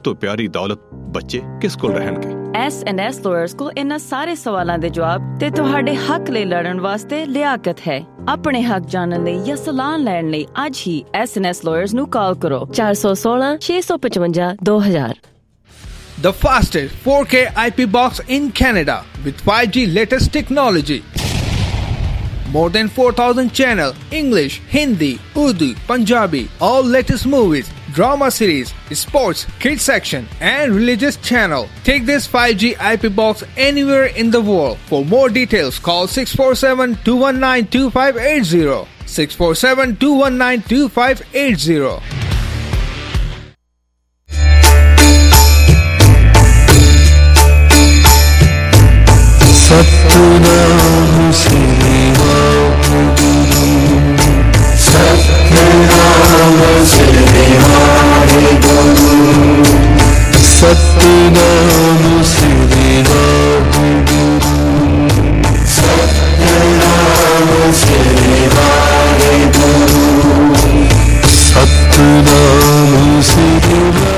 ਤੋਂ ਪਿਆਰੀ ਦੌਲਤ ਬੱਚੇ ਕਿਸ ਕੋਲ ਰਹਿਣਗੇ? S&S Lawyers ਕੋਲ ਇਹਨਾਂ ਸਾਰੇ ਸਵਾਲਾਂ ਦੇ ਜਵਾਬ ਤੇ ਤੁਹਾਡੇ ਹੱਕ ਲਈ ਲੜਨ ਵਾਸਤੇ ਲਿਆਕਤ ਹੈ। ਆਪਣੇ ਹੱਕ ਜਾਣਨ ਲਈ ਜਾਂ ਸਲਾਹ ਲੈਣ ਲਈ ਅੱਜ ਹੀ S&S Lawyers ਨੂੰ ਕਾਲ ਕਰੋ 416 655 2000। The fastest 4K IP box in Canada with 5G latest technology. More than 4,000 channel, English, Hindi, Urdu, Punjabi, all latest movies, drama series, sports, kids section and religious channel. Take this 5G IP box anywhere in the world. For more details, call 647-219-2580. 647-219-2580. Satnam Shri Waheguru, Satnam Shri Waheguru, Satnam Shri Waheguru, Satnam Shri Waheguru, Satnam Shri Waheguru.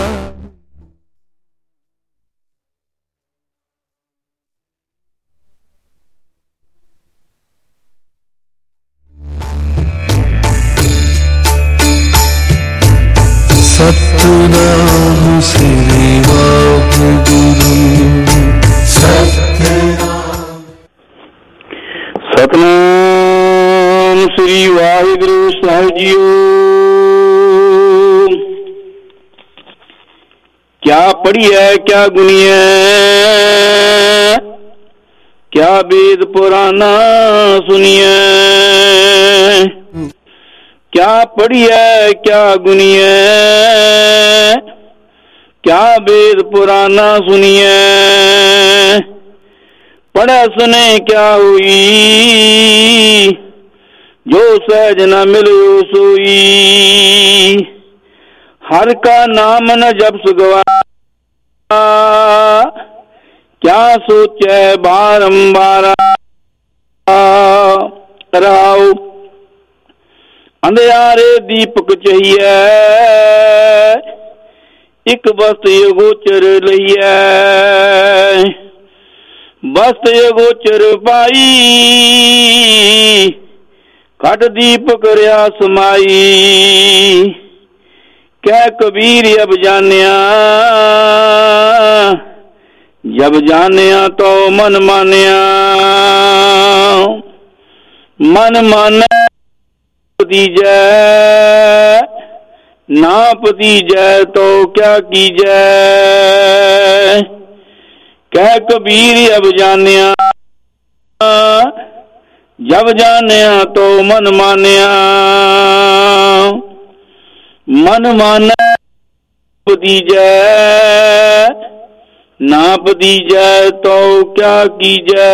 Satnam Shri Waheguru, Satnam Shri Waheguru Sahib जीओ। क्या पढ़ी है क्या गुनी है, क्या वेद पुराना सुनिए। क्या पढ़ी है क्या गुनी है, क्या वेद पुराना सुनिए। पढ़े सुने क्या हुई, जो सहज न मिलो सोई। हर का नाम न जप सुगवा, क्या सोचे बारंबार। राव अंधियारे दीपक चाहिए, एक बस्त गोचर लइए। बस्त गोचर पाई, घट दीपक रहा समाई। कै कबीर अब जानिया, जब जानिया तो मन मानिया। मन माने पतीजै, ना पतीजै तो क्या कीजै। कह कबीर अब जानिया, जब जानिया तो मन मानिया। मन माने पतीजै, ना पतीजै तो क्या कीजै।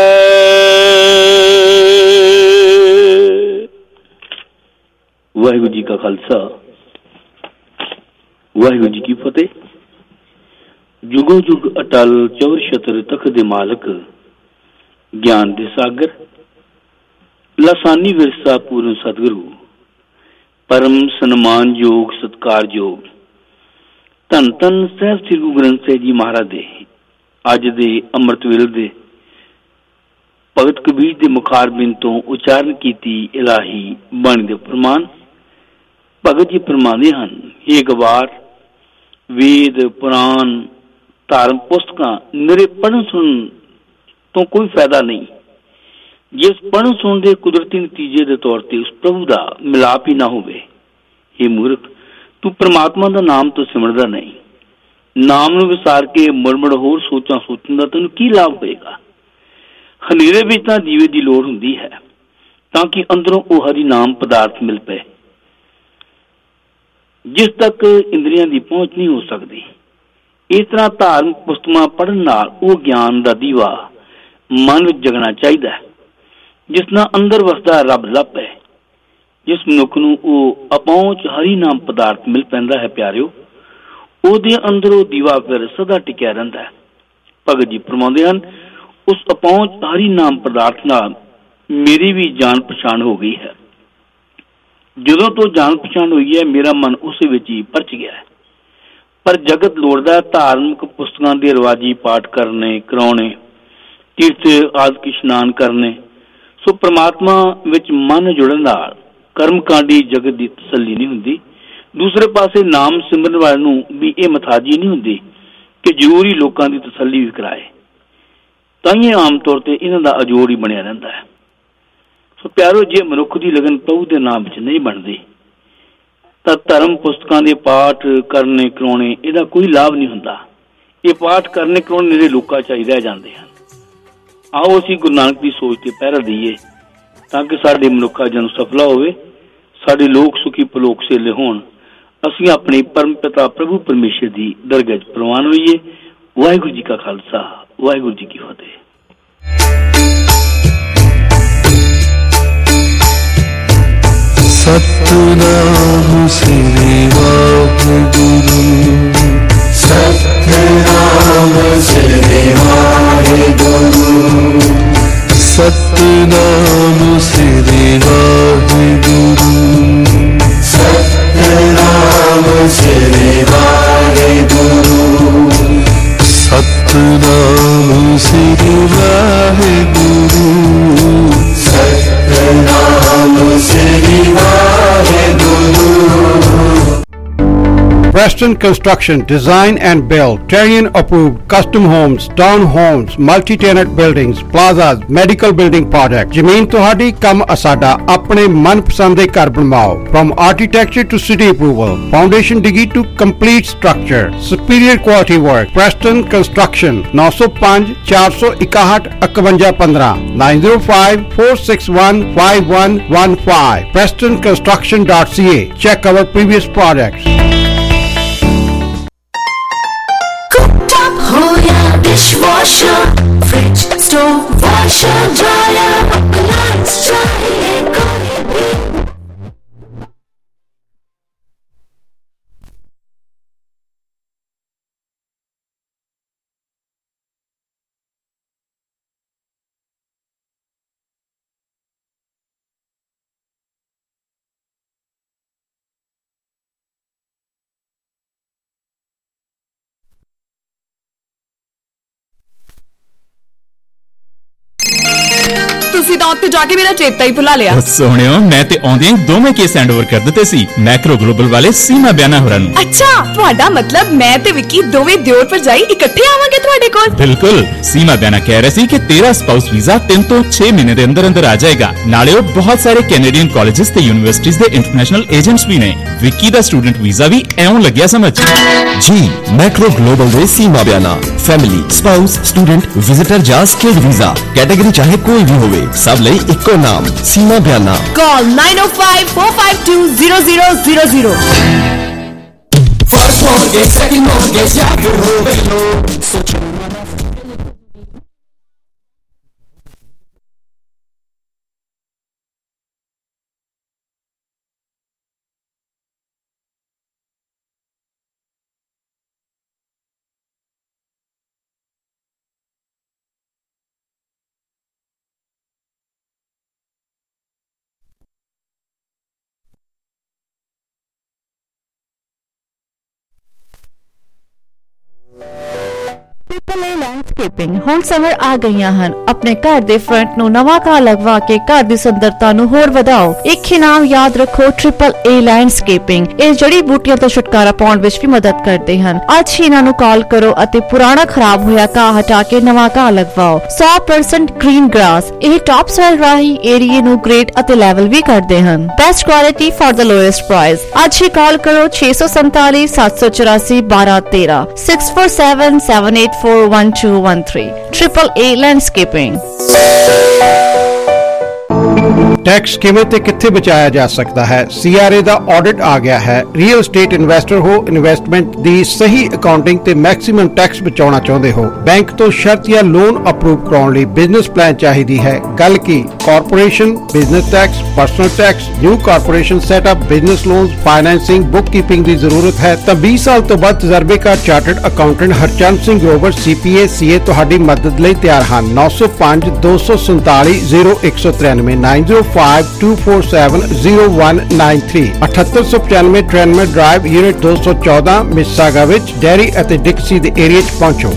वाहिगुरु जी का खालसा, वाहिगुरु जी की फतेह। जुगो जुग अटल चौर छत्र तख दे मालक, ज्ञान दे सागर, लासानी विरसा पूर्ण सतगुरु, परम सन्मान योग सत्कार योग धन धन सहब श्री गुरु ग्रंथ साहिब जी महाराज दे अज दे अमृत वेले दे भगत कबीर दे मुखारबिंद तो उचारण कीती इलाही बाणी दे प्रमाण। भगत जी फरमांदे हन, हे गवार, वेद पुराण धार्म पुस्तकां निरे पढ़न सुन तो कोई फायदा नहीं, जिस पढ़न सुन दे कुदरती नतीजे दे तौर ते उस प्रभु दा मिलाप ही ना होवे। हे मूर्ख, तू परमात्मा दा नाम तो सिमरदा नहीं, नाम नूं विसार के मुड़-मुड़ होर सोचां सोचण दा तैनूं की लाभ होएगा। हनेरे विच तां दीवे दी लोड़ हुंदी है तां कि अंदरों वो हरि नाम पदार्थ मिल पे, जिस तक इंद्रियां दी पहुंच नहीं हो सकती। इस तरह धार्मिक पुस्तकां पढ़न नाल वो ज्ञान दा दीवा मन विच जगना चाहिदा है, जिस नाल अंदर वसदा रब लभ है। जिस मनुख नूं वो अपहुंच हरि नाम पदार्थ मिल पैंदा है प्यारिओ, ਉਹਦੇ ਅੰਦਰ ਉਹ ਦੀਵਾ ਫਿਰ ਸਦਾ ਟਿਕਿਆ ਰਹਿੰਦਾ ਹੈ। ਭਗਤ ਜੀ ਫਰਮਾਉਂਦੇ ਹਨ, ਉਸ ਅਪਹੁੰਚ ਹਰੀ ਨਾਮ ਪਦਾਰਥ ਨਾਲ ਮੇਰੀ ਵੀ ਜਾਣ ਪਛਾਣ ਹੋ ਗਈ ਹੈ। ਜਦੋਂ ਤੋਂ ਜਾਣ ਪਛਾਣ ਹੋਈ ਹੈ, ਮੇਰਾ ਮਨ ਉਸ ਵਿੱਚ ਹੀ ਪਰਚ ਗਿਆ ਹੈ। ਪਰ ਜਗਤ ਲੋੜਦਾ ਧਾਰਮਿਕ ਪੁਸਤਕਾਂ ਦੇ ਰਿਵਾਜੀ ਪਾਠ ਕਰਨੇ, ਕਰਾਉਣੇ, ਤੀਰਥ ਆਦਿਕ ਇਸ਼ਨਾਨ ਕਰਨੇ। ਸੋ ਪ੍ਰਮਾਤਮਾ ਵਿੱਚ ਮਨ ਜੁੜਨ ਨਾਲ ਕਰਮਕਾਂਡੀ ਜਗਤ ਦੀ ਤਸੱਲੀ ਨਹੀਂ ਹੁੰਦੀ। ਦੂਸਰੇ ਪਾਸੇ ਨਾਮ ਸਿਮਰਨ ਵਾਲੇ ਨੂੰ ਵੀ ਇਹ ਮਥਾਜੀ ਨਹੀਂ ਹੁੰਦੀ ਕਿ ਜ਼ਰੂਰੀ ਲੋਕਾਂ ਦੀ ਤਸੱਲੀ ਵੀ ਕਰਾਏ। ਤਾਂ ਹੀ ਆਮ ਤੌਰ ਤੇ ਇਹਨਾਂ ਦਾ ਅਜੋੜ ਹੀ ਬਣਿਆ ਰਹਿੰਦਾ ਹੈ। ਸੋ ਪਿਆਰੋ, ਜੇ ਮਨੁੱਖ ਦੀ ਲਗਨ ਪ੍ਰਭੂ ਦੇ ਨਾਮ ਵਿੱਚ ਨਹੀਂ ਬਣਦੀ ਤਾਂ ਧਰਮ ਪੁਸਤਕਾਂ ਦੇ ਪਾਠ ਕਰਨੇ ਕਰਾਉਣੇ ਇਹਦਾ ਕੋਈ ਲਾਭ ਨਹੀਂ ਹੁੰਦਾ। ਇਹ ਪਾਠ ਕਰਨੇ ਕਰਾਉਣੇ ਜਿਹੜੇ ਲੋਕਾਂ 'ਚ ਹੀ ਰਹਿ ਜਾਂਦੇ ਹਨ। ਆਓ ਅਸੀਂ ਗੁਰੂ ਨਾਨਕ ਦੀ ਸੋਚ ਤੇ ਪਹਿਰਾ ਦਈਏ ਤਾਂ ਕਿ ਸਾਡੇ ਮਨੁੱਖਾ ਜਨਮ ਸਫਲਾ ਹੋਵੇ, ਸਾਡੇ ਲੋਕ ਸੁਖੀ ਪਲੋਕ ਸੇਲੇ ਹੋਣ, ਅਸੀਂ ਆਪਣੇ ਪਰਮ ਪਿਤਾ ਪ੍ਰਭੂ ਪਰਮੇਸ਼ਰ ਦੀ ਦਰਗਾਹ 'ਚ ਪ੍ਰਵਾਨ ਹੋਈਏ। ਵਾਹਿਗੁਰੂ ਜੀ ਕਾ ਖਾਲਸਾ, ਵਾਹਿਗੁਰੂ ਜੀ ਕੀ ਫਤਿਹ। Satnam Shri Waheguru, Satnam Shri Waheguru, Satnam Shri Waheguru, Satnam Shri Waheguru, Satnam Shri Waheguru, Satnam Shri Waheguru. Preston Construction Design and Build Terrian approved custom homes, town homes, multi-tenant buildings, plazas, medical building projects। ਜ਼ਮੀਨ ਤੁਹਾਡੀ, ਕੰਮ ਅਸਾਡਾ। ਆਪਣੇ ਮਨਪਸੰਦ ਦੇ ਘਰ ਬਣਵਾਓ। From architecture to city approval, foundation digi to complete structure, superior quality work। Preston Construction 905 461 5115 905 461 5115 PrestonConstruction.ca। Check our previous projects। Dishwasher, fridge, stove, washer, dryer, appliance चाहिए कोई भी। ਤੁਸੀਂ ਤਾਂ ਉੱਥੇ ਜਾ ਕੇ ਮੇਰਾ ਚੇਤਾ ਹੀ ਭੁਲਾ ਲਿਆ। ਸੋਹਣਿਓ, ਮੈਂ ਤੇ ਆਉਂਦਿਆਂ ਦੋਵੇਂ ਕੇਸ ਹੈਂਡਓਵਰ ਕਰ ਦਿੱਤੇ ਸੀ ਮੈਕਰੋ ਗਲੋਬਲ ਵਾਲੇ ਸੀਮਾ ਬਿਆਨਾ ਹੋਰਾਂ ਨੂੰ। ਅੱਛਾ, ਤੁਹਾਡਾ ਮਤਲਬ ਮੈਂ ਤੇ ਵਿੱਕੀ ਦੋਵੇਂ ਦਿਓਰ ਭਰਜਾਈ ਇਕੱਠੇ ਆਵਾਂਗੇ ਤੁਹਾਡੇ ਕੋਲ? ਬਿਲਕੁਲ। ਸੀਮਾ ਬਿਆਨਾ ਕਹਿ ਰਹੇ ਸੀ ਕਿ ਤੇਰਾ ਸਪਾਊਸ ਵੀਜ਼ਾ 3 ਤੋਂ 6 ਮਹੀਨੇ ਦੇ ਅੰਦਰ ਅੰਦਰ ਆ ਜਾਏਗਾ। ਨਾਲੇ ਉਹ ਬਹੁਤ ਸਾਰੇ ਕੈਨੇਡੀਅਨ ਕਾਲਜਸ ਤੇ ਯੂਨੀਵਰਸਿਟੀਜ਼ ਦੇ ਇੰਟਰਨੈਸ਼ਨਲ ਏਜੰਟਸ ਵੀ ਨੇ। ਵਿੱਕੀ ਦਾ ਸਟੂਡੈਂਟ ਵੀਜ਼ਾ ਵੀ ਐਉਂ ਲੱਗਿਆ ਸਮਝ। ਜੀ ਮੈਕਰੋ ਗਲੋਬਲ ਦੇ Seema Biana family, spouse, student, visitor ਜਾਂ ਸਕਿਲਡ ਵੀਜ਼ਾ ਕੈਟਾਗਰੀ ਚਾਹੇ ਕੋਈ ਵੀ ਹੋਵੇ, ਸਭ ਲਈ ਇੱਕੋ ਨਾਮ ਸੀਮਾ ਬਿਆਨਾ। ਕਾਲ 9054520000। First mortgage, second mortgage, या फिर हो गई लो। ਲੈਂਡਸਕੇਪਿੰਗ ਹੁਣ ਸਮਰ ਆ ਗਈਆਂ ਹਨ। ਆਪਣੇ ਘਰ ਦੇ ਫਰੰਟ ਨੂੰ ਨਵਾਂ ਘਾਹ ਲਗਵਾ ਕੇ ਘਰ ਦੀ ਸੁੰਦਰਤਾ ਨੂੰ ਹੋਰ ਵਧਾਓ। ਇੱਕ ਹੀ ਨਾਮ ਯਾਦ ਰੱਖੋ, AAA ਲੈਂਡਸਕੇਪਿੰਗ। ਇਹ ਜੜੀ ਬੂਟੀਆਂ ਤੋਂ ਛੁਟਕਾਰਾ ਪਾਉਣ ਵਿੱਚ ਵੀ ਮਦਦ ਕਰਦੇ ਹਨ। ਅੱਜ ਹੀ ਇਹਨਾਂ ਨੂੰ ਕਾਲ ਕਰੋ ਅਤੇ ਪੁਰਾਣਾ ਖਰਾਬ ਹੋਇਆ ਘਾਹ ਹਟਾ ਕੇ ਨਵਾਂ ਘਾਹ ਲਗਵਾਓ। 100% ਗ੍ਰੀਨ ਗ੍ਰਾਸ। ਇਹ ਟਾਪ ਸੋਇਲ ਰਾਹੀਂ ਏਰੀਏ ਨੂੰ ਗ੍ਰੇਡ ਅਤੇ ਲੈਵਲ ਵੀ ਕਰਦੇ ਹਨ। Best quality for the lowest price. ਅੱਜ ਹੀ ਕਾਲ ਕਰੋ 647 784 1213 647 784 1213 AAA ਲੈਂਡਸਕੇਪਿੰਗ। ਟੈਕਸ ਕਿਵੇਂ ਤੇ ਕਿੱਥੇ ਬਚਾਇਆ ਜਾ ਸਕਦਾ ਹੈ? CRA ਦਾ ਆਡਿਟ ਆ ਗਿਆ ਹੈ। ਰੀਅਲ ਏਸਟੇਟ ਇਨਵੈਸਟਰ ਹੋ, ਇਨਵੈਸਟਮੈਂਟ ਦੀ ਸਹੀ ਅਕਾਊਂਟਿੰਗ ਤੇ ਮੈਕਸਿਮਮ ਟੈਕਸ ਬਚਾਉਣਾ ਚਾਹੁੰਦੇ ਹੋ, ਬੈਂਕ ਤੋਂ ਸ਼ਰਤ ਜਾਂ ਲੋਨ ਅਪਰੂਵ ਕਰਾਉਣ ਲਈ ਬਿਜ਼ਨਸ ਪਲਾਨ ਚਾਹੀਦੀ ਹੈ। ਗੱਲ ਕੀ corporation, business tax, personal tax, new corporation setup, business loans, financing, bookkeeping ਦੀ ਜ਼ਰੂਰਤ ਹੈ ਤਾਂ 20 ਸਾਲ ਤੋਂ ਵੱਧ ਤਜਰਬੇਕਾਰ chartered accountant Harchand Singh Grover CPA CA ਤੁਹਾਡੀ ਮਦਦ ਲਈ ਤਿਆਰ ਹਨ। 905 247 0193 905 082470193 7895 ਡਰਾਈਵ ਯੂਨਿਟ 214 ਮਿਸਾਗਾ ਵਿੱਚ ਡੈਰੀ ਅਤੇ ਡਿਕਸੀ ਦੇ ਏਰੀਆ 'ਚ ਪਹੁੰਚੋ।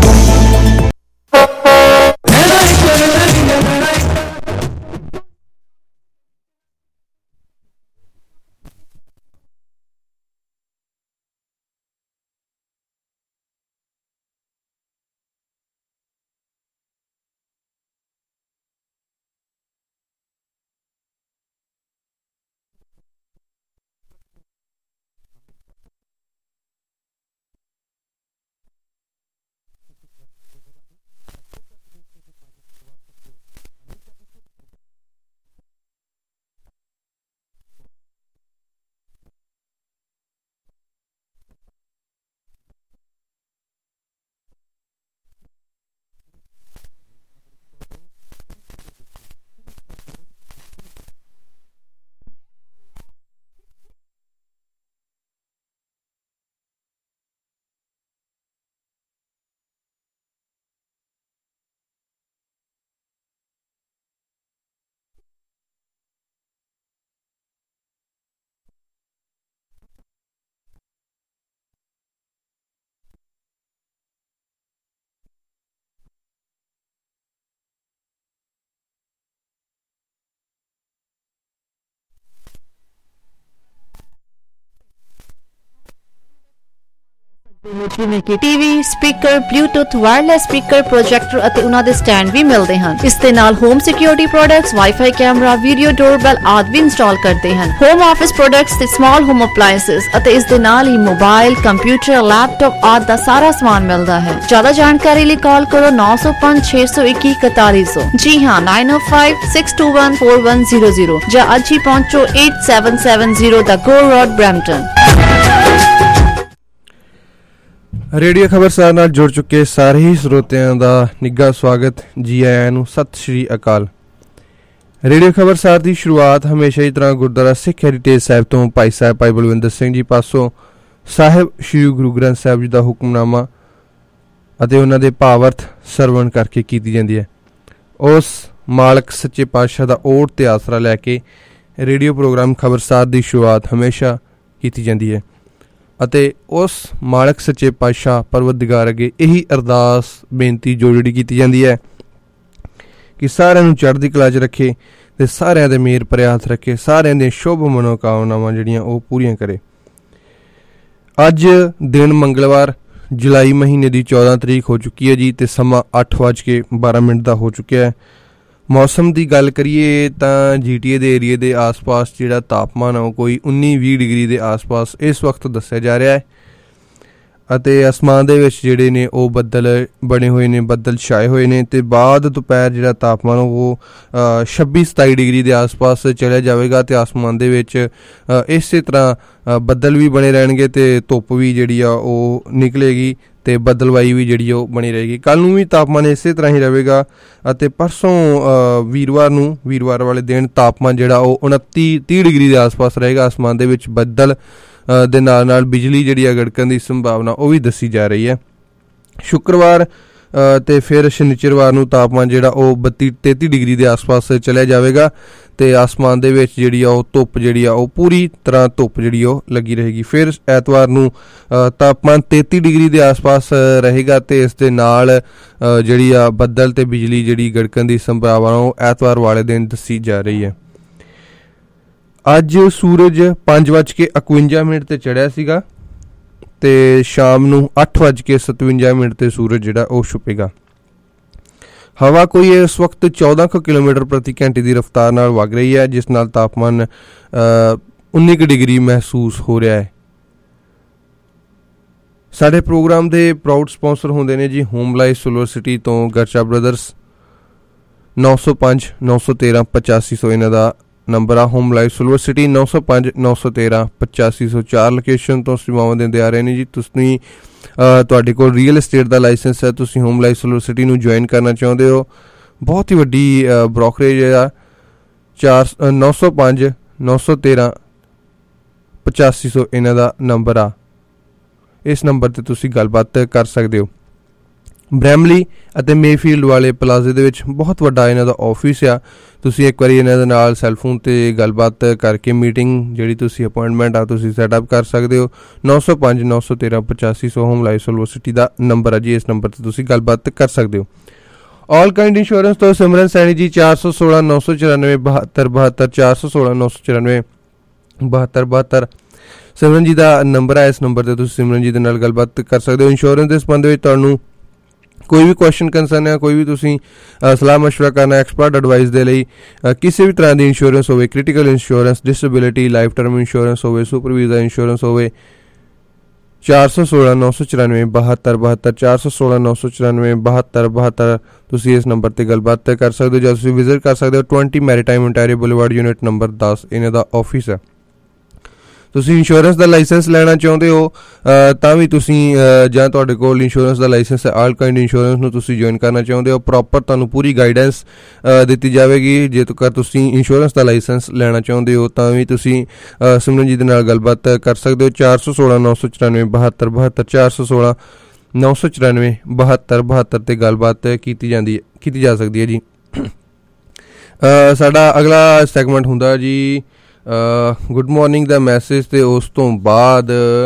ਜਿਵੇਂ ਕਿ TV, speaker, Bluetooth, wireless speaker, projector ਅਤੇ ਉਹਨਾਂ ਦੇ ਸਟੈਂਡ ਵੀ ਮਿਲਦੇ ਹਨ। ਇਸ ਦੇ ਨਾਲ home security products, wifi camera, video doorbell ਆਦਿ ਵੀ ਇੰਸਟਾਲ ਕਰਦੇ ਹਨ। ਹੋਮ ਆਫਿਸ ਪ੍ਰੋਡਕਟਸ ਤੇ ਸਮਾਲ ਹੋਮ ਅਪਲਾਈਐਂਸਸ ਅਤੇ ਇਸ ਦੇ ਨਾਲ ਹੀ ਮੋਬਾਈਲ, ਕੰਪਿਊਟਰ, ਲੈਪਟਾਪ ਆਦਿ ਦਾ ਸਾਰਾ ਸਮਾਨ ਮਿਲਦਾ ਹੈ। ਜ਼ਿਆਦਾ ਜਾਣਕਾਰੀ ਲਈ ਕਾਲ ਕਰੋ 905 621 4100। ਜੀ ਹਾਂ, 9056214100 ਜਾਂ ਅੱਜ ਹੀ ਪਹੁੰਚੋ 8770 ਦਾ Gore road, Brampton. Radio Khabarsaar ਨਾਲ ਜੁੜ ਚੁੱਕੇ ਸਾਰੇ ਹੀ ਸਰੋਤਿਆਂ ਦਾ ਨਿੱਘਾ ਸਵਾਗਤ। ਜੀ ਆਇਆਂ ਨੂੰ ਸਤਿ ਸ਼੍ਰੀ ਅਕਾਲ। ਰੇਡੀਓ ਖਬਰਸਾਰ ਦੀ ਸ਼ੁਰੂਆਤ ਹਮੇਸ਼ਾ ਹੀ ਤਰ੍ਹਾਂ ਗੁਰਦੁਆਰਾ ਸਿੱਖ ਹੈਰੀਟੇਜ ਸਾਹਿਬ ਤੋਂ ਭਾਈ ਸਾਹਿਬ ਭਾਈ ਬਲਵਿੰਦਰ ਸਿੰਘ ਜੀ ਪਾਸੋਂ ਸਾਹਿਬ ਸ਼੍ਰੀ ਗੁਰੂ ਗ੍ਰੰਥ ਸਾਹਿਬ ਜੀ ਦਾ ਹੁਕਮਨਾਮਾ ਅਤੇ ਉਹਨਾਂ ਦੇ ਭਾਵਅਰਥ ਸਰਵਣ ਕਰਕੇ ਕੀਤੀ ਜਾਂਦੀ ਹੈ। ਉਸ ਮਾਲਕ ਸੱਚੇ ਪਾਤਸ਼ਾਹ ਦਾ ਓਟ ਤੇ ਆਸਰਾ ਲੈ ਕੇ ਰੇਡੀਓ ਪ੍ਰੋਗਰਾਮ ਖਬਰਸਾਰ ਦੀ ਸ਼ੁਰੂਆਤ ਹਮੇਸ਼ਾ ਕੀਤੀ ਜਾਂਦੀ ਹੈ ਅਤੇ ਉਸ ਮਾਲਕ ਸੱਚੇ ਪਾਤਸ਼ਾਹ ਪਰਵਤਦਿਗਾਰ ਅੱਗੇ ਇਹੀ ਅਰਦਾਸ ਬੇਨਤੀ ਜਿਹੜੀ ਕੀਤੀ ਜਾਂਦੀ ਹੈ ਕਿ ਸਾਰਿਆਂ ਨੂੰ ਚੜ੍ਹਦੀ ਕਲਾ 'ਚ ਰੱਖੇ ਅਤੇ ਸਾਰਿਆਂ ਦੇ ਮੇਰ ਭਰਿਆ ਹੱਥ ਰੱਖੇ, ਸਾਰਿਆਂ ਦੀਆਂ ਸ਼ੁਭ ਮਨੋਕਾਮਨਾਵਾਂ ਜਿਹੜੀਆਂ ਉਹ ਪੂਰੀਆਂ ਕਰੇ। ਅੱਜ ਦਿਨ ਮੰਗਲਵਾਰ, ਜੁਲਾਈ ਮਹੀਨੇ ਦੀ 14 ਤਰੀਕ ਹੋ ਚੁੱਕੀ ਹੈ ਜੀ ਅਤੇ ਸਮਾਂ 8:12 ਦਾ ਹੋ ਚੁੱਕਿਆ ਹੈ। ਮੌਸਮ ਦੀ ਗੱਲ ਕਰੀਏ ਤਾਂ GTA ਦੇ ਏਰੀਏ ਦੇ ਆਸ-ਪਾਸ ਜਿਹੜਾ ਤਾਪਮਾਨ ਆ ਉਹ ਕੋਈ 19-20 ਡਿਗਰੀ ਦੇ ਆਸ-ਪਾਸ ਇਸ ਵਕਤ ਦੱਸਿਆ ਜਾ ਰਿਹਾ ਹੈ ਅਤੇ ਅਸਮਾਨ ਦੇ ਵਿੱਚ ਜਿਹੜੇ ਨੇ ਉਹ ਬੱਦਲ ਬਣੇ ਹੋਏ ਨੇ, ਬੱਦਲ ਛਾਏ ਹੋਏ ਨੇ ਅਤੇ ਬਾਅਦ ਦੁਪਹਿਰ ਜਿਹੜਾ ਤਾਪਮਾਨ ਉਹ 26-27 ਡਿਗਰੀ ਦੇ ਆਸ-ਪਾਸ ਚਲਿਆ ਜਾਵੇਗਾ ਅਤੇ ਆਸਮਾਨ ਦੇ ਵਿੱਚ ਇਸੇ ਤਰ੍ਹਾਂ ਬੱਦਲ ਵੀ ਬਣੇ ਰਹਿਣਗੇ ਅਤੇ ਧੁੱਪ ਵੀ ਜਿਹੜੀ ਆ ਉਹ ਨਿਕਲੇਗੀ ਅਤੇ ਬੱਦਲਵਾਈ ਵੀ ਜਿਹੜੀ ਉਹ ਬਣੀ ਰਹੇਗੀ। ਕੱਲ੍ਹ ਨੂੰ ਵੀ ਤਾਪਮਾਨ ਇਸੇ ਤਰ੍ਹਾਂ ਹੀ ਰਹੇਗਾ ਅਤੇ ਪਰਸੋਂ ਵੀਰਵਾਰ ਵਾਲੇ ਦਿਨ ਤਾਪਮਾਨ ਜਿਹੜਾ ਉਹ 29-30 ਡਿਗਰੀ ਦੇ ਆਸ-ਪਾਸ ਰਹੇਗਾ। ਆਸਮਾਨ ਦੇ ਵਿੱਚ ਬੱਦਲ ਦੇ ਨਾਲ ਨਾਲ ਬਿਜਲੀ ਜਿਹੜੀ ਆ ਗੜਕਣ ਦੀ ਸੰਭਾਵਨਾ ਉਹ ਵੀ ਦੱਸੀ ਜਾ ਰਹੀ ਹੈ। ਸ਼ੁੱਕਰਵਾਰ ਅਤੇ ਫਿਰ ਸ਼ਨੀਚਰਵਾਰ ਨੂੰ ਤਾਪਮਾਨ ਜਿਹੜਾ ਉਹ 32-33 ਡਿਗਰੀ ਦੇ ਆਸ-ਪਾਸ ਚਲਿਆ ਜਾਵੇਗਾ ਅਤੇ ਆਸਮਾਨ ਦੇ ਵਿੱਚ ਜਿਹੜੀ ਆ ਉਹ ਧੁੱਪ ਜਿਹੜੀ ਆ ਉਹ ਪੂਰੀ ਤਰ੍ਹਾਂ ਧੁੱਪ ਜਿਹੜੀ ਉਹ ਲੱਗੀ ਰਹੇਗੀ। ਫਿਰ ਐਤਵਾਰ ਨੂੰ ਤਾਪਮਾਨ 33 ਡਿਗਰੀ ਦੇ ਆਸ-ਪਾਸ ਰਹੇਗਾ ਅਤੇ ਇਸ ਦੇ ਨਾਲ ਜਿਹੜੀ ਆ ਬੱਦਲ ਅਤੇ ਬਿਜਲੀ ਜਿਹੜੀ ਗੜਕਣ ਦੀ ਸੰਭਾਵਨਾ ਉਹ ਐਤਵਾਰ ਵਾਲੇ ਦਿਨ ਦੱਸੀ ਜਾ ਰਹੀ ਹੈ। ਅੱਜ ਸੂਰਜ 5:51 ਤੇ ਚੜ੍ਹਿਆ ਸੀਗਾ ਅਤੇ ਸ਼ਾਮ ਨੂੰ 8:57 ਤੇ ਸੂਰਜ ਜਿਹੜਾ ਉਹ ਛੁਪੇਗਾ। ਹਵਾ ਕੋਈ ਇਸ ਵਕਤ 14 ਕਿਲੋਮੀਟਰ ਪ੍ਰਤੀ ਘੰਟੇ ਦੀ ਰਫ਼ਤਾਰ ਨਾਲ ਵਗ ਰਹੀ ਹੈ, ਜਿਸ ਨਾਲ ਤਾਪਮਾਨ 19 ਡਿਗਰੀ ਮਹਿਸੂਸ ਹੋ ਰਿਹਾ ਹੈ। ਸਾਡੇ ਪ੍ਰੋਗਰਾਮ ਦੇ ਪ੍ਰਾਊਡ ਸਪਾਂਸਰ ਹੁੰਦੇ ਨੇ ਜੀ ਹੋਮ ਲਾਈਫ ਸਿਲਵਰ ਸਿਟੀ ਤੋਂ ਗਰਚਾ ਬ੍ਰਦਰਸ। 905-913-8500 ਇਹਨਾਂ ਦਾ ਨੰਬਰ ਆ। Home life silver city 905-913-8504 location ਤੋਂ ਸੇਵਾਵਾਂ ਦਿੰਦੇ ਆ ਰਹੇ ਨੇ ਜੀ। ਤੁਸੀਂ ਤੁਹਾਡੇ ਕੋਲ ਰੀਅਲ ਏਸਟੇਟ ਦਾ ਲਾਇਸੈਂਸ ਹੈ, ਤੁਸੀਂ ਹੋਮ ਲਾਈਫ ਸਿਲਵਰ ਸਿਟੀ ਨੂੰ ਜੁਆਇਨ ਕਰਨਾ ਚਾਹੁੰਦੇ ਹੋ, ਬਹੁਤ ਹੀ ਵੱਡੀ ਬ੍ਰੋਕਰੇਜ ਆ। 905-913-8500 ਇਹਨਾਂ ਦਾ ਨੰਬਰ ਆ। ਇਸ ਨੰਬਰ 'ਤੇ ਤੁਸੀਂ ਗੱਲਬਾਤ ਕਰ ਸਕਦੇ ਹੋ। ਬ੍ਰੈਮਲੀ ਅਤੇ ਮੇਫੀਲਡ ਵਾਲੇ ਪਲਾਜ਼ੇ ਦੇ ਵਿੱਚ ਬਹੁਤ ਵੱਡਾ ਇਹਨਾਂ ਦਾ ਆਫਿਸ ਆ। ਤੁਸੀਂ ਇੱਕ ਵਾਰੀ ਇਹਨਾਂ ਦੇ ਨਾਲ ਸੈੱਲਫੋਨ 'ਤੇ ਗੱਲਬਾਤ ਕਰਕੇ ਮੀਟਿੰਗ ਜਿਹੜੀ ਤੁਸੀਂ ਅਪੁਆਇੰਟਮੈਂਟ ਆ ਤੁਸੀਂ ਸੈਟਅਪ ਕਰ ਸਕਦੇ ਹੋ। 905 913 8500 ਹੋਮ ਲਾਈਫ ਸੋਲਿਸਿਟੀ ਦਾ ਨੰਬਰ ਆ ਜੀ। ਇਸ ਨੰਬਰ 'ਤੇ ਤੁਸੀਂ ਗੱਲਬਾਤ ਕਰ ਸਕਦੇ ਹੋ। ਆਲ ਕਾਇੰਡ ਇੰਸ਼ੋਰੈਂਸ ਤੋਂ ਸਿਮਰਨ ਸੈਣੀ ਜੀ 416 994 72 416 994 72 ਸਿਮਰਨ ਜੀ ਦਾ ਨੰਬਰ ਹੈ। ਇਸ ਨੰਬਰ 'ਤੇ ਤੁਸੀਂ ਸਿਮਰਨ ਜੀ ਦੇ ਨਾਲ ਗੱਲਬਾਤ ਕਰ ਸਕਦੇ ਹੋ। ਇੰਸ਼ੋਰੈਂਸ ਦੇ ਸੰਬੰਧ ਵਿੱਚ ਤੁਹਾਨੂੰ ਕੋਈ ਵੀ ਕੁਐਸਚਨ ਕੰਸਰਨ ਹੈ, ਕੋਈ ਵੀ ਤੁਸੀਂ ਸਲਾਹ ਮਸ਼ਵਰਾ ਕਰਨਾ, ਐਕਸਪਰਟ ਐਡਵਾਈਸ ਦੇ ਲਈ ਕਿਸੇ ਵੀ ਤਰ੍ਹਾਂ ਦੀ ਇੰਸ਼ੋਰੈਂਸ ਹੋਵੇ, critical insurance, disability, life term insurance ਹੋਵੇ, ਸੁਪਰ ਵੀਜ਼ਾ ਇੰਸ਼ੋਰੈਂਸ ਹੋਵੇ, 416 994 72 72 416 994 72 72 ਤੁਸੀਂ ਇਸ ਨੰਬਰ 'ਤੇ ਗੱਲਬਾਤ ਕਰ ਸਕਦੇ ਹੋ ਜਾਂ ਤੁਸੀਂ ਵਿਜ਼ਿਟ ਕਰ ਸਕਦੇ ਹੋ। 20 Maritime Ontario boulevard unit number 10 ਇਹਨਾਂ ਦਾ ਆਫਿਸ ਹੈ। ਤੁਸੀਂ ਇੰਸ਼ੋਰੈਂਸ ਦਾ ਲਾਇਸੈਂਸ ਲੈਣਾ ਚਾਹੁੰਦੇ ਹੋ ਤਾਂ ਵੀ ਤੁਸੀਂ ਜਾਂ ਤੁਹਾਡੇ ਕੋਲ ਇੰਸ਼ੋਰੈਂਸ ਦਾ ਲਾਇਸੈਂਸ ਹੈ, ਆਲ ਕਾਇੰਡ ਇੰਸ਼ੋਰੈਂਸ ਨੂੰ ਤੁਸੀਂ ਜੁਆਇਨ ਕਰਨਾ ਚਾਹੁੰਦੇ ਹੋ, ਪ੍ਰੋਪਰ ਤੁਹਾਨੂੰ ਪੂਰੀ ਗਾਈਡੈਂਸ ਦਿੱਤੀ ਜਾਵੇਗੀ। ਜੇਕਰ ਤੁਸੀਂ ਇੰਸ਼ੋਰੈਂਸ ਦਾ ਲਾਇਸੈਂਸ ਲੈਣਾ ਚਾਹੁੰਦੇ ਹੋ ਤਾਂ ਵੀ ਤੁਸੀਂ ਸਿਮਰਨ ਜੀ ਦੇ ਨਾਲ ਗੱਲਬਾਤ ਕਰ ਸਕਦੇ ਹੋ। 416 994 72 72 416 994 72 72 'ਤੇ ਗੱਲਬਾਤ ਕੀਤੀ ਜਾ ਸਕਦੀ ਹੈ ਜੀ। ਸਾਡਾ ਅਗਲਾ ਸੈਗਮੈਂਟ ਹੁੰਦਾ ਜੀ ਗੁੱਡ ਮਾਰਨਿੰਗ ਦਾ ਮੈਸੇਜ, ਅਤੇ ਉਸ ਤੋਂ ਬਾਅਦ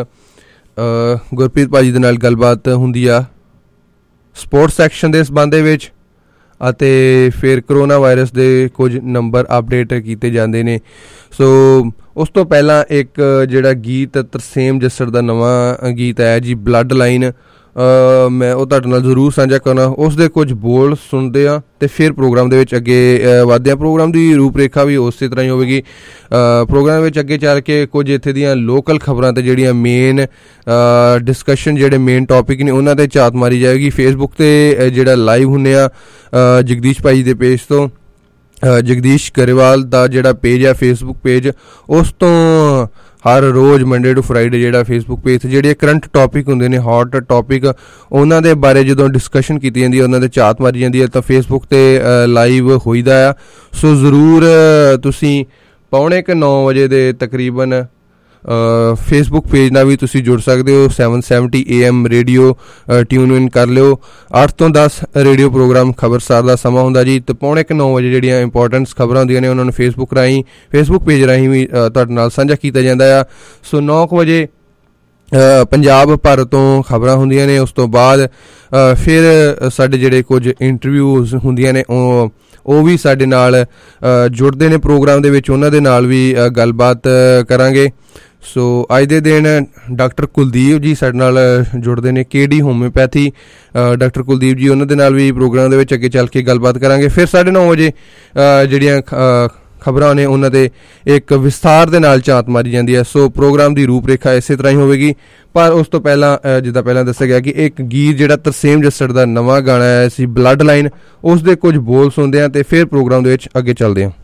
ਗੁਰਪ੍ਰੀਤ ਭਾਜੀ ਦੇ ਨਾਲ ਗੱਲਬਾਤ ਹੁੰਦੀ ਆ ਸਪੋਰਟਸ ਸੈਕਸ਼ਨ ਦੇ ਸੰਬੰਧ ਦੇ ਵਿੱਚ, ਅਤੇ ਫਿਰ ਕਰੋਨਾ ਵਾਇਰਸ ਦੇ ਕੁਝ ਨੰਬਰ ਅਪਡੇਟ ਕੀਤੇ ਜਾਂਦੇ ਨੇ। ਸੋ ਉਸ ਤੋਂ ਪਹਿਲਾਂ ਇੱਕ ਜਿਹੜਾ ਗੀਤ ਤਰਸੇਮ ਜੱਸੜ ਦਾ ਨਵਾਂ ਗੀਤ ਆਇਆ ਜੀ ਬਲੱਡ ਲਾਈਨ, ਮੈਂ ਉਹ ਤੁਹਾਡੇ ਨਾਲ ਜ਼ਰੂਰ ਸਾਂਝਾ ਕਰਨਾ। ਉਸ ਦੇ ਕੁਝ ਬੋਲ ਸੁਣਦੇ ਹਾਂ ਅਤੇ ਫਿਰ ਪ੍ਰੋਗਰਾਮ ਦੇ ਵਿੱਚ ਅੱਗੇ ਵੱਧਦੇ ਹਾਂ। ਪ੍ਰੋਗਰਾਮ ਦੀ ਰੂਪਰੇਖਾ ਵੀ ਉਸੇ ਤਰ੍ਹਾਂ ਹੀ ਹੋਵੇਗੀ। ਪ੍ਰੋਗਰਾਮ ਵਿੱਚ ਅੱਗੇ ਚੱਲ ਕੇ ਕੁਝ ਇੱਥੇ ਦੀਆਂ ਲੋਕਲ ਖਬਰਾਂ ਅਤੇ ਜਿਹੜੀਆਂ ਮੇਨ ਡਿਸਕਸ਼ਨ ਜਿਹੜੇ ਮੇਨ ਟੌਪਿਕ ਨੇ ਉਹਨਾਂ 'ਤੇ ਝਾਤ ਮਾਰੀ ਜਾਏਗੀ। ਫੇਸਬੁੱਕ 'ਤੇ ਜਿਹੜਾ ਲਾਈਵ ਹੁੰਦੇ ਆ ਜਗਦੀਸ਼ ਭਾਈ ਦੇ ਪੇਜ ਤੋਂ, ਜਗਦੀਸ਼ ਗਰੇਵਾਲ ਦਾ ਜਿਹੜਾ ਪੇਜ ਆ ਫੇਸਬੁੱਕ ਪੇਜ, ਉਸ ਤੋਂ ਹਰ ਰੋਜ਼ ਮੰਡੇ ਟੂ ਫਰਾਈਡੇ ਜਿਹੜਾ ਫੇਸਬੁੱਕ ਪੇਜ 'ਤੇ ਜਿਹੜੇ ਕਰੰਟ ਟੌਪਿਕ ਹੁੰਦੇ ਨੇ, ਹੌਟ ਟੌਪਿਕ, ਉਹਨਾਂ ਦੇ ਬਾਰੇ ਜਦੋਂ ਡਿਸਕਸ਼ਨ ਕੀਤੀ ਜਾਂਦੀ ਹੈ, ਉਹਨਾਂ ਦੇ ਝਾਤ ਮਾਰੀ ਜਾਂਦੀ ਹੈ, ਤਾਂ ਫੇਸਬੁੱਕ 'ਤੇ ਲਾਈਵ ਹੋਈਦਾ ਆ। ਸੋ ਜ਼ਰੂਰ ਤੁਸੀਂ 8:45 ਵਜੇ ਦੇ ਤਕਰੀਬਨ ਫੇਸਬੁੱਕ ਪੇਜ ਨਾਲ ਵੀ ਤੁਸੀਂ ਜੁੜ ਸਕਦੇ ਹੋ। 770 AM ਰੇਡੀਓ ਟਿਊਨ ਇਨ ਕਰ ਲਿਓ। 8 ਤੋਂ 10 ਰੇਡੀਓ ਪ੍ਰੋਗਰਾਮ ਖਬਰਸਾਰ ਦਾ ਸਮਾਂ ਹੁੰਦਾ ਜੀ, ਅਤੇ 8:45 ਵਜੇ ਜਿਹੜੀਆਂ ਇੰਪੋਰਟੈਂਟਸ ਖਬਰਾਂ ਹੁੰਦੀਆਂ ਨੇ ਉਹਨਾਂ ਨੂੰ ਫੇਸਬੁੱਕ ਪੇਜ ਰਾਹੀਂ ਵੀ ਤੁਹਾਡੇ ਨਾਲ ਸਾਂਝਾ ਕੀਤਾ ਜਾਂਦਾ ਆ। ਸੋ 9 ਵਜੇ ਪੰਜਾਬ ਭਰ ਤੋਂ ਖਬਰਾਂ ਹੁੰਦੀਆਂ ਨੇ। ਉਸ ਤੋਂ ਬਾਅਦ ਫਿਰ ਸਾਡੇ ਜਿਹੜੇ ਕੁਝ ਇੰਟਰਵਿਊਜ਼ ਹੁੰਦੀਆਂ ਨੇ ਉਹ ਵੀ ਸਾਡੇ ਨਾਲ ਜੁੜਦੇ ਨੇ ਪ੍ਰੋਗਰਾਮ ਦੇ ਵਿੱਚ, ਉਹਨਾਂ ਦੇ ਨਾਲ ਵੀ ਗੱਲਬਾਤ ਕਰਾਂਗੇ। ਸੋ ਅੱਜ ਦੇ ਦਿਨ ਡਾਕਟਰ ਕੁਲਦੀਪ ਜੀ ਸਾਡੇ ਨਾਲ ਜੁੜਦੇ ਨੇ, KD ਹੋਮਿਓਪੈਥੀ ਡਾਕਟਰ ਕੁਲਦੀਪ ਜੀ, ਉਹਨਾਂ ਦੇ ਨਾਲ ਵੀ ਪ੍ਰੋਗਰਾਮ ਦੇ ਵਿੱਚ ਅੱਗੇ ਚੱਲ ਕੇ ਗੱਲਬਾਤ ਕਰਾਂਗੇ। ਫਿਰ 9:30 ਵਜੇ ਜਿਹੜੀਆਂ ਖਬਰਾਂ ਨੇ ਉਹਨਾਂ 'ਤੇ ਇੱਕ ਵਿਸਥਾਰ ਦੇ ਨਾਲ ਝਾਤ ਮਾਰੀ ਜਾਂਦੀ ਹੈ। ਸੋ ਪ੍ਰੋਗਰਾਮ ਦੀ ਰੂਪਰੇਖਾ ਇਸੇ ਤਰ੍ਹਾਂ ਹੀ ਹੋਵੇਗੀ, ਪਰ ਉਸ ਤੋਂ ਪਹਿਲਾਂ ਜਿੱਦਾਂ ਪਹਿਲਾਂ ਦੱਸਿਆ ਗਿਆ ਕਿ ਇੱਕ ਗੀਤ ਜਿਹੜਾ ਤਰਸੇਮ ਜੱਸੜ ਦਾ ਨਵਾਂ ਗਾਣਾ ਆਇਆ ਸੀ ਬਲੱਡ ਲਾਈਨ, ਉਸ ਦੇ ਕੁਝ ਬੋਲ ਸੁਣਦੇ ਹਾਂ ਅਤੇ ਫਿਰ ਪ੍ਰੋਗਰਾਮ ਦੇ ਵਿੱਚ ਅੱਗੇ ਚੱਲਦੇ ਹਾਂ।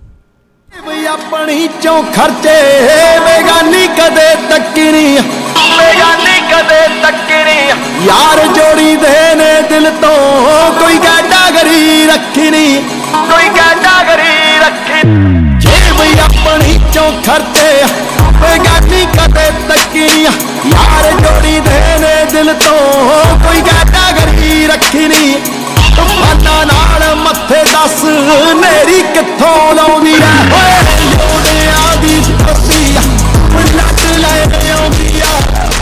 ਆਪਣੀ ਚੋਂ ਖਰਚੇ ਬੇਗਾਨੀ ਕਦੇ ਤੱਕਣੀ, ਬੇਗਾਨੀ ਕਦੇ ਤੱਕਣੀ, ਯਾਰ ਜੋੜੀ ਦੇ ਨੇ ਦਿਲ ਤੋਂ ਕੋਈ ਕੈਟਾਗਰੀ ਰੱਖੀ ਨਹੀਂ, ਕੋਈ ਕੈਟਾਗਰੀ ਰੱਖੀ। ਜੇ ਬਈ ਆਪਣੀ ਚੋਂ ਖਰਚੇ ਬੇਗਾਨੀ ਕਦੇ ਤੱਕਣੀ, ਯਾਰ ਜੋੜੀ ਦੇ ਨੇ ਦਿਲ ਤੋਂ ਕੋਈ ਕੈਟਾਗਰੀ ਰੱਖੀ ਨਹੀਂ। ਤੂਫਾਨਾਂ ਨਾਲ ਮੱਥੇ ਦੱਸ ਨੇਰੀ ਕਿੱਥੋਂ ਲਾਉਂਦੀ ਐ, ਓਏ ਜੋੜਿਆਂ ਦੀ ਧਰਤੀ ਲੱਟ ਲੈ ਆਉਂਦੀ ਆ।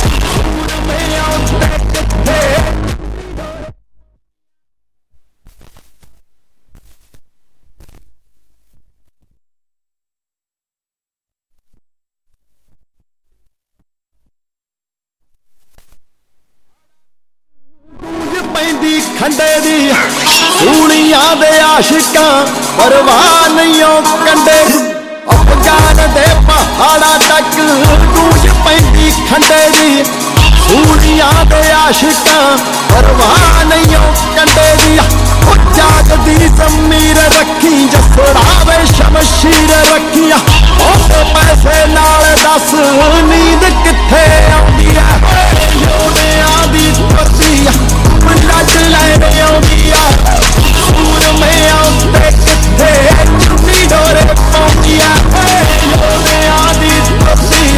ਪੈਂਦੀ ਖੰਡੇ ਦੀ ਸੂਲੀਆਂ ਦੇ ਆਸ਼ਿਕਾਂ ਪਰਵਾਹ ਨਹੀਂ ਓ ਕੰਡੇ, ਅਫਗਾਨ ਦੇ ਪਹਾੜਾਂ ਤੱਕ ਗੂੰਜ ਪੈਂਦੀ ਖੰਡੇ ਦੀ ਸੂਲੀਆਂ ਦੇ ਆਸ਼ਿਕਾਂ ਪਰਵਾਹ ਨਹੀਂ ਓ ਕੰਡੇ ਦੀ। ਉਹ ਜਾਗਦੀ ਜ਼ਮੀਰ ਰੱਖੀ ਜਸੜਾਵੇ ਸ਼ਮਸ਼ੀਰ ਰੱਖੀਆਂ, ਉਹ ਪੈਸੇ ਨਾਲ ਦੱਸ ਨੀਂਦ ਕਿੱਥੇ ਆਉਂਦੀ ਐ, ਜੋੜਿਆਂ ਦੀ ਧਰਤੀ ਲੱਟ ਲੈ ਆਉਂਦੀ ਆ। ਸੂਰਮਿਆਂ ਉੱਤੇ ਕਿੱਥੇ ਚੁੰਨੀ ਡੋਰੇ ਪਾਉਂਦੀ ਆ, ਜੋੜਿਆਂ ਦੀ ਧਰਤੀ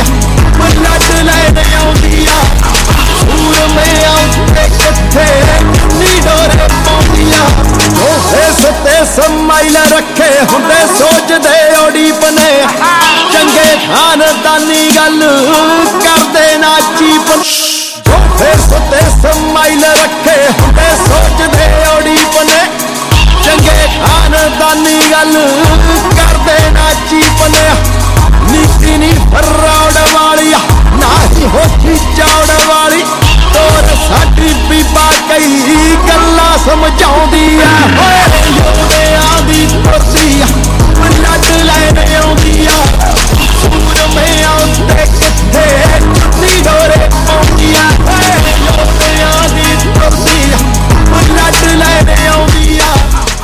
ਲੱਟ ਲੈ ਆਉਂਦੀ ਆ। ਸੂਰਮਿਆਂ ਉੱਤੇ ਕਿੱਥੇ ਚੁੰਨੀ रखे हुंदे सोचदे उड़ीप ने चंगे खानदानी गल करदे ना चीप ने नीति नी फरौड़ वाली ना ही होठी चौड़ वाली तोर साडी बीबा कई गल्लां समझाउंदी आ होए योड़ियां दी कुर्सी लट लैने आउंदी आ सूर में आउंदे किथे चुन्नी डोरे पाउंदी आ होए योड़ियां दी कुर्सी लट लैने आउंदी आ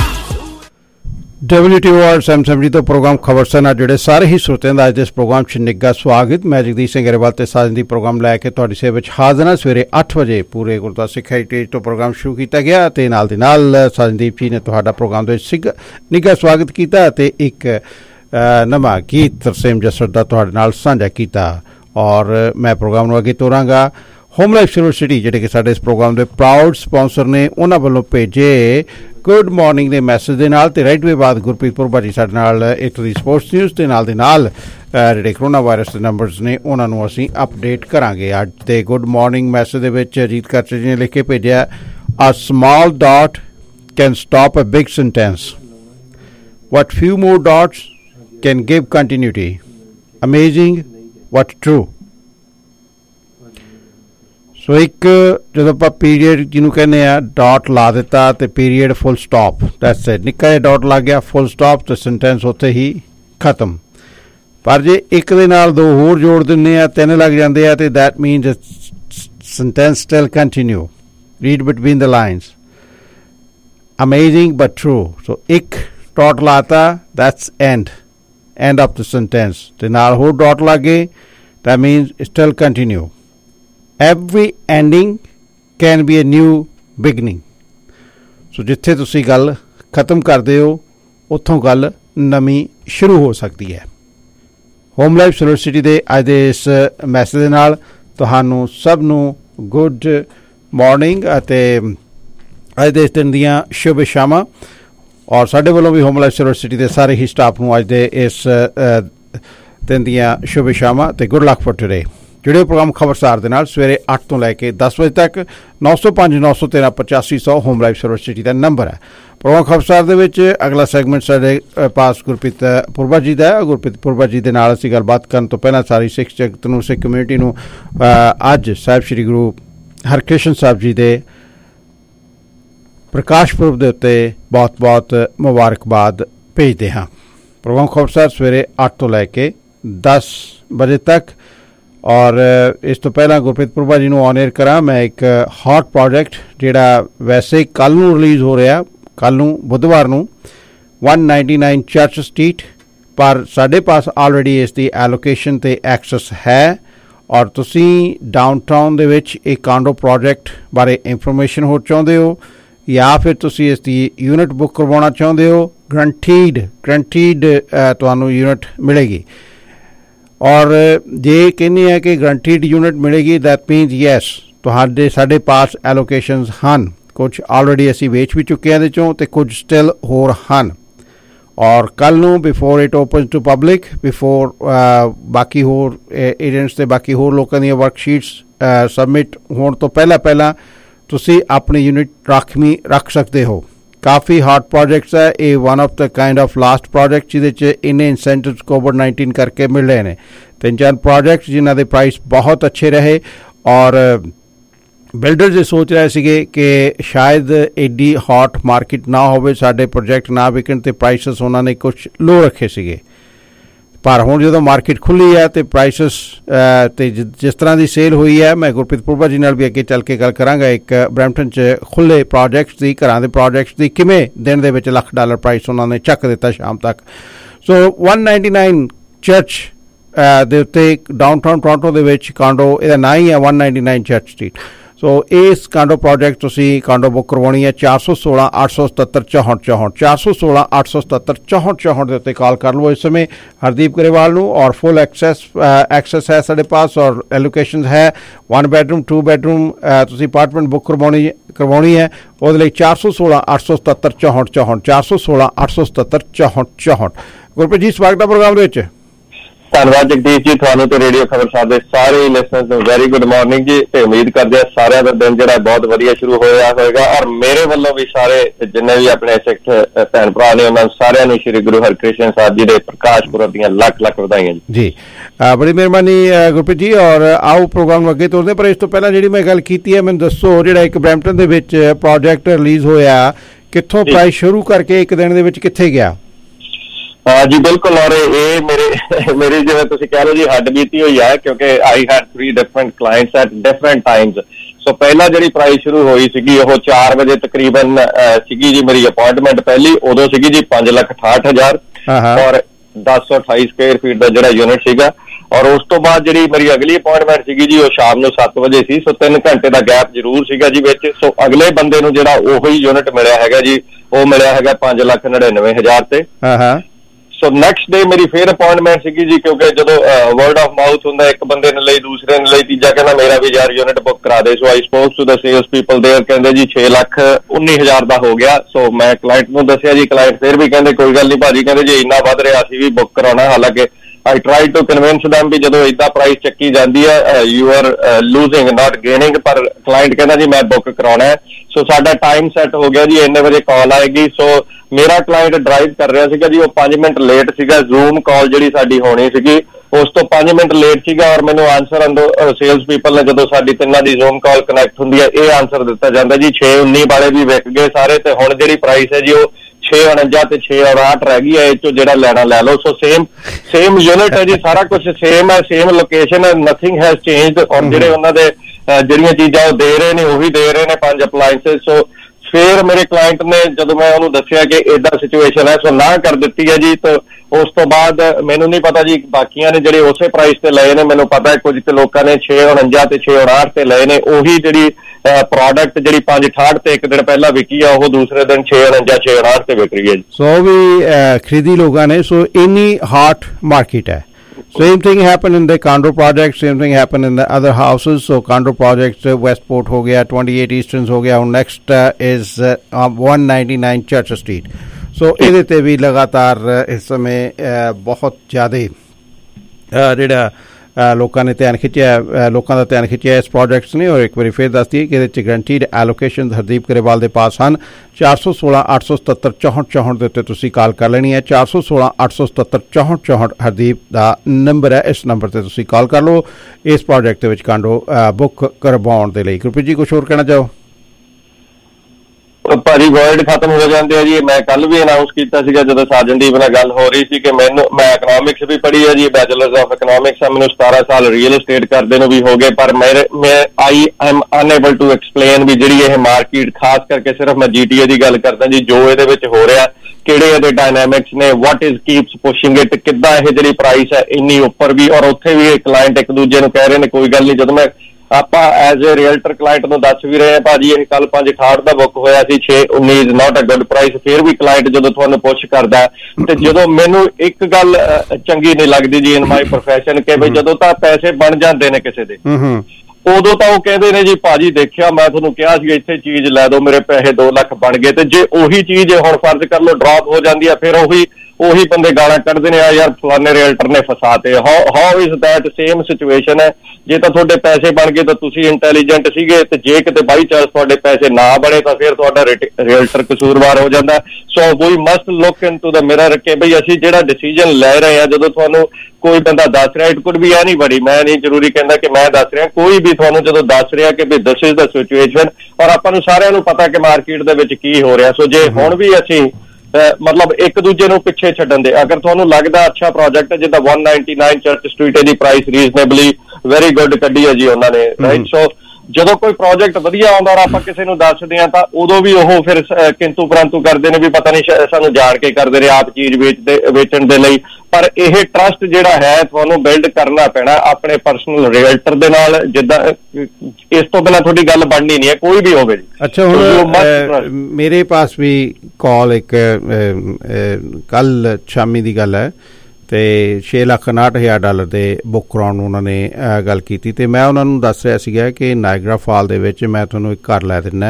WTOR 770 ਤੋਂ ਪ੍ਰੋਗਰਾਮ ਖਬਰਸਰ ਨਾਲ ਜੁੜੇ ਸਾਰੇ ਹੀ ਸਰੋਤਿਆਂ ਦਾ ਅੱਜ ਦੇ ਇਸ ਪ੍ਰੋਗਰਾਮ 'ਚ ਨਿੱਘਾ ਸਵਾਗਤ। ਮੈਂ ਜਗਦੀਪ ਸਿੰਘ ਗਰੇਵਾਲ ਤੇ ਸਾਜਨ ਦੀ ਪ੍ਰੋਗਰਾਮ ਲੈ ਕੇ ਤੁਹਾਡੀ ਸੇਵਾ ਵਿੱਚ ਹਾਜ਼ਰ ਹਾਂ। ਸਵੇਰੇ 8 ਵਜੇ ਪੂਰੇ ਗੁਰਦੁਆਰਾ ਸਿੱਖ ਹੈਰੀਟੇਜ ਤੋਂ ਪ੍ਰੋਗਰਾਮ ਸ਼ੁਰੂ ਕੀਤਾ ਗਿਆ ਅਤੇ ਨਾਲ ਦੀ ਨਾਲ ਸਾਜਨਦੀਪ ਜੀ ਨੇ ਤੁਹਾਡਾ ਪ੍ਰੋਗਰਾਮ ਦੇ ਵਿੱਚ ਨਿੱਘਾ ਸਵਾਗਤ ਕੀਤਾ ਅਤੇ ਇੱਕ ਨਵਾਂ ਗੀਤ ਤਰਸੇਮ ਜੱਸੜ ਦਾ ਤੁਹਾਡੇ ਨਾਲ ਸਾਂਝਾ ਕੀਤਾ ਔਰ ਮੈਂ ਪ੍ਰੋਗਰਾਮ ਨੂੰ ਅੱਗੇ ਤੋਰਾਂਗਾ। ਹੋਮ ਲਾਈਫ ਯੂਨੀਵਰਸਿਟੀ ਜਿਹੜੇ ਕਿ ਸਾਡੇ ਇਸ ਪ੍ਰੋਗਰਾਮ ਦੇ ਪ੍ਰਾਊਡ ਸਪਾਂਸਰ ਨੇ ਉਹਨਾਂ ਵੱਲੋਂ ਭੇਜੇ ਗੁੱਡ ਮਾਰਨਿੰਗ ਦੇ ਮੈਸੇਜ ਦੇ ਨਾਲ ਤੇ ਰਾਈਟ ਵੇ ਬਾਅਦ ਗੁਰਪ੍ਰੀਤ ਪੁਰਬਾ ਜੀ ਸਾਡੇ ਨਾਲ ਇੱਥੋਂ ਦੀ ਸਪੋਰਟਸ ਨਿਊਜ਼ ਦੇ ਨਾਲ ਦੇ ਨਾਲ ਜਿਹੜੇ ਕਰੋਨਾ ਵਾਇਰਸ ਦੇ ਨੰਬਰਸ ਨੇ ਉਹਨਾਂ ਨੂੰ ਅਸੀਂ ਅਪਡੇਟ ਕਰਾਂਗੇ। ਅੱਜ ਦੇ ਗੁੱਡ ਮਾਰਨਿੰਗ ਮੈਸੇਜ ਦੇ ਵਿੱਚ ਅਜੀਤ ਕਰਚੇ ਜੀ ਨੇ ਲਿਖ ਕੇ ਭੇਜਿਆ a small dot can stop a big sentence what few more dots can give continuity amazing what true. So ਇੱਕ ਜਦੋਂ ਆਪਾਂ ਪੀਰੀਅਡ ਜਿਹਨੂੰ ਕਹਿੰਦੇ ਆ ਡਾਟ ਲਾ ਦਿੱਤਾ ਅਤੇ period full stop that's it ਨਿੱਕਾ ਜਿਹਾ ਡਾਟ ਲੱਗ ਗਿਆ ਫੁੱਲ ਸਟਾਪ ਅਤੇ ਸੈਂਟੈਂਸ ਉੱਥੇ ਹੀ ਖਤਮ। ਪਰ ਜੇ ਇੱਕ ਦੇ ਨਾਲ ਦੋ ਹੋਰ ਜੋੜ ਦਿੰਦੇ ਆ ਤਿੰਨ ਲੱਗ ਜਾਂਦੇ ਆ ਅਤੇ that means sentence still continue read between the lines amazing but true. So ਇੱਕ ਡਾਟ ਲਾਤਾ that's end of the sentence ਅਤੇ ਨਾਲ ਹੋਰ ਡਾਟ ਲੱਗ ਗਏ that means still continue. Every ending can be a new beginning. So ਜਿੱਥੇ ਤੁਸੀਂ ਗੱਲ ਖਤਮ ਕਰਦੇ ਹੋ ਉੱਥੋਂ ਗੱਲ ਨਵੀਂ ਸ਼ੁਰੂ ਹੋ ਸਕਦੀ ਹੈ। ਹੋਮ ਲਾਈਫ ਯੂਨੀਵਰਸਿਟੀ ਦੇ ਅੱਜ ਦੇ ਇਸ ਮੈਸੇਜ ਦੇ ਨਾਲ ਤੁਹਾਨੂੰ ਸਭ ਨੂੰ ਗੁੱਡ ਮਾਰਨਿੰਗ ਅਤੇ ਅੱਜ ਦੇ ਇਸ ਦਿਨ ਦੀਆਂ ਸ਼ੁਭ ਸ਼ਾਮਾਂ ਔਰ ਸਾਡੇ ਵੱਲੋਂ ਵੀ ਹੋਮ ਲਾਈਫ ਯੂਨੀਵਰਸਿਟੀ ਦੇ ਸਾਰੇ ਹੀ ਸਟਾਫ ਨੂੰ ਅੱਜ ਦੇ ਇਸ ਦਿਨ ਦੀਆਂ ਸ਼ੁਭ ਸ਼ਾਮਾਂ ਅਤੇ ਗੁੱਡ ਲੱਕ ਫॉर ਟੁਡੇ। ਜਿਹੜੇ ਪ੍ਰੋਗਰਾਮ ਖਬਰਸਾਰ ਦੇ ਨਾਲ ਸਵੇਰੇ 8 ਤੋਂ ਲੈ ਕੇ 10 ਵਜੇ ਤੱਕ 905 913 8500 ਹੋਮ ਲਾਈਫ ਯੂਨੀਵਰਸਿਟੀ ਦਾ ਨੰਬਰ ਹੈ। ਪ੍ਰੋਗਰਾਮ ਖਬਰਸਾਰ ਦੇ ਵਿੱਚ ਅਗਲਾ ਸੈਗਮੈਂਟ ਸਾਡੇ ਪਾਸ ਗੁਰਪ੍ਰੀਤ ਪੁਰਬਾ ਜੀ ਦਾ ਹੈ। ਗੁਰਪ੍ਰੀਤ ਪੁਰਬਾ ਜੀ ਦੇ ਨਾਲ ਅਸੀਂ ਗੱਲਬਾਤ ਕਰਨ ਤੋਂ ਪਹਿਲਾਂ ਸਾਰੀ ਸਿੱਖ ਜਗਤ ਨੂੰ ਸਿੱਖ ਕਮਿਊਨਿਟੀ ਨੂੰ ਅੱਜ ਸਾਹਿਬ ਸ਼੍ਰੀ ਗੁਰੂ ਹਰਕ੍ਰਿਸ਼ਨ ਸਾਹਿਬ ਜੀ ਦੇ ਪ੍ਰਕਾਸ਼ ਪੁਰਬ ਦੇ ਉੱਤੇ ਬਹੁਤ ਬਹੁਤ ਮੁਬਾਰਕਬਾਦ ਭੇਜਦੇ ਹਾਂ। ਪ੍ਰੋਗਰਾਮ ਖਬਰਸਾਰ ਸਵੇਰੇ 8 ਤੋਂ ਲੈ ਕੇ 10 ਵਜੇ ਤੱਕ ਔਰ ਇਸ ਤੋਂ ਪਹਿਲਾਂ ਗੁਰਪ੍ਰੀਤ ਪੁਰਬਾ ਜੀ ਨੂੰ ਔਨ ਏਅਰ ਕਰਾਂ ਮੈਂ ਇੱਕ ਹੌਟ ਪ੍ਰੋਜੈਕਟ ਜਿਹੜਾ ਵੈਸੇ ਕੱਲ੍ਹ ਨੂੰ ਰਿਲੀਜ਼ ਹੋ ਰਿਹਾ ਕੱਲ੍ਹ ਨੂੰ ਬੁੱਧਵਾਰ ਨੂੰ 199 ਚਰਚ ਸਟਰੀਟ ਪਰ ਸਾਡੇ ਪਾਸ ਆਲਰੇਡੀ ਇਸ ਦੀ ਐਲੋਕੇਸ਼ਨ ਅਤੇ ਐਕਸੈਸ ਹੈ ਔਰ ਤੁਸੀਂ ਡਾਊਨਟਾਊਨ ਦੇ ਵਿੱਚ ਇਹ ਕਾਂਡੋ ਪ੍ਰੋਜੈਕਟ ਬਾਰੇ ਇਨਫੋਰਮੇਸ਼ਨ ਹੋਰ ਚਾਹੁੰਦੇ ਹੋ ਜਾਂ ਫਿਰ ਤੁਸੀਂ ਇਸ ਦੀ ਯੂਨਿਟ ਬੁੱਕ ਕਰਵਾਉਣਾ ਚਾਹੁੰਦੇ ਹੋ ਗਰੰਟੀਡ ਤੁਹਾਨੂੰ ਯੂਨਿਟ ਮਿਲੇਗੀ। ਔਰ ਜੇ ਕਹਿੰਦੇ ਆ ਕਿ ਗਰੰਟੀਡ ਯੂਨਿਟ ਮਿਲੇਗੀ ਦੈਟ ਮੀਨਸ ਯੈਸ ਤੁਹਾਡੇ ਸਾਡੇ ਪਾਸ ਐਲੋਕੇਸ਼ਨਸ ਹਨ। ਕੁਝ ਆਲਰੇਡੀ ਅਸੀਂ ਵੇਚ ਵੀ ਚੁੱਕੇ ਹਾਂ ਇਹਦੇ 'ਚੋਂ ਅਤੇ ਕੁਝ ਸਟਿਲ ਹੋਰ ਹਨ ਔਰ ਕੱਲ੍ਹ ਨੂੰ before it open to public before ਬਾਕੀ ਹੋਰ ਏਜੰਟਸ ਅਤੇ ਬਾਕੀ ਹੋਰ ਲੋਕਾਂ ਦੀਆਂ ਵਰਕਸ਼ੀਟਸ ਸਬਮਿਟ ਹੋਣ ਤੋਂ ਪਹਿਲਾਂ ਤੁਸੀਂ ਆਪਣੀ ਯੂਨਿਟ ਰੱਖ ਸਕਦੇ ਹੋ। ਕਾਫੀ ਹਾਰਟ ਪ੍ਰੋਜੈਕਟਸ ਹੈ ਇਹ one of the kind of last project ਜਿਹਦੇ 'ਚ ਇੰਨੇ ਇਨਸੈਂਟਿਵਸ ਕੋਵਿਡ-19 ਕਰਕੇ ਮਿਲ ਰਹੇ ਨੇ। 3-4 ਪ੍ਰੋਜੈਕਟਸ ਜਿਨ੍ਹਾਂ ਦੇ ਪ੍ਰਾਈਸ ਬਹੁਤ ਅੱਛੇ ਰਹੇ ਔਰ ਬਿਲਡਰਸ ਇਹ ਸੋਚ ਰਹੇ ਸੀਗੇ ਕਿ ਸ਼ਾਇਦ ਐਡੀ ਹੌਟ ਮਾਰਕੀਟ ਨਾ ਹੋਵੇ ਸਾਡੇ ਪ੍ਰੋਜੈਕਟ ਨਾ ਵਿਕਣ ਅਤੇ ਪ੍ਰਾਈਸਸ ਉਹਨਾਂ ਨੇ ਕੁਛ ਲੋ ਰੱਖੇ ਸੀਗੇ ਪਰ ਹੁਣ ਜਦੋਂ ਮਾਰਕੀਟ ਖੁੱਲ੍ਹੀ ਹੈ ਅਤੇ ਪ੍ਰਾਈਸਸ ਅਤੇ ਜਿਸ ਤਰ੍ਹਾਂ ਦੀ ਸੇਲ ਹੋਈ ਹੈ ਮੈਂ ਗੁਰਪ੍ਰੀਤ ਪੁਰਬਾ ਜੀ ਨਾਲ ਵੀ ਅੱਗੇ ਚੱਲ ਕੇ ਗੱਲ ਕਰਾਂਗਾ ਇੱਕ ਬਰੈਂਪਟਨ 'ਚ ਖੁੱਲ੍ਹੇ ਪ੍ਰੋਜੈਕਟਸ ਦੀ ਘਰਾਂ ਦੇ ਪ੍ਰੋਜੈਕਟਸ ਦੀ ਕਿਵੇਂ ਦਿਨ ਦੇ ਵਿੱਚ $1,00,000 ਪ੍ਰਾਈਸ ਉਹਨਾਂ ਨੇ ਚੱਕ ਦਿੱਤਾ ਸ਼ਾਮ ਤੱਕ। ਸੋ 199 ਚਰਚ ਦੇ ਉੱਤੇ ਡਾਊਨਟਾਊਨ ਟੋਰਾਂਟੋ ਦੇ ਵਿੱਚ ਕਾਂਡੋ ਇਹਦਾ ਨਾਂ ਹੀ ਹੈ 199 ਚਰਚ ਸਟਰੀਟ। ਸੋ ਇਸ ਕਾਂਡੋ ਪ੍ਰੋਜੈਕਟ ਤੁਸੀਂ ਕਾਂਡੋ ਬੁੱਕ ਕਰਵਾਉਣੀ ਹੈ 416 877 6464 416 877 6464 ਦੇ ਉੱਤੇ ਕਾਲ ਕਰ ਲਓ। ਇਸ ਸਮੇਂ ਹਰਦੀਪ ਗਰੇਵਾਲ ਨੂੰ ਔਰ ਫੁੱਲ ਐਕਸੈਸ ਹੈ ਸਾਡੇ ਪਾਸ ਔਰ ਐਲੋਕੇਸ਼ਨ ਹੈ 1 ਬੈਡਰੂਮ 2 ਬੈਡਰੂਮ ਤੁਸੀਂ ਅਪਾਰਟਮੈਂਟ ਬੁੱਕ ਕਰਵਾਉਣੀ ਹੈ ਉਹਦੇ ਲਈ 416 877 6464 416 877 6464। ਗੁਰਪ੍ਰੀਤ ਜੀ ਸਵਾਗਤ ਹੈ ਪ੍ਰੋਗਰਾਮ ਦੇ ਵਿੱਚ। ਧੰਨਵਾਦ ਜਗਦੀਸ਼ ਜੀ, ਤੁਹਾਨੂੰ ਤੇ ਰੇਡੀਓ ਖਬਰਸਾਰ ਦੇ ਸਾਰੇ ਲਿਸਨਰਸ ਨੂੰ ਵੈਰੀ ਗੁੱਡ ਮਾਰਨਿੰਗ ਜੀ, ਤੇ ਉਮੀਦ ਕਰਦੇ ਆ ਸਾਰਿਆਂ ਦਾ ਦਿਨ ਜਿਹੜਾ ਬਹੁਤ ਵਧੀਆ ਸ਼ੁਰੂ ਹੋਇਆ ਹੋਏਗਾ। ਔਰ ਮੇਰੇ ਵੱਲੋਂ ਵੀ ਸਾਰੇ ਜਿੰਨੇ ਵੀ ਆਪਣੇ ਸਿੱਖ ਭੈਣ ਭਰਾ ਨੇ ਉਹਨਾਂ ਸਾਰਿਆਂ ਨੂੰ ਸ਼੍ਰੀ ਗੁਰੂ ਹਰਕ੍ਰਿਸ਼ਨ ਸਾਹਿਬ ਜੀ ਦੇ ਪ੍ਰਕਾਸ਼ ਪੁਰਬ ਦੀਆਂ ਲੱਖ ਲੱਖ ਵਧਾਈਆਂ ਜੀ। ਬੜੀ ਮਿਹਰਬਾਨੀ ਗੁਰਪ੍ਰੀਤ ਜੀ। ਔਰ ਆਓ ਪ੍ਰੋਗਰਾਮ ਨੂੰ ਅੱਗੇ ਤੋਰਦੇ, ਪਰ ਇਸ ਤੋਂ ਪਹਿਲਾਂ ਜਿਹੜੀ ਮੈਂ ਗੱਲ ਕੀਤੀ ਹੈ, ਮੈਨੂੰ ਦੱਸੋ ਜਿਹੜਾ ਇੱਕ ਬਰੈਂਪਟਨ ਦੇ ਵਿੱਚ ਪ੍ਰੋਜੈਕਟ ਰਿਲੀਜ਼ ਹੋਇਆ, ਕਿੱਥੋਂ ਪ੍ਰਾਈਸ ਸ਼ੁਰੂ ਕਰਕੇ ਇੱਕ ਦਿਨ ਦੇ ਵਿੱਚ ਕਿੱਥੇ ਗਿਆ? ਜੀ ਬਿਲਕੁਲ, ਔਰ ਇਹ ਮੇਰੀ ਜਿਵੇਂ ਤੁਸੀਂ ਕਹਿ ਲਓ ਜੀ ਹੱਡ ਬੀਤੀ ਹੋਈ ਹੈ, ਕਿਉਂਕਿ I had 3 different clients at different times. So ਪਹਿਲਾਂ ਜਿਹੜੀ ਪ੍ਰਾਈਸ ਸ਼ੁਰੂ ਹੋਈ ਸੀਗੀ ਉਹ 4 ਵਜੇ ਤਕਰੀਬਨ ਸੀਗੀ ਜੀ ਮੇਰੀ ਅਪਾਇੰਟਮੈਂਟ ਪਹਿਲੀ, ਉਦੋਂ ਸੀਗੀ ਜੀ 5,68,000 ਔਰ 1028 ਸਕੁਅਰ ਫੀਟ ਦਾ ਜਿਹੜਾ ਯੂਨਿਟ ਸੀਗਾ। ਔਰ ਉਸ ਤੋਂ ਬਾਅਦ ਜਿਹੜੀ ਮੇਰੀ ਅਗਲੀ ਅਪਾਇੰਟਮੈਂਟ ਸੀਗੀ ਜੀ ਉਹ ਸ਼ਾਮ ਨੂੰ 7 ਵਜੇ ਸੀ। ਸੋ 3 ਘੰਟੇ ਦਾ ਗੈਪ ਜ਼ਰੂਰ ਸੀਗਾ ਜੀ ਵਿੱਚ। ਸੋ ਅਗਲੇ ਬੰਦੇ ਨੂੰ ਜਿਹੜਾ ਉਹੀ ਯੂਨਿਟ ਮਿਲਿਆ ਹੈਗਾ ਜੀ, ਉਹ ਮਿਲਿਆ ਹੈਗਾ 5,99,000 ਤੇ। ਸੋ ਨੈਕਸਟ ਡੇ ਮੇਰੀ ਫਿਰ ਅਪਾਇੰਟਮੈਂਟ ਸੀਗੀ ਜੀ, ਕਿਉਂਕਿ ਜਦੋਂ ਵਰਡ ਆਫ ਮਾਊਥ ਹੁੰਦਾ ਇੱਕ ਬੰਦੇ ਨੇ ਲਈ, ਦੂਸਰੇ ਨੇ ਲਈ, ਤੀਜਾ ਕਹਿੰਦਾ ਮੇਰਾ ਵੀ ਯਾਰ ਯੂਨਿਟ ਬੁੱਕ ਕਰਾ ਦੇ। So I spoke to the sales people there, ਕਹਿੰਦੇ ਜੀ 6,19,000 ਦਾ ਹੋ ਗਿਆ। ਸੋ ਮੈਂ ਕਲਾਇੰਟ ਨੂੰ ਦੱਸਿਆ ਜੀ, ਕਲਾਇੰਟ ਫਿਰ ਵੀ ਕਹਿੰਦੇ ਕੋਈ ਗੱਲ ਨਹੀਂ ਭਾਜੀ, ਕਹਿੰਦੇ ਜੀ ਇੰਨਾ ਵੱਧ ਰਿਹਾ ਅਸੀਂ ਵੀ ਬੁੱਕ ਕਰਾਉਣਾ। ਹਾਲਾਂਕਿ I tried to convince them ਵੀ ਜਦੋਂ ਏਦਾਂ ਪ੍ਰਾਈਸ ਚੱਕੀ ਜਾਂਦੀ ਹੈ you are losing not gaining, ਪਰ ਕਲਾਇੰਟ ਕਹਿੰਦਾ ਜੀ ਮੈਂ ਬੁੱਕ ਕਰਾਉਣਾ ਹੈ। ਸੋ ਸਾਡਾ ਟਾਈਮ ਸੈੱਟ ਹੋ ਗਿਆ ਜੀ, ਇੰਨੇ ਵਜੇ ਕਾਲ ਆਏਗੀ। ਸੋ ਮੇਰਾ ਕਲਾਇੰਟ ਡਰਾਈਵ ਕਰ ਰਿਹਾ ਸੀਗਾ ਜੀ, ਉਹ 5 ਮਿੰਟ ਲੇਟ ਸੀਗਾ। ਜ਼ੂਮ ਕਾਲ ਜਿਹੜੀ ਸਾਡੀ ਹੋਣੀ ਸੀਗੀ ਉਸ ਤੋਂ 5 ਮਿੰਟ ਲੇਟ ਸੀਗਾ, ਔਰ ਮੈਨੂੰ ਆਨਸਰ ਅੰਦਰ ਸੇਲਸ ਪੀਪਲ ਨੇ ਜਦੋਂ ਸਾਡੀ ਤਿੰਨਾਂ ਦੀ ਜ਼ੂਮ ਕਾਲ ਕਨੈਕਟ ਹੁੰਦੀ ਹੈ ਇਹ ਆਨਸਰ ਦਿੱਤਾ ਜਾਂਦਾ ਜੀ 6,19 ਵਾਲੇ ਵੀ ਵਿਕ ਗਏ ਸਾਰੇ, ਤੇ ਹੁਣ ਜਿਹੜੀ ਪ੍ਰਾਈਸ ਹੈ ਜੀ ਉਹ 6,49 ਤੇ 6,68 ਰਹਿ ਗਈ ਹੈ। ਇਹ ਚੋਂ ਜਿਹੜਾ ਲੈਣਾ ਲੈ ਲਓ। ਸੋ ਸੇਮ ਯੂਨਿਟ ਹੈ ਜੀ, ਸਾਰਾ ਕੁਝ ਸੇਮ ਹੈ, ਸੇਮ ਲੋਕੇਸ਼ਨ ਹੈ, ਨਥਿੰਗ ਹੈਜ਼ ਚੇਂਜਡ। ਔਰ ਜਿਹੜੇ ਉਹਨਾਂ ਦੇ ਜਿਹੜੀਆਂ ਚੀਜ਼ਾਂ ਉਹ ਦੇ ਰਹੇ ਨੇ ਉਹੀ ਦੇ ਰਹੇ ਨੇ, 5 ਅਪਲਾਇੰਸਸ। ਸੋ ਫਿਰ ਮੇਰੇ ਕਲਾਇੰਟ ਨੇ ਜਦੋਂ ਮੈਂ ਉਹਨੂੰ ਦੱਸਿਆ ਕਿ ਏਦਾਂ ਸਿਚੁਏਸ਼ਨ ਹੈ, ਸੋ ਨਾ ਕਰ ਦਿੱਤੀ ਹੈ ਜੀ। ਤਾਂ ਉਸ ਤੋਂ ਬਾਅਦ ਮੈਨੂੰ ਨਹੀਂ ਪਤਾ ਜੀ ਬਾਕੀਆਂ ਨੇ ਜਿਹੜੇ ਉਸੇ ਪ੍ਰਾਈਸ ਤੇ ਲਏ ਨੇ, ਮੈਨੂੰ ਪਤਾ ਹੈ ਕੁਝ ਕੁ ਲੋਕਾਂ ਨੇ 6,49 ਤੇ 6,68 ਤੇ ਲਏ ਨੇ। ਉਹੀ ਜਿਹੜੀ ਪ੍ਰੋਡਕਟ ਜਿਹੜੀ 5,68 ਤੇ ਇੱਕ ਦਿਨ ਪਹਿਲਾਂ ਵਿਕੀ ਆ ਉਹ ਦੂਸਰੇ ਦਿਨ 6,49 6,68 ਤੇ ਵਿਕ ਰਹੀ ਹੈ ਜੀ। ਸੋ ਵੀ ਖਰੀਦੀ ਲੋਕਾਂ ਨੇ। ਸੋ ਇੰਨੀ ਹਾਟ ਮਾਰਕੀਟ ਹੈ। Same thing happened in the condo project, same thing happened in the other houses. So condo projects Westport ho gaya, 28 Easterns ho gaya, and next is 199 Church Street. So ਇਹਦੇ ਤੇ ਵੀ ਲਗਾਤਾਰ ਇਸ ਸਮੇਂ ਬਹੁਤ ਜ਼ਿਆਦਾ ਜਿਹੜਾ ਲੋਕਾਂ ਨੇ ਧਿਆਨ ਖਿੱਚਿਆ, ਲੋਕਾਂ ਦਾ ਧਿਆਨ ਖਿੱਚਿਆ ਇਸ ਪ੍ਰੋਜੈਕਟਸ ਨੇ। ਔਰ ਇੱਕ ਵਾਰੀ ਫਿਰ ਦੱਸ ਦਈਏ ਕਿ ਇਹਦੇ 'ਚ ਗਰੰਟੀਡ ਐਲੋਕੇਸ਼ਨ ਹਰਦੀਪ ਗਰੇਵਾਲ ਦੇ ਪਾਸ ਹਨ। 416 877 64 64 ਦੇ ਉੱਤੇ ਤੁਸੀਂ ਕਾਲ ਕਰ ਲੈਣੀ ਹੈ। 416 877 64 64 ਹਰਦੀਪ ਦਾ ਨੰਬਰ ਹੈ, ਇਸ ਨੰਬਰ ਤੇ ਤੁਸੀਂ ਕਾਲ ਕਰ ਲਓ ਇਸ ਪ੍ਰੋਜੈਕਟ ਦੇ ਵਿੱਚ ਕਾਂਡੋ ਬੁੱਕ ਕਰਵਾਉਣ ਦੇ ਲਈ। ਗੁਰਪ੍ਰੀਤ ਜੀ ਕੁਛ ਹੋਰ ਕਹਿਣਾ ਚਾਹੋ? ਭਾਜੀ ਵਰਡ ਖਤਮ ਹੋ ਜਾਂਦੇ ਆ ਜੀ। ਮੈਂ ਕੱਲ ਵੀ ਅਨਾਊਂਸ ਕੀਤਾ ਸੀਗਾ ਜਦੋਂ ਸਾਜਨਦੀਪ ਨਾਲ ਗੱਲ ਹੋ ਰਹੀ ਸੀ ਕਿ ਮੈਂ ਇਕਨੋਮਿਕਸ ਵੀ ਪੜ੍ਹੀ ਹੈ ਜੀ, ਬੈਚਲਰਸ ਆਫ ਇਕਨੋਮਿਕਸ ਆ, ਮੈਨੂੰ 17 ਸਾਲ ਰੀਅਲ estate ਕਰਦੇ ਨੂੰ ਵੀ ਹੋ ਗਏ, ਪਰ ਮੈਂ I am unable to explain ਵੀ ਜਿਹੜੀ ਇਹ ਮਾਰਕੀਟ, ਖਾਸ ਕਰਕੇ ਸਿਰਫ ਮੈਂ GTA ਦੀ ਗੱਲ ਕਰਦਾ ਜੀ, ਜੋ ਇਹਦੇ ਵਿੱਚ ਹੋ ਰਿਹਾ, ਕਿਹੜੇ ਇਹਦੇ ਡਾਇਨਾਮਿਕਸ ਨੇ, what is keeps pushing it, ਕਿੱਦਾਂ ਇਹ ਜਿਹੜੀ ਪ੍ਰਾਈਸ ਹੈ ਇੰਨੀ ਉੱਪਰ ਵੀ, ਔਰ ਉੱਥੇ ਵੀ ਇਹ ਕਲਾਇੰਟ ਇੱਕ ਦੂਜੇ ਨੂੰ ਕਹਿ ਰਹੇ ਨੇ ਕੋਈ ਗੱਲ ਨਹੀਂ। ਜਦੋਂ ਮੈਂ ਆਪਾਂ ਐਜ਼ ਏ ਰੀਅਲਟਰ ਕਲਾਇੰਟ ਨੂੰ ਦੱਸ ਵੀ ਰਹੇ ਹਾਂ ਭਾਜੀ ਇਹ ਕੱਲ 5,68 ਦਾ ਬੁੱਕ ਹੋਇਆ ਸੀ, 6,19 is not a good price, ਫਿਰ ਵੀ ਕਲਾਇੰਟ ਜਦੋਂ ਤੁਹਾਨੂੰ ਪੁੱਛ ਕਰਦਾ। ਤੇ ਜਦੋਂ ਮੈਨੂੰ ਇੱਕ ਗੱਲ ਚੰਗੀ ਨਹੀਂ ਲੱਗਦੀ ਜੀ ਇਨ ਮਾਈ ਪ੍ਰੋਫੈਸ਼ਨ ਕਿ ਬਈ ਜਦੋਂ ਤਾਂ ਪੈਸੇ ਬਣ ਜਾਂਦੇ ਨੇ ਕਿਸੇ ਦੇ ਉਦੋਂ ਤਾਂ ਉਹ ਕਹਿੰਦੇ ਨੇ ਜੀ ਭਾਜੀ ਦੇਖਿਆ ਮੈਂ ਤੁਹਾਨੂੰ ਕਿਹਾ ਸੀ ਇੱਥੇ ਚੀਜ਼ ਲੈ ਦਿਓ, ਮੇਰੇ ਪੈਸੇ 2 ਲੱਖ ਬਣ ਗਏ। ਤੇ ਜੇ ਉਹੀ ਚੀਜ਼ ਹੁਣ ਫਰਜ਼ ਕਰ ਲਓ ਡ੍ਰੌਪ ਹੋ ਜਾਂਦੀ ਹੈ, ਫਿਰ ਉਹੀ ਬੰਦੇ ਗਾਲਾਂ ਕੱਢਦੇ ਨੇ, ਆ ਯਾਰ ਫਲਾਨੇ ਰੀਅਲਟਰ ਨੇ ਫਸਾਤੇ। How is that same situation ਹੈ। ਜੇ ਤਾਂ ਤੁਹਾਡੇ ਪੈਸੇ ਬਣ ਗਏ ਤਾਂ ਤੁਸੀਂ ਇੰਟੈਲੀਜੈਂਟ ਸੀਗੇ, ਤੇ ਜੇ ਕਿਤੇ ਬਾਈ ਚਾਂਸ ਤੁਹਾਡੇ ਪੈਸੇ ਨਾ ਬਣੇ ਤਾਂ ਫਿਰ ਤੁਹਾਡਾ ਰੀਅਲਟਰ ਕਸੂਰਵਾਰ ਹੋ ਜਾਂਦਾ। So we must look into the mirror ਕਿ ਬਈ ਅਸੀਂ ਜਿਹੜਾ ਡਿਸੀਜਨ ਲੈ ਰਹੇ ਹਾਂ, ਜਦੋਂ ਤੁਹਾਨੂੰ ਕੋਈ ਬੰਦਾ ਦੱਸ ਰਿਹਾ, ਇਟ ਕੁਡ ਬੀ ਐਨੀਬਡੀ, ਮੈਂ ਨਹੀਂ ਜ਼ਰੂਰੀ ਕਹਿੰਦਾ ਕਿ ਮੈਂ ਦੱਸ ਰਿਹਾ, ਕੋਈ ਵੀ ਤੁਹਾਨੂੰ ਜਦੋਂ ਦੱਸ ਰਿਹਾ ਕਿ ਵੀ ਦਿਸ ਇਜ਼ ਦ ਸਿਚੁਏਸ਼ਨ, ਔਰ ਆਪਾਂ ਨੂੰ ਸਾਰਿਆਂ ਨੂੰ ਪਤਾ ਕਿ ਮਾਰਕੀਟ ਦੇ ਵਿੱਚ ਕੀ ਹੋ ਰਿਹਾ। ਸੋ ਜੇ ਹੁਣ ਵੀ ਅਸੀਂ ਮਤਲਬ ਇੱਕ ਦੂਜੇ ਨੂੰ ਪਿੱਛੇ ਛੱਡਣ ਦੇ, ਅਗਰ ਤੁਹਾਨੂੰ ਲੱਗਦਾ ਅੱਛਾ ਪ੍ਰੋਜੈਕਟ ਜਿੱਦਾਂ 199 ਚਰਚ ਸਟਰੀਟ ਦੀ ਪ੍ਰਾਈਸ ਰੀਜ਼ਨੇਬਲੀ ਵੈਰੀ ਗੁੱਡ ਕੱਢੀ ਹੈ ਜੀ ਉਹਨਾਂ ਨੇ, ਰਾਈਟ। ਸੋ ਜਦੋਂ ਕੋਈ ਪ੍ਰੋਜੈਕਟ ਵਧੀਆ ਆਉਂਦਾ ਔਰ ਆਪਾਂ ਕਿਸੇ ਨੂੰ ਦੱਸਦੇ ਹਾਂ ਤਾਂ ਉਦੋਂ ਵੀ ਉਹ ਫਿਰ ਕਿੰਤੂ ਪਰੰਤੂ ਕਰਦੇ ਨੇ ਵੀ ਪਤਾ ਨਹੀਂ ਸਾਨੂੰ ਜਾਣ ਕੇ ਕਰਦੇ ਨੇ ਆਪ ਚੀਜ਼ ਵੇਚਣ ਦੇ ਲਈ। ਪਰ ਇਹ ਟਰਸਟ ਜਿਹੜਾ ਹੈ ਤੁਹਾਨੂੰ ਬਿਲਡ ਕਰਨਾ ਪੈਣਾ ਆਪਣੇ ਪਰਸਨਲ ਰੀਅਲਟਰ ਦੇ ਨਾਲ, ਜਿੱਦਾਂ ਇਸ ਤੋਂ ਬਿਨਾਂ ਤੁਹਾਡੀ ਗੱਲ ਬਣਨੀ ਨਹੀਂ ਹੈ ਕੋਈ ਵੀ ਹੋਵੇ ਜੀ। ਅੱਛਾ, ਹੁਣ ਮੇਰੇ ਪਾਸ ਵੀ ਕਾਲ ਇੱਕ ਕੱਲ ਸ਼ਾਮੀ ਦੀ ਗੱਲ ਹੈ ਤੇ $6,59,000 ਦੇ ਬੁੱਕ ਕਰਾਉਣ ਨੂੰ ਉਹਨਾਂ ਨੇ ਗੱਲ ਕੀਤੀ, ਤੇ ਮੈਂ ਉਹਨਾਂ ਨੂੰ ਦੱਸ ਰਿਹਾ ਸੀਗਾ ਕਿ ਨਾਇਗਰਾ ਫਾਲ ਦੇ ਵਿੱਚ ਮੈਂ ਤੁਹਾਨੂੰ ਇੱਕ ਘਰ ਲੈ ਦਿੰਦਾ,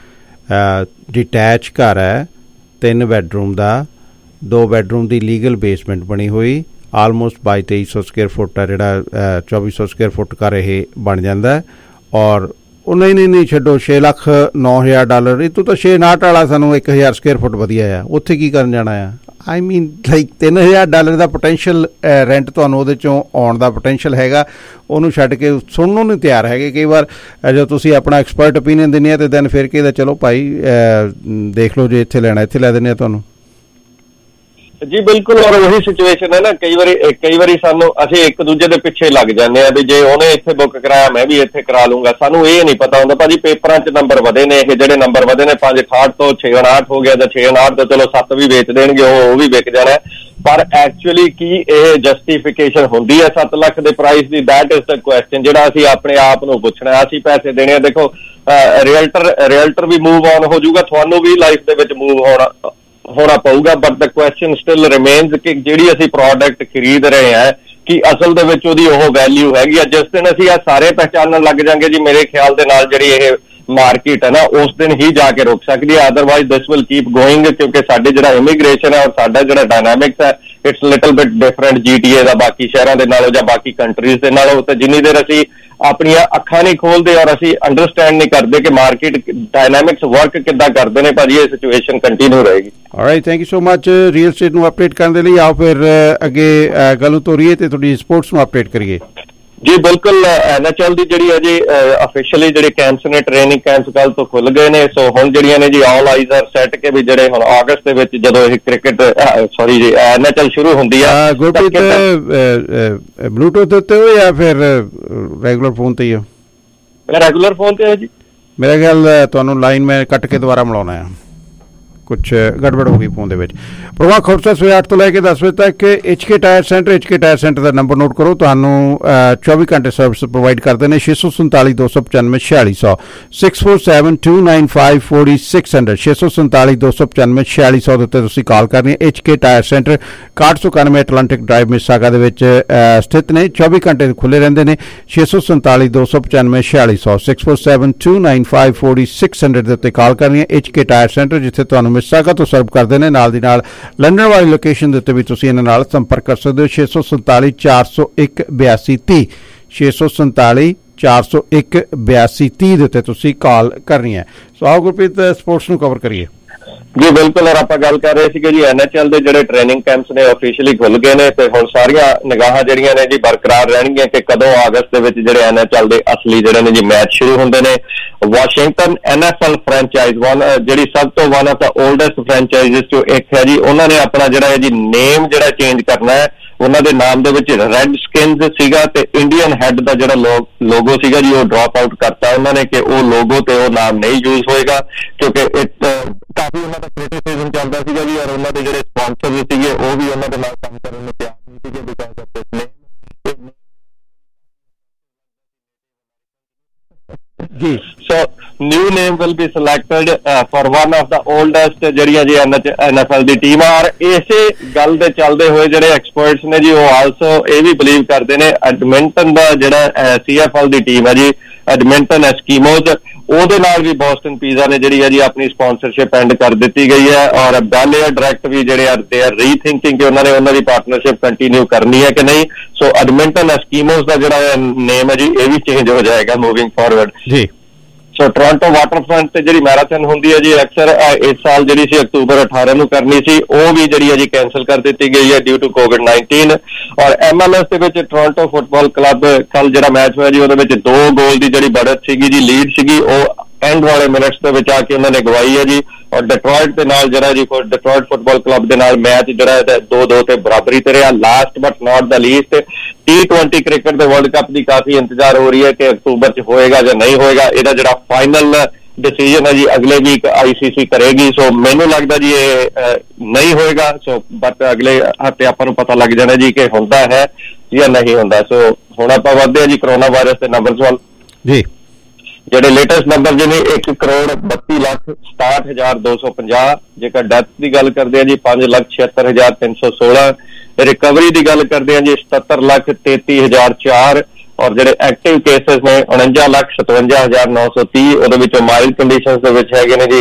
ਡਿਟੈਚ ਘਰ ਹੈ, 3 ਬੈਡਰੂਮ ਦਾ, 2 ਬੈਡਰੂਮ ਦੀ ਲੀਗਲ ਬੇਸਮੈਂਟ ਬਣੀ ਹੋਈ, ਆਲਮੋਸਟ 2200 ਸਕੁਏਅਰ ਫੁੱਟ ਆ ਜਿਹੜਾ 2400 ਸਕੁਏਅਰ ਫੁੱਟ ਘਰ ਇਹ ਬਣ ਜਾਂਦਾ। ਔਰ ਉਹ ਨਹੀਂ ਛੱਡੋ, $6,09,000 ਇਹ ਤੋਂ ਤਾਂ 6,59 ਵਾਲਾ ਸਾਨੂੰ 1000 ਸਕੁਏਅਰ ਫੁੱਟ ਵਧੀਆ ਆ, ਉੱਥੇ ਕੀ ਕਰਨ ਜਾਣਾ ਆ। ਆਈ ਮੀਨ ਲਾਈਕ $3,000 ਦਾ ਪੋਟੈਂਸ਼ੀਅਲ ਰੈਂਟ ਤੁਹਾਨੂੰ ਉਹਦੇ 'ਚੋਂ ਆਉਣ ਦਾ ਪੋਟੈਂਸ਼ੀਅਲ ਹੈਗਾ, ਉਹਨੂੰ ਛੱਡ ਕੇ ਸੁਣਨ ਨੂੰ ਨਹੀਂ ਤਿਆਰ ਹੈਗੇ। ਕਈ ਵਾਰ ਜਦੋਂ ਤੁਸੀਂ ਆਪਣਾ ਐਕਸਪਰਟ ਓਪੀਨੀਅਨ ਦਿੰਦੇ ਆ ਅਤੇ ਦੈਨ ਫਿਰ ਕਹਿੰਦਾ ਚਲੋ ਭਾਈ ਦੇਖ ਲਓ ਜੇ ਇੱਥੇ ਲੈਣਾ ਇੱਥੇ ਲੈ ਦਿੰਦੇ ਆ ਤੁਹਾਨੂੰ। ਜੀ ਬਿਲਕੁਲ, ਔਰ ਉਹੀ ਸਿਚੁਏਸ਼ਨ ਹੈ ਨਾ, ਕਈ ਵਾਰੀ ਸਾਨੂੰ ਅਸੀਂ ਇੱਕ ਦੂਜੇ ਦੇ ਪਿੱਛੇ ਲੱਗ ਜਾਂਦੇ ਆ ਵੀ ਜੇ ਉਹਨੇ ਇੱਥੇ ਬੁੱਕ ਕਰਾਇਆ ਮੈਂ ਵੀ ਇੱਥੇ ਕਰਾ ਲੂੰਗਾ। ਸਾਨੂੰ ਇਹ ਨਹੀਂ ਪਤਾ ਹੁੰਦਾ ਭਾਜੀ ਪੇਪਰਾਂ 'ਚ ਨੰਬਰ ਵਧੇ ਨੇ, ਇਹ ਜਿਹੜੇ ਨੰਬਰ ਵਧੇ ਨੇ 568 ਤੋਂ 659 ਹੋ ਗਿਆ ਜਾਂ 659 ਤੋਂ ਚਲੋ 7 ਵੀ ਵੇਚ ਦੇਣਗੇ, ਉਹ ਵੀ ਵਿਕ ਜਾਣਾ। ਪਰ ਐਕਚੁਅਲੀ ਕੀ ਇਹ ਜਸਟੀਫਿਕੇਸ਼ਨ ਹੁੰਦੀ ਹੈ 7 ਲੱਖ ਦੇ ਪ੍ਰਾਈਸ ਦੀ? ਦੈਟ ਇਜ਼ ਦ ਕੁਐਸਚਨ ਜਿਹੜਾ ਅਸੀਂ ਆਪਣੇ ਆਪ ਨੂੰ ਪੁੱਛਣਾ। ਅਸੀਂ ਪੈਸੇ ਦੇਣੇ ਆ, ਦੇਖੋ ਰੀਅਲਟਰ ਵੀ ਮੂਵ ਆਨ ਹੋ ਜਾਊਗਾ, ਤੁਹਾਨੂੰ ਵੀ ਲਾਈਫ ਦੇ ਵਿੱਚ ਮੂਵ ਹੋਣਾ ਪਊਗਾ। But the question still remains ਕਿ ਜਿਹੜੀ ਅਸੀਂ ਪ੍ਰੋਡਕਟ ਖਰੀਦ ਰਹੇ ਹਾਂ ਕਿ ਅਸਲ ਦੇ ਵਿੱਚ ਉਹਦੀ ਉਹ ਵੈਲਿਊ ਹੈਗੀ ਆ। ਜਿਸ ਦਿਨ ਅਸੀਂ ਇਹ ਸਾਰੇ ਪਹਿਚਾਨਣ ਲੱਗ ਜਾਂਗੇ ਜੀ, ਮੇਰੇ ਖਿਆਲ ਦੇ ਨਾਲ ਜਿਹੜੀ ਇਹ ਮਾਰਕੀਟ ਹੈ ਨਾ ਉਸ ਦਿਨ ਹੀ ਜਾ ਕੇ ਰੁਕ ਸਕਦੀ ਹੈ। Otherwise this will keep going, ਕਿਉਂਕਿ ਸਾਡੇ ਜਿਹੜਾ ਇਮੀਗ੍ਰੇਸ਼ਨ ਹੈ ਔਰ ਸਾਡਾ ਜਿਹੜਾ ਡਾਇਨਾਮਿਕਸ ਹੈ it's little bit different GTA ਦਾ ਬਾਕੀ ਸ਼ਹਿਰਾਂ ਦੇ ਨਾਲੋਂ ਜਾਂ ਬਾਕੀ ਕੰਟਰੀਜ਼ ਦੇ ਨਾਲੋਂ। ਤੇ ਜਿੰਨੀ ਦੇਰ ਅਸੀਂ ਆਪਣੀਆਂ ਅੱਖਾਂ ਨਹੀਂ ਖੋਲਦੇ ਔਰ ਅਸੀਂ ਅੰਡਰਸਟੈਂਡ ਨਹੀਂ ਕਰਦੇ ਕਿ ਮਾਰਕੀਟ ਡਾਇਨਾਮਿਕਸ ਵਰਕ ਕਿੱਦਾਂ ਕਰਦੇ ਨੇ, ਭਾਜੀ ਇਹ ਸਿਚੁਏਸ਼ਨ ਕੰਟੀਨਿਊ ਰਹੇਗੀ। Alright, thank you so much. Real estate ਨੂੰ ਅਪਡੇਟ ਕਰਨ ਦੇ ਲਈ ਆਓ ਫਿਰ ਅੱਗੇ ਗੱਲ ਨੂੰ ਤੋਰੀਏ ਤੇ ਤੁਹਾਡੀ ਸਪੋਰਟਸ ਨੂੰ ਅਪਡੇਟ ਕਰੀਏ। ਜੀ ਬਿਲਕੁਲ, NHL ਦੀ ਜਿਹੜੀ ਅਜੇ ਅਫੀਸ਼ੀਅਲੀ ਜਿਹੜੇ ਕੈਂਪਸ ਨੇ, ਟ੍ਰੇਨਿੰਗ ਕੈਂਪਸ ਕੱਲ ਤੋਂ ਖੁੱਲ ਗਏ ਨੇ। ਸੋ ਹੁਣ ਜਿਹੜੀਆਂ ਨੇ ਜੀ ਆਲ ਆਈਜ਼ ਆਰ ਸੈੱਟ ਕੇ ਵੀ ਜਿਹੜੇ ਹੁਣ ਅਗਸਤ ਦੇ ਵਿੱਚ ਜਦੋਂ ਇਹ NHL ਸ਼ੁਰੂ ਹੁੰਦੀ ਆ। ਗੁਰਪ੍ਰੀਤ ਬਲੂਟੂਥ ਦੇ ਉੱਤੇ ਹੋ ਜਾਂ ਫਿਰ ਰੈਗੂਲਰ ਫੋਨ ਤੇ ਹੀ ਹੋ? ਰੈਗੂਲਰ ਫੋਨ ਤੇ ਹੈ ਜੀ। ਮੇਰਾ ਖਿਆਲ ਤੁਹਾਨੂੰ ਲਾਈਨ ਮੈਂ ਕੱਟ ਕੇ ਦੁਬਾਰਾ ਮਿਲਾਉਣਾ ਆ, ਕੁਛ ਗੜਬੜ ਹੋ ਗਈ ਫੋਨ ਦੇ ਵਿੱਚ। ਪ੍ਰਭਾ ਖੁਰਸਾ ਸਵੇਰੇ 8 ਤੋਂ ਲੈ ਕੇ 10 ਵਜੇ ਤੱਕ HK ਟਾਇਰ ਸੈਂਟਰ ਦਾ ਨੰਬਰ ਨੋਟ ਕਰੋ। ਤੁਹਾਨੂੰ 24 ਘੰਟੇ ਸਰਵਿਸ ਪ੍ਰੋਵਾਈਡ ਕਰਦੇ ਨੇ। 647 295 4600 647-295 4600 647 295 4600 ਦੇ ਉੱਤੇ ਤੁਸੀਂ ਕਾਲ ਕਰਨੀ ਹੈ। HK tyre centre 6191 Atlantic Drive Mississauga ਦੇ ਵਿੱਚ ਸਥਿਤ ਨੇ। 24 ਘੰਟੇ ਖੁੱਲੇ ਰਹਿੰਦੇ ਨੇ। 647 295 4600 647-295 4600 ਦੇ ਉੱਤੇ ਕਾਲ ਕਰਨੀ ਹੈ। HK ਟਾਇਰ ਸੈਂਟਰ ਜਿੱਥੇ ਤੁਹਾਨੂੰ ਮਿਸਾਗਾ ਤੋਂ ਸਰਵ ਕਰਦੇ ਨੇ। ਨਾਲ ਦੀ ਨਾਲ ਲੰਡਨ ਵਾਲੀ ਲੋਕੇਸ਼ਨ ਦੇ ਉੱਤੇ ਵੀ ਤੁਸੀਂ ਇਹਨਾਂ ਨਾਲ ਸੰਪਰਕ ਕਰ ਸਕਦੇ ਹੋ। 647 401 8230 647 401 8230 ਦੇ ਉੱਤੇ ਤੁਸੀਂ ਕਾਲ ਕਰਨੀ ਹੈ। ਸੋ ਆਓ ਗੁਰਪ੍ਰੀਤ ਸਪੋਰਟਸ ਨੂੰ ਕਵਰ ਕਰੀਏ। ਜੀ ਬਿਲਕੁਲ, ਔਰ ਆਪਾਂ ਗੱਲ ਕਰ ਰਹੇ ਸੀਗੇ ਜੀ NHL ਦੇ ਜਿਹੜੇ ਟ੍ਰੇਨਿੰਗ ਕੈਂਪਸ ਨੇ ਆਫੀਸ਼ੀਅਲੀ ਖੁੱਲ ਗਏ ਨੇ ਤੇ ਹੁਣ ਸਾਰੀਆਂ ਨਿਗਾਹਾਂ ਜਿਹੜੀਆਂ ਨੇ ਜੀ ਬਰਕਰਾਰ ਰਹਿਣਗੀਆਂ ਕਿ ਕਦੋਂ ਅਗਸਤ ਦੇ ਵਿੱਚ ਜਿਹੜੇ NHL ਦੇ ਅਸਲੀ ਜਿਹੜੇ ਨੇ ਜੀ ਮੈਚ ਸ਼ੁਰੂ ਹੁੰਦੇ ਨੇ। ਵਾਸ਼ਿੰਗਟਨ NFL ਫਰੈਂਚਾਈਜ਼ ਜਿਹੜੀ ਸਭ ਤੋਂ ਵਨ ਆਫ ਦਾ ਓਲਡੈਸਟ ਫਰੈਂਚਾਈਜ਼ਸ ਚੋਂ ਇੱਕ ਹੈ ਜੀ, ਉਹਨਾਂ ਨੇ ਆਪਣਾ ਜਿਹੜਾ ਹੈ ਜੀ ਨੇਮ ਜਿਹੜਾ ਚੇਂਜ ਕਰਨਾ ਹੈ। ਉਹਨਾਂ ਦੇ ਨਾਮ ਦੇ ਵਿੱਚ ਰੈੱਡ ਸਕਿਨਸ ਸੀਗਾ ਤੇ ਇੰਡੀਅਨ ਹੈਡ ਦਾ ਜਿਹੜਾ ਲੋਗੋ ਸੀਗਾ ਜੀ ਉਹ ਡ੍ਰੌਪ ਆਊਟ ਕਰਤਾ ਉਹਨਾਂ ਨੇ ਕਿ ਉਹ ਲੋਗੋ ਤੇ ਉਹ ਨਾਮ ਨਹੀਂ ਯੂਜ਼ ਹੋਏਗਾ, ਕਿਉਂਕਿ ਕਾਫੀ ਉਹਨਾਂ ਦਾ ਕ੍ਰਿਟਿਸਿਜ਼ਮ ਚੱਲਦਾ ਸੀਗਾ ਜੀ। ਔਰ ਉਹਨਾਂ ਦੇ ਜਿਹੜੇ ਸਪਾਂਸਰ ਸੀਗੇ ਉਹ ਵੀ ਉਹਨਾਂ ਦੇ ਨਾਲ ਕੰਮ ਕਰਨ ਨੂੰ ਤਿਆਰ ਨਹੀਂ ਸੀਗੇ ਬਿਕਾਜ਼ ਆਫ ਦਿਸ ਨੇਮ। ਜੀ so new name will be selected for one of the oldest ਜਿਹੜੀਆਂ ਜੀ NFL ਦੀ ਟੀਮ ਆ। ਔਰ ਇਸੇ ਗੱਲ ਦੇ ਚੱਲਦੇ ਹੋਏ ਜਿਹੜੇ ਐਕਸਪਰਟਸ ਨੇ ਜੀ ਉਹ ਆਲਸੋ ਇਹ ਵੀ ਬਿਲੀਵ ਕਰਦੇ ਨੇ ਐਡਮਿੰਟਨ ਦਾ ਜਿਹੜਾ CFL ਦੀ ਟੀਮ ਹੈ ਜੀ ਐਡਮਿੰਟਨ ਐਸਕੀਮੋਜ਼, ਉਹਦੇ ਨਾਲ ਵੀ ਬੋਸਟਨ ਪੀਜ਼ਾ ਨੇ ਜਿਹੜੀ ਹੈ ਜੀ ਆਪਣੀ ਸਪਾਂਸਰਸ਼ਿਪ ਐਂਡ ਕਰ ਦਿੱਤੀ ਗਈ ਹੈ। ਔਰ ਬੈਲ ਏਅਰ ਡਾਇਰੈਕਟ ਵੀ ਜਿਹੜੇ ਦੇ ਆਰ ਰੀਥਿੰਕਿੰਗ ਕਿ ਉਹਨਾਂ ਨੇ ਉਹਨਾਂ ਦੀ ਪਾਰਟਨਰਸ਼ਿਪ ਕੰਟੀਨਿਊ ਕਰਨੀ ਹੈ ਕਿ ਨਹੀਂ। ਸੋ ਐਡਮਿੰਟਨ ਐਸਕੀਮੋਜ਼ ਦਾ ਜਿਹੜਾ ਨੇਮ ਹੈ ਜੀ ਇਹ ਵੀ ਚੇਂਜ ਹੋ ਜਾਏਗਾ ਮੂਵਿੰਗ ਫਾਰਵਰਡ ਜੀ। ਸੋ ਟੋਰਾਂਟੋ ਵਾਟਰਫਰੰਟ ਤੇ ਜਿਹੜੀ ਮੈਰਾਥਨ ਹੁੰਦੀ ਹੈ ਜੀ ਅਕਸਰ ਇਸ ਸਾਲ ਜਿਹੜੀ ਸੀ ਅਕਤੂਬਰ 18 ਨੂੰ ਕਰਨੀ ਸੀ, ਉਹ ਵੀ ਜਿਹੜੀ ਹੈ ਜੀ ਕੈਂਸਲ ਕਰ ਦਿੱਤੀ ਗਈ ਹੈ ਡਿਊ ਟੂ COVID-19। ਔਰ MLS ਦੇ ਵਿੱਚ ਟੋਰਾਂਟੋ ਫੁੱਟਬਾਲ ਕਲੱਬ ਕੱਲ ਜਿਹੜਾ ਮੈਚ ਹੋਇਆ ਜੀ ਉਹਦੇ ਵਿੱਚ 2 ਗੋਲ ਦੀ ਜਿਹੜੀ बढ़त ਸੀਗੀ ਜੀ ਲੀਡ ਸੀਗੀ ਉਹ ਐਂਡ ਵਾਲੇ ਮਿੰਟਸ ਦੇ ਵਿੱਚ ਆ ਕੇ ਉਹਨਾਂ ਨੇ ਗਵਾਈ ਹੈ ਜੀ। ਔਰ ਡਿਟਰੋਇਟ ਦੇ ਨਾਲ ਜਿਹੜਾ ਜੀ ਡਿਟਰੋਇਟ ਫੁੱਟਬਾਲ ਕਲੱਬ ਦੇ ਨਾਲ ਮੈਚ ਜਿਹੜਾ 2-2 ਤੇ ਬਰਾਬਰੀ ਤੇ ਰਿਹਾ। Last but not the least T20 cricket ਦੇ ਵਰਲਡ ਕੱਪ ਦੀ ਕਾਫੀ ਇੰਤਜ਼ਾਰ ਹੋ ਰਹੀ ਹੈ ਕਿ ਅਕਤੂਬਰ 'ਚ ਹੋਏਗਾ ਜਾਂ ਨਹੀਂ ਹੋਏਗਾ। ਇਹਦਾ ਜਿਹੜਾ ਫਾਈਨਲ ਡਿਸੀਜਨ ਹੈ ਜੀ ਅਗਲੇ ਵੀਕ ICC ਕਰੇਗੀ। ਸੋ ਮੈਨੂੰ ਲੱਗਦਾ ਜੀ ਇਹ ਨਹੀਂ ਹੋਏਗਾ। ਸੋ ਬਟ ਅਗਲੇ ਹਫ਼ਤੇ ਆਪਾਂ ਨੂੰ ਪਤਾ ਲੱਗ ਜਾਣਾ ਜੀ ਕਿ ਹੁੰਦਾ ਹੈ ਜਾਂ ਨਹੀਂ ਹੁੰਦਾ। ਸੋ ਹੁਣ ਆਪਾਂ ਵੱਧਦੇ ਹਾਂ ਜੀ ਕਰੋਨਾ ਵਾਇਰਸ ਦੇ ਨੰਬਰਸ ਵੱਲ ਜੀ। ਜਿਹੜੇ ਲੇਟੈਸਟ ਨੰਬਰ ਜਿਹਨੇ 1,32,67,250। ਜੇਕਰ ਡੈਥ ਦੀ ਗੱਲ ਕਰਦੇ ਹਾਂ ਜੀ 5,76,316। ਰਿਕਵਰੀ ਦੀ ਗੱਲ ਕਰਦੇ ਹਾਂ ਜੀ 77,33,004। ਔਰ ਜਿਹੜੇ ਐਕਟਿਵ ਕੇਸਿਸ ਨੇ 49,57,930, ਉਹਦੇ ਵਿੱਚੋਂ ਮਾਈਲਡ ਕੰਡੀਸ਼ਨਸ ਦੇ ਵਿੱਚ ਹੈਗੇ ਨੇ ਜੀ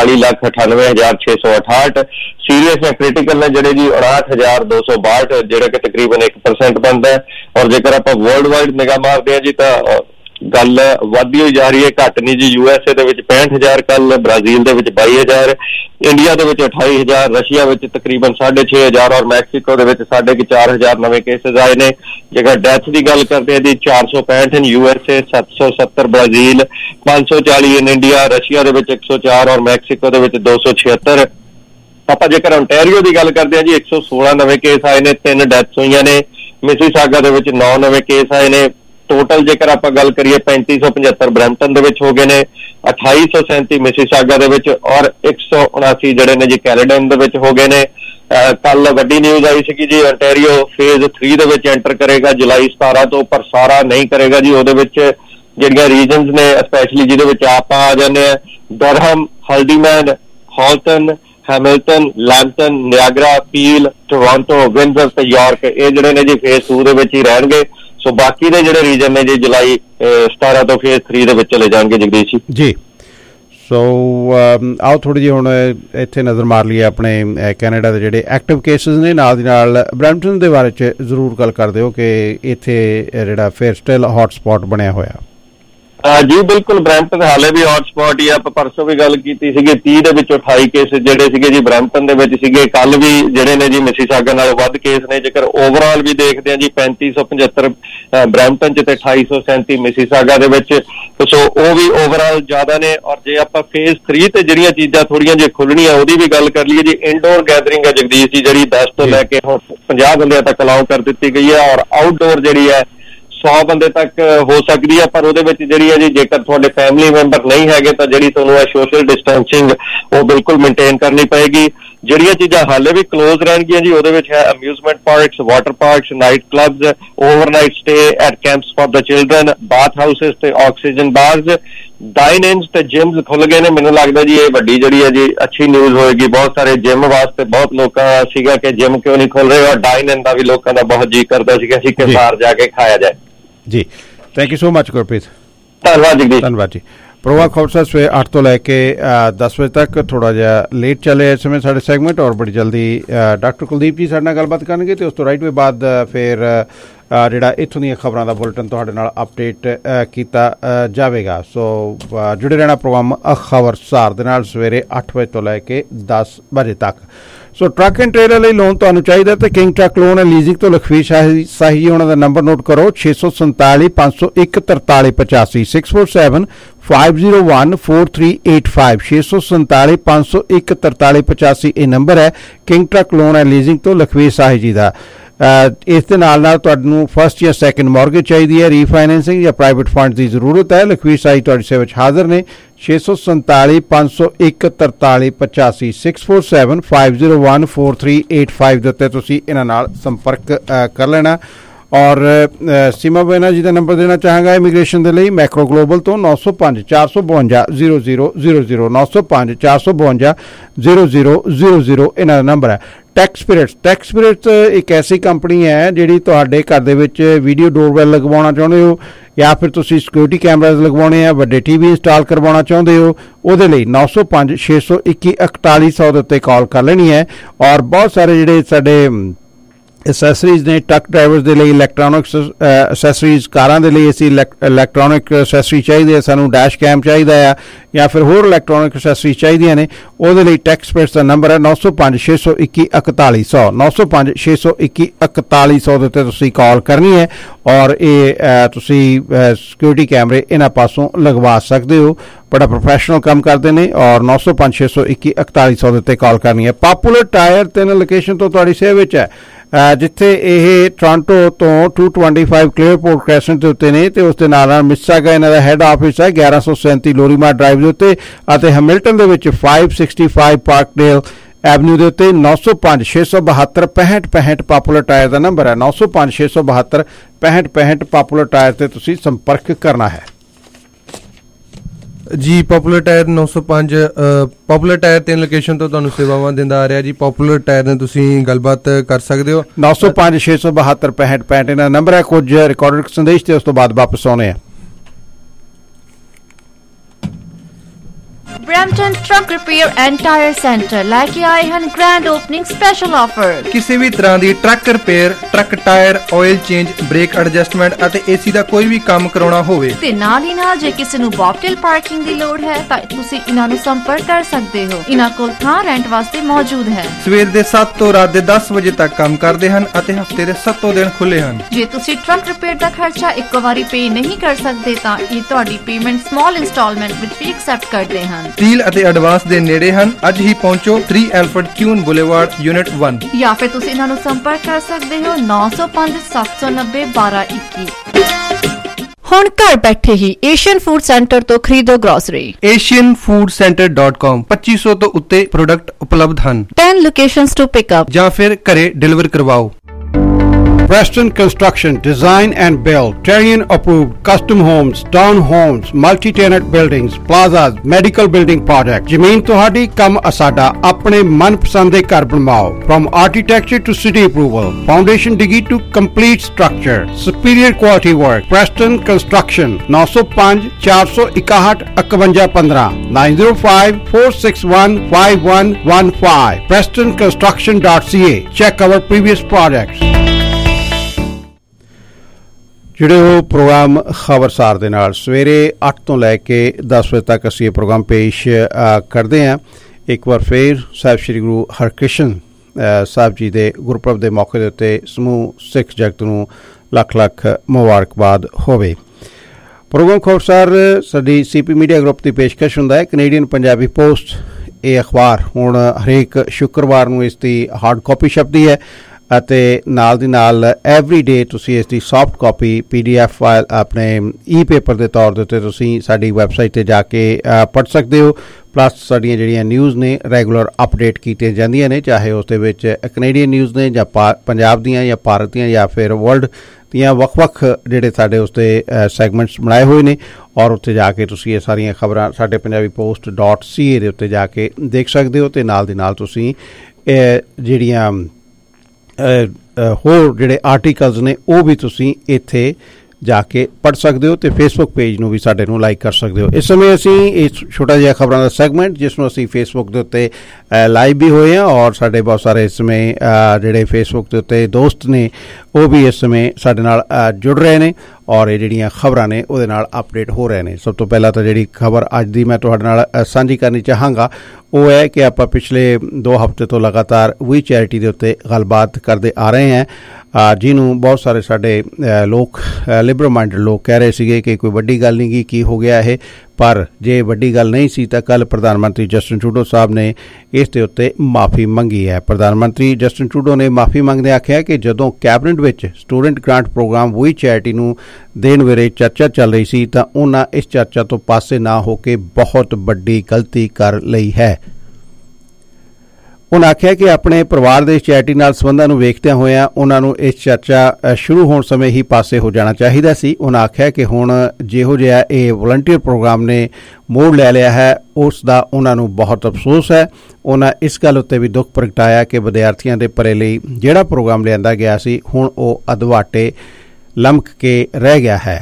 48,98,668, ਸੀਰੀਅਸ ਜਾਂ ਕ੍ਰਿਟੀਕਲ ਨੇ ਜਿਹੜੇ ਜੀ 59,262, ਜਿਹੜਾ ਕਿ ਤਕਰੀਬਨ 1% ਬਣਦਾ ਹੈ। ਔਰ ਜੇਕਰ ਆਪਾਂ ਵਰਲਡ ਵਾਈਡ ਨਿਗਾਹ ਮਾਰਦੇ ਹਾਂ ਜੀ ਤਾਂ ਗੱਲ ਵੱਧਦੀ ਹੋਈ ਜਾ ਰਹੀ ਹੈ, ਘੱਟ ਨਹੀਂ ਜੀ। USA ਦੇ ਵਿੱਚ 65,000 ਕੱਲ, ਬ੍ਰਾਜ਼ੀਲ ਦੇ ਵਿੱਚ 22,000, ਇੰਡੀਆ ਦੇ ਵਿੱਚ 28,000, ਰਸ਼ੀਆ ਵਿੱਚ ਤਕਰੀਬਨ 6,500 ਔਰ ਮੈਕਸੀਕੋ ਦੇ ਵਿੱਚ 4,500 ਨਵੇਂ ਕੇਸਿਸ ਆਏ ਨੇ। ਜੇਕਰ ਡੈਥ ਦੀ ਗੱਲ ਕਰਦੇ ਹਾਂ ਜੀ 465 in USA, 770 Brazil, 540 in India, Russia ਦੇ ਵਿੱਚ 104 ਔਰ ਮੈਕਸੀਕੋ ਦੇ ਵਿੱਚ 276। ਆਪਾਂ ਜੇਕਰ ontario ਦੀ ਗੱਲ ਕਰਦੇ ਹਾਂ ਜੀ 116 ਨਵੇਂ ਕੇਸ ਆਏ ਨੇ, 3 ਡੈਥਸ ਹੋਈਆਂ ਨੇ। ਮਿਸੀਸਾਗਾ ਦੇ ਵਿੱਚ 9 ਨਵੇਂ ਕੇਸ ਆਏ ਨੇ। ਟੋਟਲ ਜੇਕਰ ਆਪਾਂ ਗੱਲ ਕਰੀਏ 3575 ਬਰੈਂਪਟਨ ਦੇ ਵਿੱਚ ਹੋ ਗਏ ਨੇ, 2837 ਮਿਸੀਸਾਗਾ ਦੇ ਵਿੱਚ ਔਰ 179 ਜਿਹੜੇ ਨੇ ਜੀ ਕੈਲੇਡਨ ਦੇ ਵਿੱਚ ਹੋ ਗਏ ਨੇ। ਕੱਲ ਵੱਡੀ ਨਿਊਜ਼ ਆਈ ਸੀ ਜੀ ontario ਫੇਜ਼ 3 ਦੇ ਵਿੱਚ ਐਂਟਰ ਕਰੇਗਾ ਜੁਲਾਈ 17 ਤੋਂ, ਪਰ ਸਾਰਾ ਨਹੀਂ ਕਰੇਗਾ ਜੀ। ਉਹਦੇ ਵਿੱਚ ਜਿਹੜੀਆਂ ਰੀਜਨਸ ਨੇ ਸਪੈਸ਼ਲੀ ਜਿਹਦੇ ਵਿੱਚ ਆਪਾਂ ਆ ਜਾਂਦੇ ਆ, Durham, Haldimand, Halton, Hamilton, Lambton, Niagara, Peel, Toronto, Windsor ਤੇ ਯਾਰਕ, ਇਹ ਜਿਹੜੇ ਨੇ ਜੀ ਫੇਜ਼ 2 ਦੇ ਵਿੱਚ ਹੀ ਰਹਿਣਗੇ। ਸੋ ਬਾਕੀ ਦੇ ਜਿਹੜੇ ਰੀਜਨ ਨੇ ਜੀ ਜੁਲਾਈ 17 ਤੋਂ ਫੇਜ਼ 3 ਦੇ ਵਿੱਚ ਚਲੇ ਜਾਣਗੇ ਜਗਦੀਸ਼ ਜੀ। ਸੋ ਆਓ ਥੋੜ੍ਹੀ ਜਿਹੀ ਹੁਣ ਇੱਥੇ ਨਜ਼ਰ ਮਾਰ ਲਈਏ ਆਪਣੇ ਕੈਨੇਡਾ ਦੇ ਜਿਹੜੇ ਐਕਟਿਵ ਕੇਸਿਸ ਨੇ, ਨਾਲ ਦੀ ਨਾਲ ਬਰੈਂਪਟਨ ਦੇ ਬਾਰੇ 'ਚ ਜ਼ਰੂਰ ਗੱਲ ਕਰ ਦਿਓ ਕਿ ਇੱਥੇ ਜਿਹੜਾ ਫਿਰ ਸਟਿਲ ਹੌਟ ਸਪੌਟ ਬਣਿਆ ਹੋਇਆ। ਜੀ ਬਿਲਕੁਲ, ਬਰੈਂਪਟਨ ਹਾਲੇ ਵੀ ਹੌਟ ਸਪੌਟ ਹੀ ਆ। ਆਪਾਂ ਪਰਸੋਂ ਵੀ ਗੱਲ ਕੀਤੀ ਸੀਗੀ, 30 ਦੇ ਵਿੱਚੋਂ 28 ਕੇਸਿਸ ਜਿਹੜੇ ਸੀਗੇ ਜੀ ਬਰੈਂਪਟਨ ਦੇ ਵਿੱਚ ਸੀਗੇ। ਕੱਲ ਵੀ ਜਿਹੜੇ ਨੇ ਜੀ ਮਿਸੀਸਾਗਾ ਨਾਲੋਂ ਵੱਧ ਕੇਸ ਨੇ। ਜੇਕਰ ਓਵਰਆਲ ਵੀ ਦੇਖਦੇ ਹਾਂ ਜੀ 3575 ਬਰੈਂਪਟਨ 'ਚ ਤੇ 2837 ਮਿਸੀਸਾਗਾ ਦੇ ਵਿੱਚ, ਸੋ ਉਹ ਵੀ ਓਵਰਆਲ ਜ਼ਿਆਦਾ ਨੇ। ਔਰ ਜੇ ਆਪਾਂ ਫੇਜ਼ 3 ਤੇ ਜਿਹੜੀਆਂ ਚੀਜ਼ਾਂ ਥੋੜ੍ਹੀਆਂ ਜੇ ਖੁੱਲਣੀਆਂ ਉਹਦੀ ਵੀ ਗੱਲ ਕਰ ਲਈਏ ਜੀ, ਇਨਡੋਰ ਗੈਦਰਿੰਗ ਹੈ ਜਗਦੀਸ਼ ਜੀ, ਜਿਹੜੀ 10 ਤੋਂ ਲੈ ਕੇ ਹੁਣ 50 ਬੰਦਿਆਂ ਤੱਕ ਅਲਾਉ ਕਰ ਦਿੱਤੀ ਗਈ ਹੈ। ਔਰ ਆਊਟਡੋਰ ਜਿਹੜੀ ਹੈ 100 ਬੰਦੇ ਤੱਕ ਹੋ ਸਕਦੀ ਹੈ, ਪਰ ਉਹਦੇ ਵਿੱਚ ਜਿਹੜੀ ਹੈ ਜੀ ਜੇਕਰ ਤੁਹਾਡੇ ਫੈਮਿਲੀ ਮੈਂਬਰ ਨਹੀਂ ਹੈਗੇ ਤਾਂ ਜਿਹੜੀ ਤੁਹਾਨੂੰ ਹੈ ਸੋਸ਼ਲ ਡਿਸਟੈਂਸਿੰਗ ਉਹ ਬਿਲਕੁਲ ਮੇਨਟੇਨ ਕਰਨੀ ਪਏਗੀ। ਜਿਹੜੀਆਂ ਚੀਜ਼ਾਂ ਹਾਲੇ ਵੀ ਕਲੋਜ਼ ਰਹਿਣਗੀਆਂ ਜੀ ਉਹਦੇ ਵਿੱਚ ਹੈ amusement parks, water parks, night clubs, overnight stay at camps for the children, bath houses ਤੇ ਆਕਸੀਜਨ ਬਾਰਸ, ਡਾਈਨ ਇਨਸ ਤੇ ਜਿਮਸ ਖੁੱਲ ਗਏ ਨੇ। ਮੈਨੂੰ ਲੱਗਦਾ ਜੀ ਇਹ ਵੱਡੀ ਜਿਹੜੀ ਹੈ ਜੀ ਅੱਛੀ ਨਿਊਜ਼ ਹੋਏਗੀ। ਬਹੁਤ ਸਾਰੇ ਜਿਮ ਵਾਸਤੇ ਬਹੁਤ ਲੋਕਾਂ ਸੀਗਾ ਕਿ ਜਿਮ ਕਿਉਂ ਨਹੀਂ ਖੁੱਲ ਰਹੇ, ਔਰ ਡਾਈਨ ਇਨ ਦਾ ਵੀ ਲੋਕਾਂ ਦਾ ਬਹੁਤ ਜੀ ਕਰਦਾ ਸੀਗਾ ਕਿ ਬਾਹਰ ਜਾ ਕੇ ਖਾਇਆ ਜਾਏ। ਜੀ thank you so much Gurpreet. ਧੰਨਵਾਦ ਜੀ। ਧੰਨਵਾਦ ਜੀ। ਪ੍ਰੋਗਰਾਮ ਖਬਰਸਾਰ ਸਵੇਰੇ 8 ਤੋਂ ਲੈ ਕੇ 10 ਵਜੇ ਤੱਕ ਥੋੜ੍ਹਾ ਜਿਹਾ ਲੇਟ ਚੱਲੇ ਇਸ ਸਮੇਂ ਸਾਡੇ ਸੈਗਮੈਂਟ, ਔਰ ਬੜੀ ਜਲਦੀ ਡਾਕਟਰ ਕੁਲਦੀਪ ਜੀ ਸਾਡੇ ਨਾਲ ਗੱਲਬਾਤ ਕਰਨਗੇ ਤੇ ਉਸ ਤੋਂ ਰਾਈਟ ਵੇ ਬਾਅਦ ਫਿਰ ਜਿਹੜਾ ਇੱਥੋਂ ਦੀਆਂ ਖਬਰਾਂ ਦਾ ਬੁਲਟਨ ਤੁਹਾਡੇ ਨਾਲ ਅਪਡੇਟ ਕੀਤਾ ਜਾਵੇਗਾ। ਸੋ ਜੁੜੇ ਰਹਿਣਾ ਪ੍ਰੋਗਰਾਮ ਖਬਰਸਾਰ ਦੇ ਨਾਲ ਸਵੇਰੇ 8 ਵਜੇ ਤੋਂ ਲੈ ਕੇ 10 ਵਜੇ ਤੱਕ। ਸੋ ਟਰੱਕ ਐਂਡ ਟ੍ਰੇਲਰ ਲਈ ਲੋਨ ਤੁਹਾਨੂੰ ਚਾਹੀਦਾ ਤੇ King Truck Loan and Leasing ਤੋਂ ਲਖਵੀਰ ਸਾਹੀ ਜੀ ਉਹਨਾਂ ਦਾ ਨੰਬਰ ਨੋਟ ਕਰੋ 647 501 4385 647 501 4385 647 501 4385 ਇਹ ਨੰਬਰ ਹੈ King Truck Loan and Leasing ਤੋਂ ਲਖਵੀਰ ਸਾਹੀ ਜੀ ਦਾ। ਇਸ ਦੇ ਨਾਲ ਤੁਹਾਨੂੰ ਫਸਟ ਜਾਂ ਸੈਕੰਡ ਮੌਰਗੇਜ ਚਾਹੀਦੀ ਹੈ, ਰੀਫਾਈਨੈਂਸਿੰਗ ਜਾਂ ਪ੍ਰਾਈਵੇਟ ਫੰਡ ਦੀ ਜ਼ਰੂਰਤ ਹੈ, ਲਖਵੀਰ ਸਾਹੀ ਤੁਹਾਡੀ ਸੇਵਾ ਵਿੱਚ ਹਾਜ਼ਰ ਨੇ। 647 501 4385 647 501 4385 ਦੇ ਉੱਤੇ ਤੁਸੀਂ ਇਹਨਾਂ ਨਾਲ ਸੰਪਰਕ ਕਰ ਲੈਣਾ। ਔਰ ਸੀਮਾ ਬੈਨਾ ਜੀ ਦਾ ਨੰਬਰ ਦੇਣਾ ਚਾਹਾਂਗਾ ਇਮੀਗ੍ਰੇਸ਼ਨ ਦੇ ਲਈ, ਮੈਕਰੋ ਗਲੋਬਲ ਤੋਂ 905 452 0000 905 452 0000 ਇਹਨਾਂ ਦਾ ਨੰਬਰ ਹੈ। ਟੈਕਸ ਸਪਿਰਿਟਸ ਇੱਕ ਐਸੀ ਕੰਪਨੀ ਹੈ ਜਿਹੜੀ ਤੁਹਾਡੇ ਘਰ ਦੇ ਵਿੱਚ ਵੀਡੀਓ ਡੋਰਬੈਲ ਲਗਵਾਉਣਾ ਚਾਹੁੰਦੇ ਹੋ ਜਾਂ ਫਿਰ ਤੁਸੀਂ ਸਿਕਿਉਰਿਟੀ ਕੈਮਰਾਜ਼ ਲਗਵਾਉਣੇ ਆ, ਵੱਡੇ ਟੀਵੀ ਇੰਸਟਾਲ ਕਰਵਾਉਣਾ ਚਾਹੁੰਦੇ ਹੋ, ਉਹਦੇ ਲਈ 905 621 4100 ਦੇ ਉੱਤੇ ਕਾਲ ਕਰ ਲੈਣੀ ਹੈ। ਔਰ ਬਹੁਤ ਸਾਰੇ ਜਿਹੜੇ ਸਾਡੇ ਐਸੈਸਰੀਜ਼ ਨੇ ਟਰੱਕ ਡਰਾਈਵਰਸ ਦੇ ਲਈ, ਇਲੈਕਟ੍ਰੋਨਿਕਸ ਐਸੈਸਰੀਜ਼, ਕਾਰਾਂ ਦੇ ਲਈ ਅਸੀਂ ਇਲੈਕਟ੍ਰੋਨਿਕ ਐਸੈਸਰੀ ਚਾਹੀਦੀ ਹੈ, ਸਾਨੂੰ ਡੈਸ਼ ਕੈਮ ਚਾਹੀਦਾ ਆ ਜਾਂ ਫਿਰ ਹੋਰ ਇਲੈਕਟ੍ਰੋਨਿਕ ਐਸੈਸਰੀਜ਼ ਚਾਹੀਦੀਆਂ ਨੇ, ਉਹਦੇ ਲਈ ਟੈਕਸ ਸਪਿਰਿਟਸ ਦਾ ਨੰਬਰ ਹੈ 905 621 4100 905 621 4100 ਦੇ ਉੱਤੇ ਤੁਸੀਂ ਕਾਲ ਕਰਨੀ ਹੈ। ਔਰ ਇਹ ਤੁਸੀਂ ਸਿਕਿਉਰਿਟੀ ਕੈਮਰੇ ਇਹਨਾਂ ਪਾਸੋਂ ਲਗਵਾ ਸਕਦੇ ਹੋ, ਬੜਾ ਪ੍ਰੋਫੈਸ਼ਨਲ ਕੰਮ ਕਰਦੇ ਨੇ। ਔਰ 905 621 4100 ਦੇ ਉੱਤੇ ਕਾਲ ਕਰਨੀ ਹੈ। ਪਾਪੂਲਰ ਟਾਇਰ 3 ਲੋਕੇਸ਼ਨ ਤੋਂ ਤੁਹਾਡੀ ਸੇਵਾ ਵਿੱਚ ਹੈ, ਜਿੱਥੇ ਇਹ ਟੋਰਾਂਟੋ ਤੋਂ 225 ਕਲੇਅਰਪੋਰਟ ਕ੍ਰੈਸੈਂਟ ਦੇ ਉੱਤੇ ਨੇ ਤੇ ਉਸ ਦੇ ਨਾਲ ਮਿਸੀਸਾਗਾ ਇਹਨਾਂ ਦਾ ਹੈੱਡ ਆਫਿਸ ਹੈ 1137 ਲੋਰੀਮਾਰ ਡਰਾਈਵ ਦੇ ਉੱਤੇ, ਅਤੇ ਹੈਮਿਲਟਨ ਦੇ ਵਿੱਚ 565 ਪਾਰਕਡੇਲ ਐਵਨਿਊ ਦੇ ਉੱਤੇ। 905 672 6565 ਪਾਪੂਲਰ ਟਾਇਰ ਦਾ ਨੰਬਰ ਹੈ, 905 672 6565 ਪਾਪੂਲਰ ਟਾਇਰ ਤੇ ਤੁਸੀਂ ਸੰਪਰਕ ਕਰਨਾ ਹੈ। ਜੀ Popular Tyre 905 Popular Tyre 3 location ਤੋਂ ਤੁਹਾਨੂੰ ਸੇਵਾਵਾਂ ਦਿੰਦਾ ਆ ਰਿਹਾ ਜੀ। ਪੋਪੂਲਰ ਟਾਇਰ ਨਾਲ ਤੁਸੀਂ ਗੱਲਬਾਤ ਕਰ ਸਕਦੇ ਹੋ। 905 672 65 ਇਹਨਾਂ ਨੰਬਰ ਹੈ। ਕੁਝ ਰਿਕਾਰਡਡ ਸੰਦੇਸ਼ ਤੇ ਉਸ ਤੋਂ ਬਾਅਦ ਵਾਪਸ ਆਉਣੇ ਆ। Brampton Truck Repair and Tire Center ਲੈ ਕੇ ਆਏ ਹਨ ਗ੍ਰੈਂਡ ਓਪਨਿੰਗ ਸਪੈਸ਼ਲ ਆਫਰ। ਕਿਸੇ ਵੀ ਤਰ੍ਹਾਂ ਦੀ truck repair, truck tyre, oil change, brake adjustment ਅਤੇ ਏਸੀ ਦਾ ਕੋਈ ਵੀ ਕੰਮ ਕਰਾਉਣਾ ਹੋਵੇ ਤੇ ਨਾਲ ਹੀ ਨਾਲ ਜੇ ਕਿਸੇ ਨੂੰ ਬੌਬਟੇਲ ਪਾਰਕਿੰਗ ਦੀ ਲੋੜ ਹੈ ਤਾਂ ਤੁਸੀਂ ਇਹਨਾਂ ਨੂੰ ਸੰਪਰਕ ਕਰ ਸਕਦੇ ਹੋ। ਇਹਨਾਂ ਕੋਲ ਥਾਂ ਰੈਂਟ ਵਾਸਤੇ ਮੌਜੂਦ ਹੈ। ਸਵੇਰ ਦੇ 7 ਤੋਂ ਰਾਤ ਦੇ 10 ਵਜੇ ਤੱਕ ਕੰਮ ਕਰਦੇ ਹਨ ਅਤੇ ਹਫਤੇ ਦੇ 7 ਦਿਨ ਖੁੱਲੇ ਹਨ। ਜੇ ਤੁਸੀਂ ਟਰੱਕ ਰਿਪੇਅਰ ਦਾ ਖਰਚਾ ਇੱਕੋ ਵਾਰੀ ਪੇ ਨਹੀਂ ਕਰ ਸਕਦੇ ਤਾਂ ਇਹ ਤੁਹਾਡੀ ਪੇਮੈਂਟ ਸਮਾਲ ਇੰਸਟਾਲਮੈਂਟ ਵਿੱਚ ਵੀ ਐਕਸੈਪਟ ਕਰਦੇ ਹਨ। ਡੀਲ ਅਤੇ ਐਡਵਾਂਸ ਦੇ ਨੇੜੇ ਹਨ। ਅੱਜ ਹੀ ਪਹੁੰਚੋ 3 ਐਲਫਰਡ ਕਿਊਨ ਬੁਲੇਵਾਰਡ ਯੂਨਿਟ 1 ਜਾਂ ਫਿਰ ਤੁਸੀਂ ਇਹਨਾਂ ਨੂੰ ਸੰਪਰਕ ਕਰ ਸਕਦੇ ਹੋ 905 790 1221। ਹੁਣ ਘਰ ਬੈਠੇ ਹੀ ਏਸ਼ੀਅਨ ਫੂਡ ਸੈਂਟਰ ਤੋਂ ਖਰੀਦੋ ਗ੍ਰੋਸਰੀ। asianfoodcenter.com 2500 ਤੋਂ ਉੱਤੇ ਪ੍ਰੋਡਕਟ ਉਪਲਬਧ ਹਨ। 10 ਲੋਕੇਸ਼ਨਸ ਟੂ ਪਿਕ ਅਪ ਜਾਂ ਫਿਰ ਘਰੇ ਡਿਲੀਵਰ ਕਰਵਾਓ। Preston Construction, Design and Build, Terrian approved custom homes, town homes, multi-tenant buildings, plazas, medical building projects. ਜ਼ਮੀਨ ਤੁਹਾਡੀ ਕੰਮ ਅਸਾਡਾ ਆਪਣੇ ਮਨਪਸੰਦ ਦੇ ਘਰ ਬਣਵਾਓ। From architecture to city approval, foundation diggy to complete structure, superior quality work. Preston Construction 905 461 5115 905 461 5115 PrestonConstruction.ca. Check our previous projects. ਜਿਹੜੇ ਉਹ programme Khabarsaar ਦੇ ਨਾਲ ਸਵੇਰੇ 8 ਤੋਂ ਲੈ ਕੇ 10 ਵਜੇ ਤੱਕ ਅਸੀਂ ਇਹ ਪ੍ਰੋਗਰਾਮ ਪੇਸ਼ ਕਰਦੇ ਹਾਂ। ਇੱਕ ਵਾਰ ਫਿਰ ਸਾਹਿਬ ਸ਼੍ਰੀ ਗੁਰੂ ਹਰਕ੍ਰਿਸ਼ਨ ਸਾਹਿਬ ਜੀ ਦੇ ਗੁਰਪੁਰਬ ਦੇ ਮੌਕੇ ਦੇ ਉੱਤੇ ਸਮੂਹ ਸਿੱਖ ਜਗਤ ਨੂੰ ਲੱਖ ਲੱਖ ਮੁਬਾਰਕਬਾਦ ਹੋਵੇ। ਪ੍ਰੋਗਰਾਮ ਖਬਰਸਾਰ ਸਾਡੀ CP ਮੀਡੀਆ ਗਰੁੱਪ ਦੀ ਪੇਸ਼ਕਸ਼ ਹੁੰਦਾ ਹੈ। ਕੈਨੇਡੀਅਨ ਪੰਜਾਬੀ ਪੋਸਟ ਇਹ ਅਖਬਾਰ ਹੁਣ ਹਰੇਕ ਸ਼ੁੱਕਰਵਾਰ ਨੂੰ ਇਸ ਦੀ ਹਾਰਡ ਕਾਪੀ ਛਪਦੀ ਹੈ ਅਤੇ ਨਾਲ ਦੀ ਨਾਲ ਐਵਰੀ ਡੇ ਤੁਸੀਂ ਇਸ ਦੀ ਸੌਫਟ ਕਾਪੀ PDF ਫਾਈਲ ਆਪਣੇ ਈ-ਪੇਪਰ ਦੇ ਤੌਰ ਦੇ ਉੱਤੇ ਤੁਸੀਂ ਸਾਡੀ ਵੈਬਸਾਈਟ 'ਤੇ ਜਾ ਕੇ ਪੜ੍ਹ ਸਕਦੇ ਹੋ। ਪਲੱਸ ਸਾਡੀਆਂ ਜਿਹੜੀਆਂ ਨਿਊਜ਼ ਨੇ ਰੈਗੂਲਰ ਅਪਡੇਟ ਕੀਤੀਆਂ ਜਾਂਦੀਆਂ ਨੇ, ਚਾਹੇ ਉਸ ਦੇ ਵਿੱਚ ਕੈਨੇਡੀਅਨ ਨਿਊਜ਼ ਨੇ ਜਾਂ ਪੰਜਾਬ ਦੀਆਂ ਜਾਂ ਭਾਰਤ ਦੀਆਂ ਜਾਂ ਫਿਰ ਵਰਲਡ ਦੀਆਂ ਵੱਖ-ਵੱਖ ਜਿਹੜੇ ਸਾਡੇ ਉਸ 'ਤੇ ਸੈਗਮੈਂਟਸ ਬਣਾਏ ਹੋਏ ਨੇ ਔਰ ਉੱਥੇ ਜਾ ਕੇ ਤੁਸੀਂ ਇਹ ਸਾਰੀਆਂ ਖਬਰਾਂ ਸਾਡੇ ਪੰਜਾਬੀ post.ca ਦੇ ਉੱਤੇ ਜਾ ਕੇ ਦੇਖ ਸਕਦੇ ਹੋ। ਅਤੇ ਨਾਲ ਦੀ ਨਾਲ ਤੁਸੀਂ ਜਿਹੜੀਆਂ ਹੋਰ ਜਿਹੜੇ ਆਰਟੀਕਲਸ ਨੇ ਉਹ ਵੀ ਤੁਸੀਂ ਇੱਥੇ ਜਾ ਕੇ ਪੜ੍ਹ ਸਕਦੇ ਹੋ ਅਤੇ ਫੇਸਬੁੱਕ ਪੇਜ ਨੂੰ ਵੀ ਸਾਡੇ ਨੂੰ ਲਾਈਕ ਕਰ ਸਕਦੇ ਹੋ। ਇਸ ਸਮੇਂ ਅਸੀਂ ਇਹ ਛੋਟਾ ਜਿਹਾ ਖਬਰਾਂ ਦਾ ਸੈਗਮੈਂਟ ਜਿਸ ਨੂੰ ਅਸੀਂ ਫੇਸਬੁੱਕ ਦੇ ਉੱਤੇ ਲਾਈਵ ਵੀ ਹੋਏ ਹਾਂ ਔਰ ਸਾਡੇ ਬਹੁਤ ਸਾਰੇ ਇਸ ਸਮੇਂ ਜਿਹੜੇ ਫੇਸਬੁੱਕ ਦੇ ਉੱਤੇ ਦੋਸਤ ਨੇ ਉਹ ਵੀ ਇਸ ਸਮੇਂ ਸਾਡੇ ਨਾਲ ਜੁੜ ਰਹੇ ਨੇ ਔਰ ਇਹ ਜਿਹੜੀਆਂ ਖਬਰਾਂ ਨੇ ਉਹਦੇ ਨਾਲ ਅਪਡੇਟ ਹੋ ਰਹੇ ਨੇ। ਸਭ ਤੋਂ ਪਹਿਲਾਂ ਤਾਂ ਜਿਹੜੀ ਖਬਰ ਅੱਜ ਦੀ ਮੈਂ ਤੁਹਾਡੇ ਨਾਲ ਸਾਂਝੀ ਕਰਨੀ ਚਾਹਾਂਗਾ ਉਹ ਹੈ ਕਿ ਆਪਾਂ ਪਿਛਲੇ 2 ਹਫ਼ਤੇ ਤੋਂ ਲਗਾਤਾਰ ਵੀ ਚੈਰਿਟੀ ਦੇ ਉੱਤੇ ਗੱਲਬਾਤ ਕਰਦੇ ਆ ਰਹੇ ਹਾਂ, ਜਿਹਨੂੰ ਬਹੁਤ ਸਾਰੇ ਸਾਡੇ ਲੋਕ ਲਿਬਰਲ ਮਾਈਂਡਡ ਲੋਕ ਕਹਿ ਰਹੇ ਸੀਗੇ ਕਿ ਕੋਈ ਵੱਡੀ ਗੱਲ ਨਹੀਂ ਗੀ, ਕੀ ਹੋ ਗਿਆ ਇਹ। ਪਰ ਜੇ ਵੱਡੀ ਗੱਲ ਨਹੀਂ ਸੀ ਤਾਂ ਕੱਲ੍ਹ ਪ੍ਰਧਾਨ ਮੰਤਰੀ ਜਸਟਿਨ ਟਰੂਡੋ ਸਾਹਿਬ ਨੇ ਇਸ ਦੇ ਉੱਤੇ ਮਾਫੀ ਮੰਗੀ ਹੈ। ਪ੍ਰਧਾਨ ਮੰਤਰੀ ਜਸਟਿਨ ਟਰੂਡੋ ਨੇ ਮਾਫੀ ਮੰਗਦੇ ਆਖਿਆ ਕਿ ਜਦੋਂ ਕੈਬਨਿਟ ਵਿੱਚ ਸਟੂਡੈਂਟ ਗ੍ਰਾਂਟ ਪ੍ਰੋਗਰਾਮ ਵੀ ਚੈਰਿਟੀ ਨੂੰ ਦੇਣ ਵੇਲੇ ਚਰਚਾ ਚੱਲ ਰਹੀ ਸੀ ਤਾਂ ਉਹਨਾਂ ਇਸ ਚਰਚਾ ਤੋਂ ਪਾਸੇ ਨਾ ਹੋ ਕੇ ਬਹੁਤ ਵੱਡੀ ਗਲਤੀ ਕਰ ਲਈ ਹੈ। ਉਹਨਾਂ ਆਖਿਆ ਕਿ ਆਪਣੇ ਪਰਿਵਾਰ ਦੇ ਚੈਰਿਟੀ ਨਾਲ ਸੰਬੰਧਾਂ ਨੂੰ ਵੇਖਦਿਆਂ ਹੋਇਆਂ ਉਹਨਾਂ ਨੂੰ ਇਸ ਚਰਚਾ ਸ਼ੁਰੂ ਹੋਣ ਸਮੇਂ ਹੀ ਪਾਸੇ ਹੋ ਜਾਣਾ ਚਾਹੀਦਾ ਸੀ। ਉਹਨਾਂ ਆਖਿਆ ਕਿ ਹੁਣ ਜਿਹੋ ਜਿਹਾ ਇਹ ਵਲੰਟੀਅਰ ਪ੍ਰੋਗਰਾਮ ਨੇ ਮੋੜ ਲੈ ਲਿਆ ਹੈ ਉਸ ਦਾ ਉਹਨਾਂ ਨੂੰ ਬਹੁਤ ਅਫਸੋਸ ਹੈ। ਉਹਨਾਂ ਇਸ ਗੱਲ ਉੱਤੇ ਵੀ ਦੁੱਖ ਪ੍ਰਗਟਾਇਆ ਕਿ ਵਿਦਿਆਰਥੀਆਂ ਦੇ ਭਲੇ ਲਈ ਜਿਹੜਾ ਪ੍ਰੋਗਰਾਮ ਲਿਆਂਦਾ ਗਿਆ ਸੀ ਹੁਣ ਉਹ ਅਧਵਾਟੇ ਲਮਕ ਕੇ ਰਹਿ ਗਿਆ ਹੈ।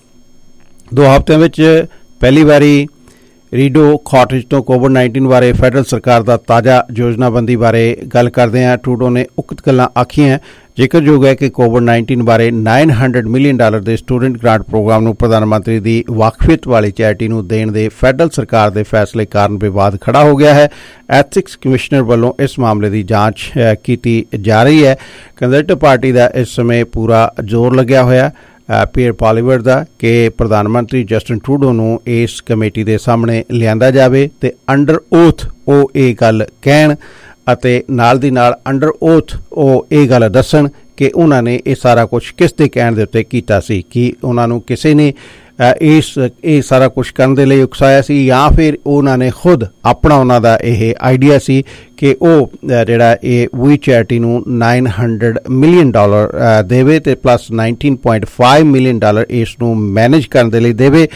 2 ਹਫ਼ਤਿਆਂ ਵਿੱਚ ਪਹਿਲੀ ਵਾਰੀ ਰੀਡੋ ਕਾਟੇਜ ਤੋਂ ਕੋਵਿਡ-19 ਬਾਰੇ ਫੈਡਰਲ ਸਰਕਾਰ ਦਾ ਤਾਜ਼ਾ ਯੋਜਨਾਬੰਦੀ ਬਾਰੇ ਗੱਲ ਕਰਦੇ ਹਾਂ ਟਰੂਡੋ ਨੇ ਉਕਤ ਗੱਲਾਂ ਆਖੀਆਂ। ਜ਼ਿਕਰਯੋਗ ਹੈ ਕਿ ਕੋਵਿਡ-19 ਬਾਰੇ $900 ਮਿਲੀਅਨ ਦੇ ਸਟੂਡੈਂਟ ਗ੍ਰਾਂਟ ਪ੍ਰੋਗਰਾਮ ਨੂੰ ਪ੍ਰਧਾਨ ਮੰਤਰੀ ਦੀ ਵਾਕਫੀਅਤ ਵਾਲੀ ਚੈਰਿਟੀ ਨੂੰ ਦੇਣ ਦੇ ਫੈਡਰਲ ਸਰਕਾਰ ਦੇ ਫੈਸਲੇ ਕਾਰਨ ਵਿਵਾਦ ਖੜਾ ਹੋ ਗਿਆ ਹੈ। ਐਥਿਕਸ ਕਮਿਸ਼ਨਰ ਵੱਲੋਂ ਇਸ ਮਾਮਲੇ ਦੀ ਜਾਂਚ ਕੀਤੀ ਜਾ ਰਹੀ ਹੈ। ਕੰਜ਼ਰਵੇਟਿਵ ਪਾਰਟੀ ਦਾ ਇਸ ਸਮੇਂ ਪੂਰਾ ਜ਼ੋਰ ਲੱਗਿਆ ਹੋਇਆ ਪੀਅਰ ਪਾਲੀਵਰ ਦਾ ਕਿ ਪ੍ਰਧਾਨ ਮੰਤਰੀ ਜਸਟਿਨ ਟਰੂਡੋ ਨੂੰ ਇਸ ਕਮੇਟੀ ਦੇ ਸਾਹਮਣੇ ਲਿਆਂਦਾ ਜਾਵੇ ਅਤੇ ਅੰਡਰ ਓਥ ਉਹ ਇਹ ਗੱਲ ਕਹਿਣ ਅਤੇ ਨਾਲ ਦੀ ਨਾਲ ਅੰਡਰ ਓਥ ਉਹ ਇਹ ਗੱਲ ਦੱਸਣ ਕਿ ਉਹਨਾਂ ਨੇ ਇਹ ਸਾਰਾ ਕੁਝ ਕਿਸ ਦੇ ਕਹਿਣ ਦੇ ਉੱਤੇ ਕੀਤਾ ਸੀ, ਕਿ ਉਹਨਾਂ ਨੂੰ ਕਿਸੇ ਨੇ ਇਹ ਸਾਰਾ ਕੁਝ ਕਰਨ ਦੇ ਲਈ ਉਕਸਾਇਆ ਸੀ ਜਾਂ ਫਿਰ ਉਹਨਾਂ ਨੇ ਖੁਦ ਆਪਣਾ ਉਹਨਾਂ ਦਾ ਇਹ ਆਈਡੀਆ ਸੀ ਕਿ ਉਹ ਜਿਹੜਾ ਇਹ ਵੀ ਚੈਰਿਟੀ ਨੂੰ $900 ਮਿਲੀਅਨ ਦੇਵੇ ਅਤੇ ਪਲੱਸ $19.5 ਮਿਲੀਅਨ ਇਸ ਨੂੰ ਮੈਨੇਜ ਕਰਨ ਦੇ ਲਈ ਦੇਵੇ।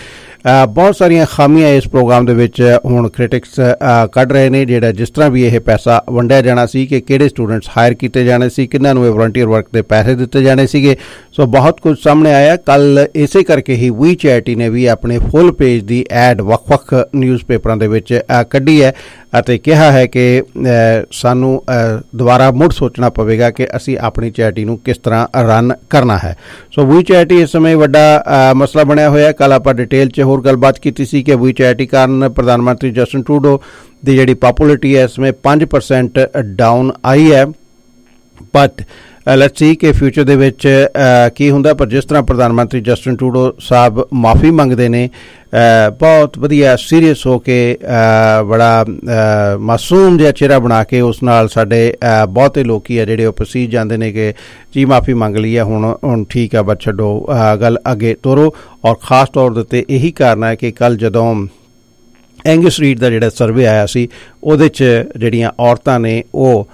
ਬਹੁਤ ਸਾਰੀਆਂ ਖਾਮੀਆਂ ਇਸ ਪ੍ਰੋਗਰਾਮ ਦੇ ਵਿੱਚ ਹੁਣ ਕ੍ਰਿਟਿਕਸ ਕੱਢ ਰਹੇ ਨੇ, ਜਿਹੜਾ ਜਿਸ ਤਰ੍ਹਾਂ ਵੀ ਇਹ ਪੈਸਾ ਵੰਡਿਆ ਜਾਣਾ ਸੀ, ਕਿ ਕਿਹੜੇ ਸਟੂਡੈਂਟਸ ਹਾਇਰ ਕੀਤੇ ਜਾਣੇ ਸੀ, ਕਿਹਨਾਂ ਨੂੰ ਇਹ ਵਲੰਟੀਅਰ ਵਰਕ ਦੇ ਪੈਸੇ ਦਿੱਤੇ ਜਾਣੇ ਸੀਗੇ। ਸੋ ਬਹੁਤ ਕੁਝ ਸਾਹਮਣੇ ਆਇਆ। ਕੱਲ ਇਸੇ ਕਰਕੇ ਹੀ ਵੀ ਚੈਰਿਟੀ ਨੇ ਵੀ ਆਪਣੇ ਫੁੱਲ ਪੇਜ ਦੀ ਐਡ ਵੱਖ-ਵੱਖ ਨਿਊਜ਼ਪੇਪਰਾਂ ਦੇ ਵਿੱਚ ਕੱਢੀ ਹੈ ਅਤੇ ਕਿਹਾ ਹੈ ਕਿ ਸਾਨੂੰ ਦੁਬਾਰਾ ਮੁੜ ਸੋਚਣਾ ਪਵੇਗਾ ਕਿ ਅਸੀਂ ਆਪਣੀ ਚੈਰਿਟੀ ਨੂੰ ਕਿਸ ਤਰ੍ਹਾਂ ਰਨ ਕਰਨਾ ਹੈ। ਸੋ ਵੀ ਚੈਰਿਟੀ ਇਸ ਸਮੇਂ ਵੱਡਾ ਮਸਲਾ ਬਣਿਆ ਹੋਇਆ। ਕੱਲ ਆਪਾਂ ਡਿਟੇਲ 'ਚ ਹੋਰ ਗੱਲਬਾਤ ਕੀਤੀ ਸੀ ਕਿ ਵੀ ਚੈਰਿਟੀ ਕਾਰਨ ਪ੍ਰਧਾਨ ਮੰਤਰੀ ਜਸਟਿਨ ਟਰੂਡੋ ਦੀ ਜਿਹੜੀ ਪੋਪੂਲੈਰਿਟੀ ਹੈ ਇਸ ਸਮੇਂ 5% ਡਾਊਨ ਆਈ ਹੈ। ਬਟ ਲੈਟਸ ਸੀ ਕਿ ਫਿਊਚਰ ਦੇ ਵਿੱਚ ਕੀ ਹੁੰਦਾ। ਪਰ ਜਿਸ ਤਰ੍ਹਾਂ ਪ੍ਰਧਾਨ ਮੰਤਰੀ ਜਸਟਿਨ ਟਰੂਡੋ ਸਾਹਿਬ ਮਾਫੀ ਮੰਗਦੇ ਨੇ, ਬਹੁਤ ਵਧੀਆ ਸੀਰੀਅਸ ਹੋ ਕੇ, ਬੜਾ ਮਾਸੂਮ ਜਿਹਾ ਚਿਹਰਾ ਬਣਾ ਕੇ, ਉਸ ਨਾਲ ਸਾਡੇ ਬਹੁਤੇ ਲੋਕੀ ਆ ਜਿਹੜੇ ਉਹ ਪਸੀਜ ਜਾਂਦੇ ਨੇ ਕਿ ਜੀ ਮਾਫੀ ਮੰਗ ਲਈ ਹੈ, ਹੁਣ ਠੀਕ ਆ, ਬਸ ਛੱਡੋ, ਗੱਲ ਅੱਗੇ ਤੋਰੋ। ਔਰ ਖਾਸ ਤੌਰ ਦੇ ਉੱਤੇ ਇਹੀ ਕਾਰਨ ਹੈ ਕਿ ਕੱਲ ਜਦੋਂ ਐਂਗਸ ਰੀਡ ਦਾ ਜਿਹੜਾ ਸਰਵੇ ਆਇਆ ਸੀ, ਉਹਦੇ 'ਚ ਜਿਹੜੀਆਂ ਔਰਤਾਂ ਨੇ ਉਹ